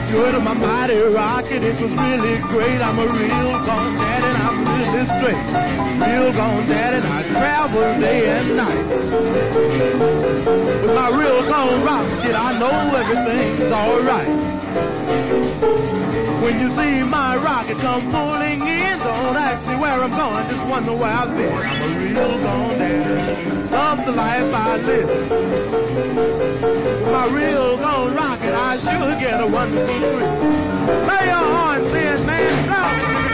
You heard of my mighty rocket, it was really great. I'm a real gone daddy, and I'm really straight. Real gone daddy, and I travel day and night. With my real gone rocket, I know everything's alright. When you see my rocket come pulling in, don't ask me where I'm going, just wonder where I've been. I'm a real gone daddy, love the life I live. My real gone rocket, I sure get a wonderful thrill. Play your horns in, man, blow.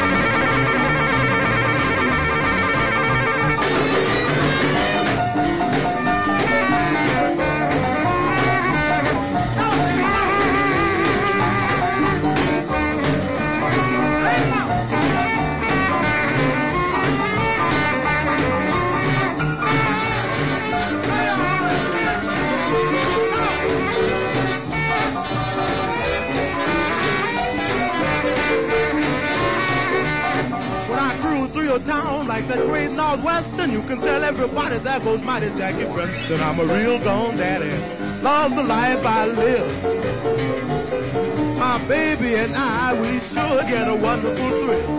Town like that great Northwestern, you can tell everybody there goes mighty Jackie Princeton. I'm a real gone daddy, love the life I live. My baby and I, we sure get a wonderful thrill.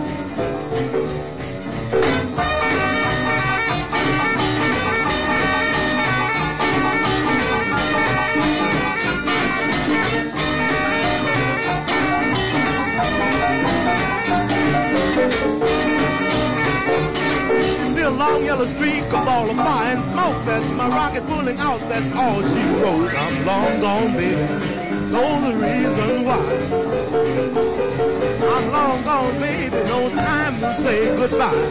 A long yellow streak, a ball of fire and smoke. That's my rocket pulling out, that's all she wrote. I'm long gone, baby, know the reason why. I'm long gone, baby, no time to say goodbye.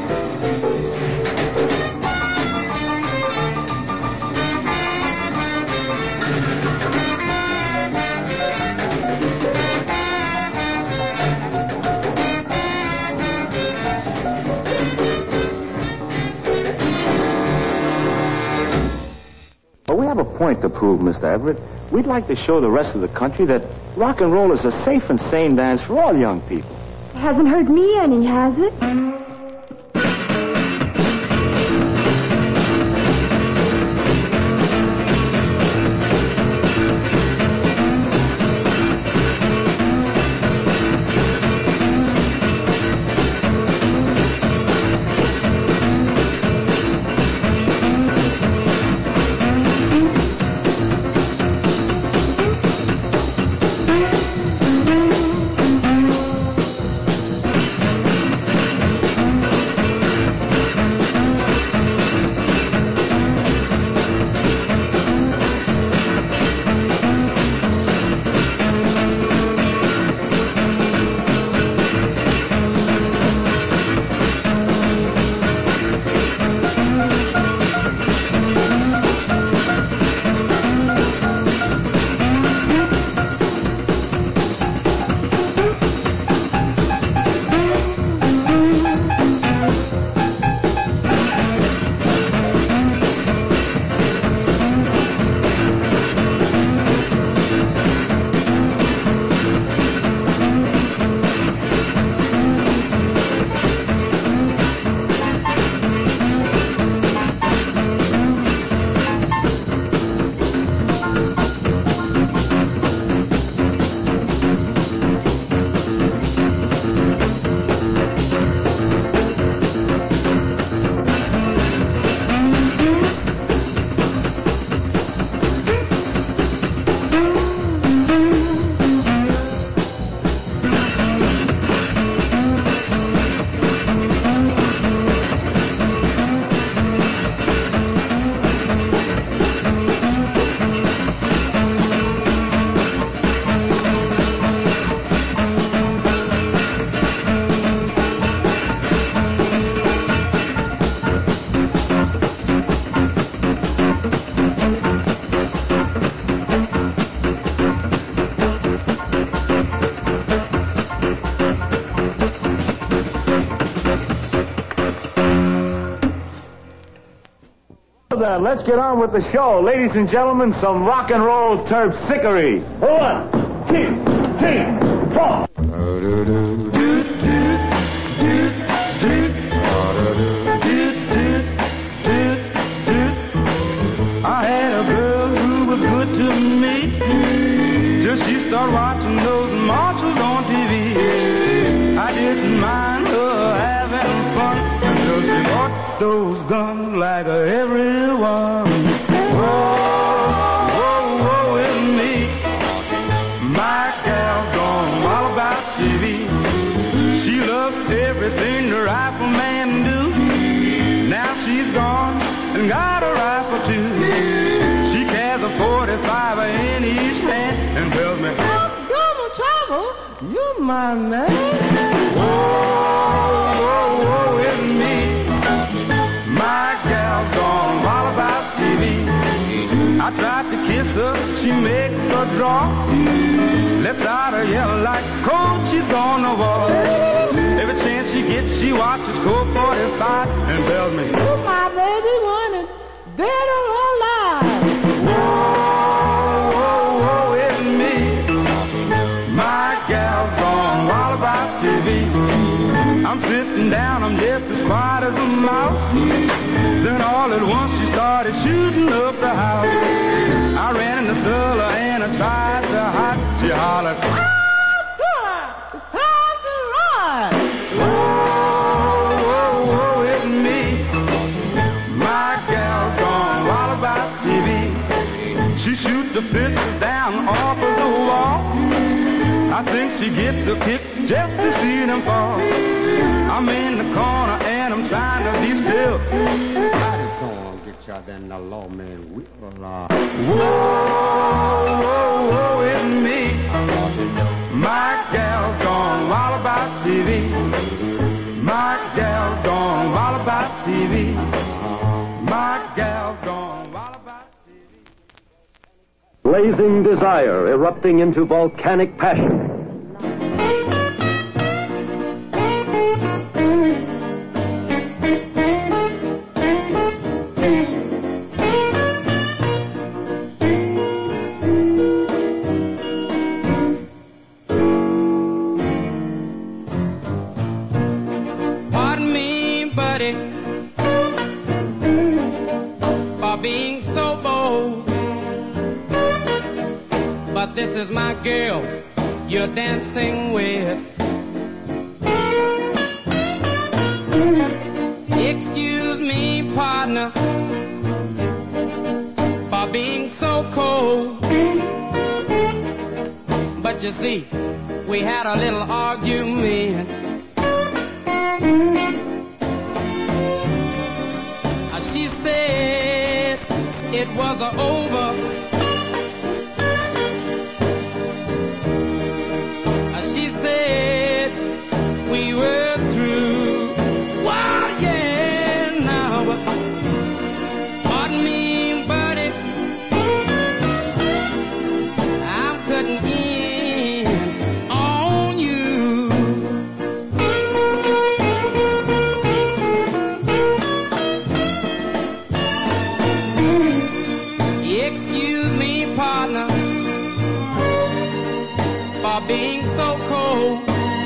We have a point to prove, Mr. Everett. We'd like to show the rest of the country that rock and roll is a safe and sane dance for all young people. Hasn't hurt me any, has it? Let's get on with the show. Ladies and gentlemen, some rock and roll terpsichore. 1, 2, 3, 4. I had a girl who was good to me till she started watching those one. Whoa, it's me. My gal's gone wild about TV. She loves everything the rifleman do. Now she's gone and got a rifle too. She carries a 45 in each hand and tells me, I'm gonna travel, you're my man. Whoa, it's me. My gal's gone wild about TV. I tried to kiss her, she makes a draw. Lets out her yell like cold, she's gonna walk. Every chance she gets, she watches Colt 45 and tells me, oh, my baby wanted dead or alive. Whoa, it's me. My gal's gone wild about TV. I'm sitting down, I'm just as quiet as a mouse. Then all at once she started shooting up the house. I ran in the cellar and I tried to hide. She hollered, oh, it's time to ride. Whoa, it's me. My gal's gone wild about TV. She shoots the pictures down off of the wall. I think she gets a kick just to see them fall. I'm in the corner and I'm trying to be still. I just gonna get you then the lawman will. Whoa, it's me. My gal's gone wild about TV. My gal's gone wild about TV. My gal's gone wild about TV. Blazing desire erupting into volcanic passion. Pardon me, buddy, for being so bold. But this is my girl you're dancing with. Excuse me, partner, for being so cold. But you see, we had a little argument. She said it was over. She said we were through. Well, yeah, now, pardon me, buddy, I'm cutting in on you. Excuse me, partner, for being so cold,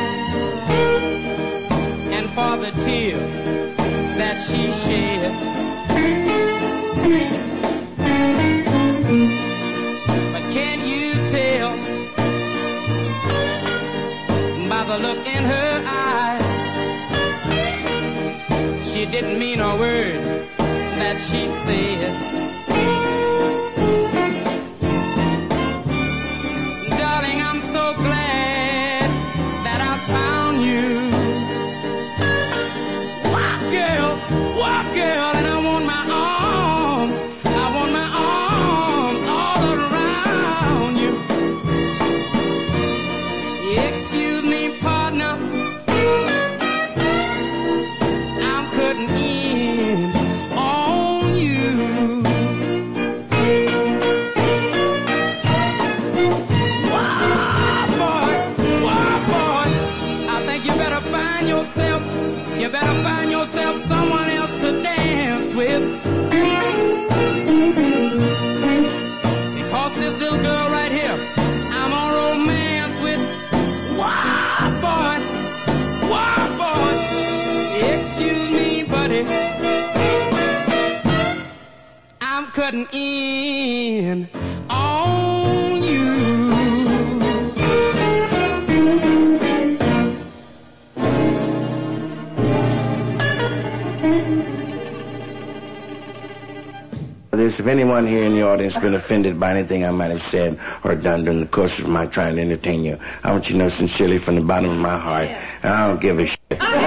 and for the tears that she shed. But can you tell by the look in her eyes, she didn't mean a word that she said. Darling, I'm so glad that I found you. Walk, girl, and I want my arms all around you. Excuse me, partner, I'm cutting in on you. Wow, boy, I think you better find yourself someone else to dance with. Because this little girl right here, I'm on romance with. Wow, boy, excuse me, buddy, I'm cutting in on you. this. If anyone here in the audience has been offended by anything I might have said or done during the course of my trying to entertain you, I want you to know sincerely from the bottom of my heart, I don't give a shit.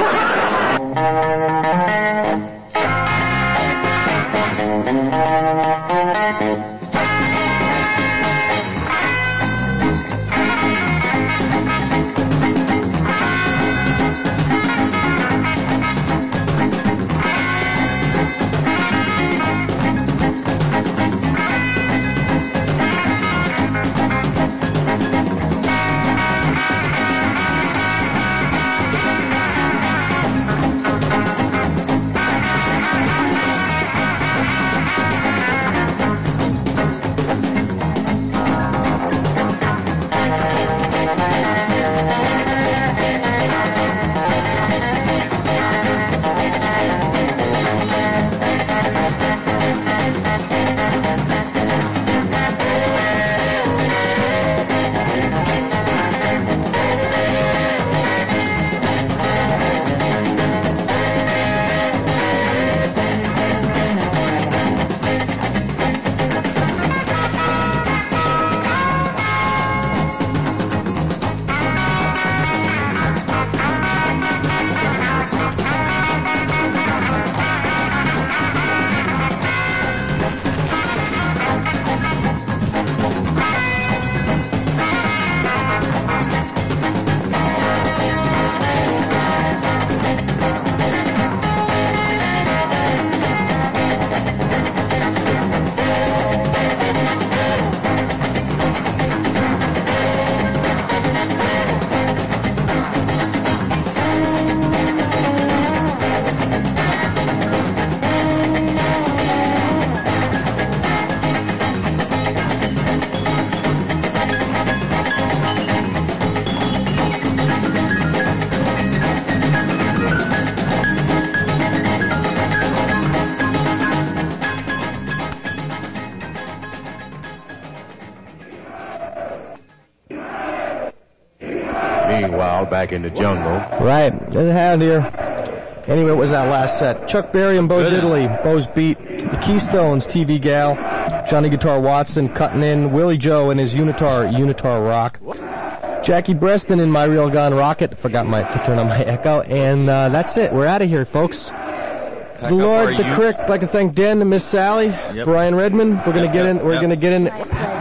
Meanwhile, back in the jungle. Right, in the hand here. Anyway, what was that last set? Chuck Berry and Bo Diddley, Bo's Beat, the Keystones, TV Gal, Johnny Guitar Watson cutting in, Willie Joe and his Unitar Rock, Jackie Breston in My Real Gone Rocket, forgot to turn on my echo, and that's it. We're out of here, folks. The Lord, the Crick, I'd like to thank Dan and Miss Sally, Brian Redmond. We're gonna get in.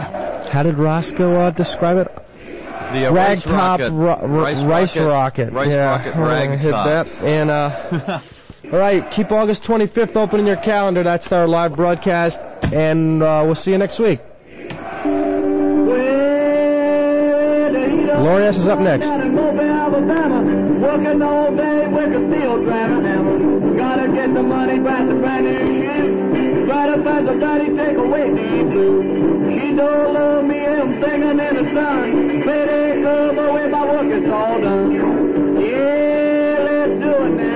How did Roscoe describe it? The Rice Rocket. Rice Rocket Rag hit Top. that. And all right, keep August 25th open in your calendar. That's our live broadcast, and we'll see you next week. Lori S. is up next. Working all day with a steel driving hammer. Gotta get the money, buy the brand new shoes. Try to find somebody, take away the blues. She don't love me, I'm singing in the sun. Baby, come away, my work is all done. Yeah, let's do it now.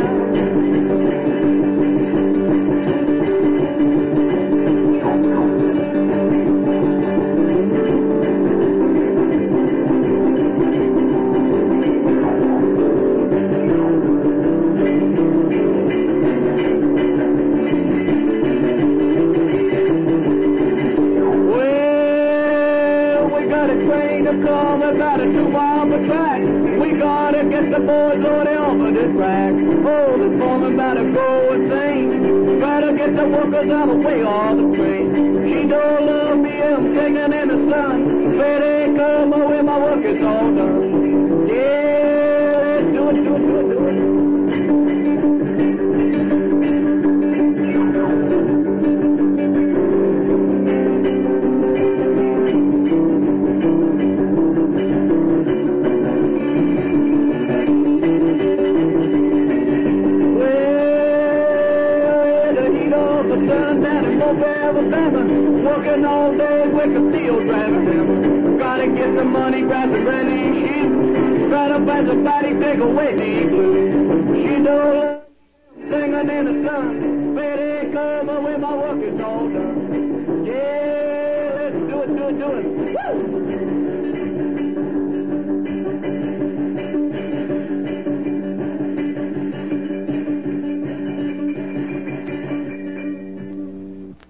Come about a 2-mile track. We gotta get the boys loaded off of this track. Oh, the foreman about to go insane. Try to get the workers out of the way of the train. She don't love me, I'm singing in the sun. Baby, come away, my work is all done. Yeah, let's do it. Working all day with a steel driving hammer. Gotta get the money, grab the brand new sheet. Try to find somebody, take away the blues. She don't love singing in the sun. Baby, come away, my work is all done.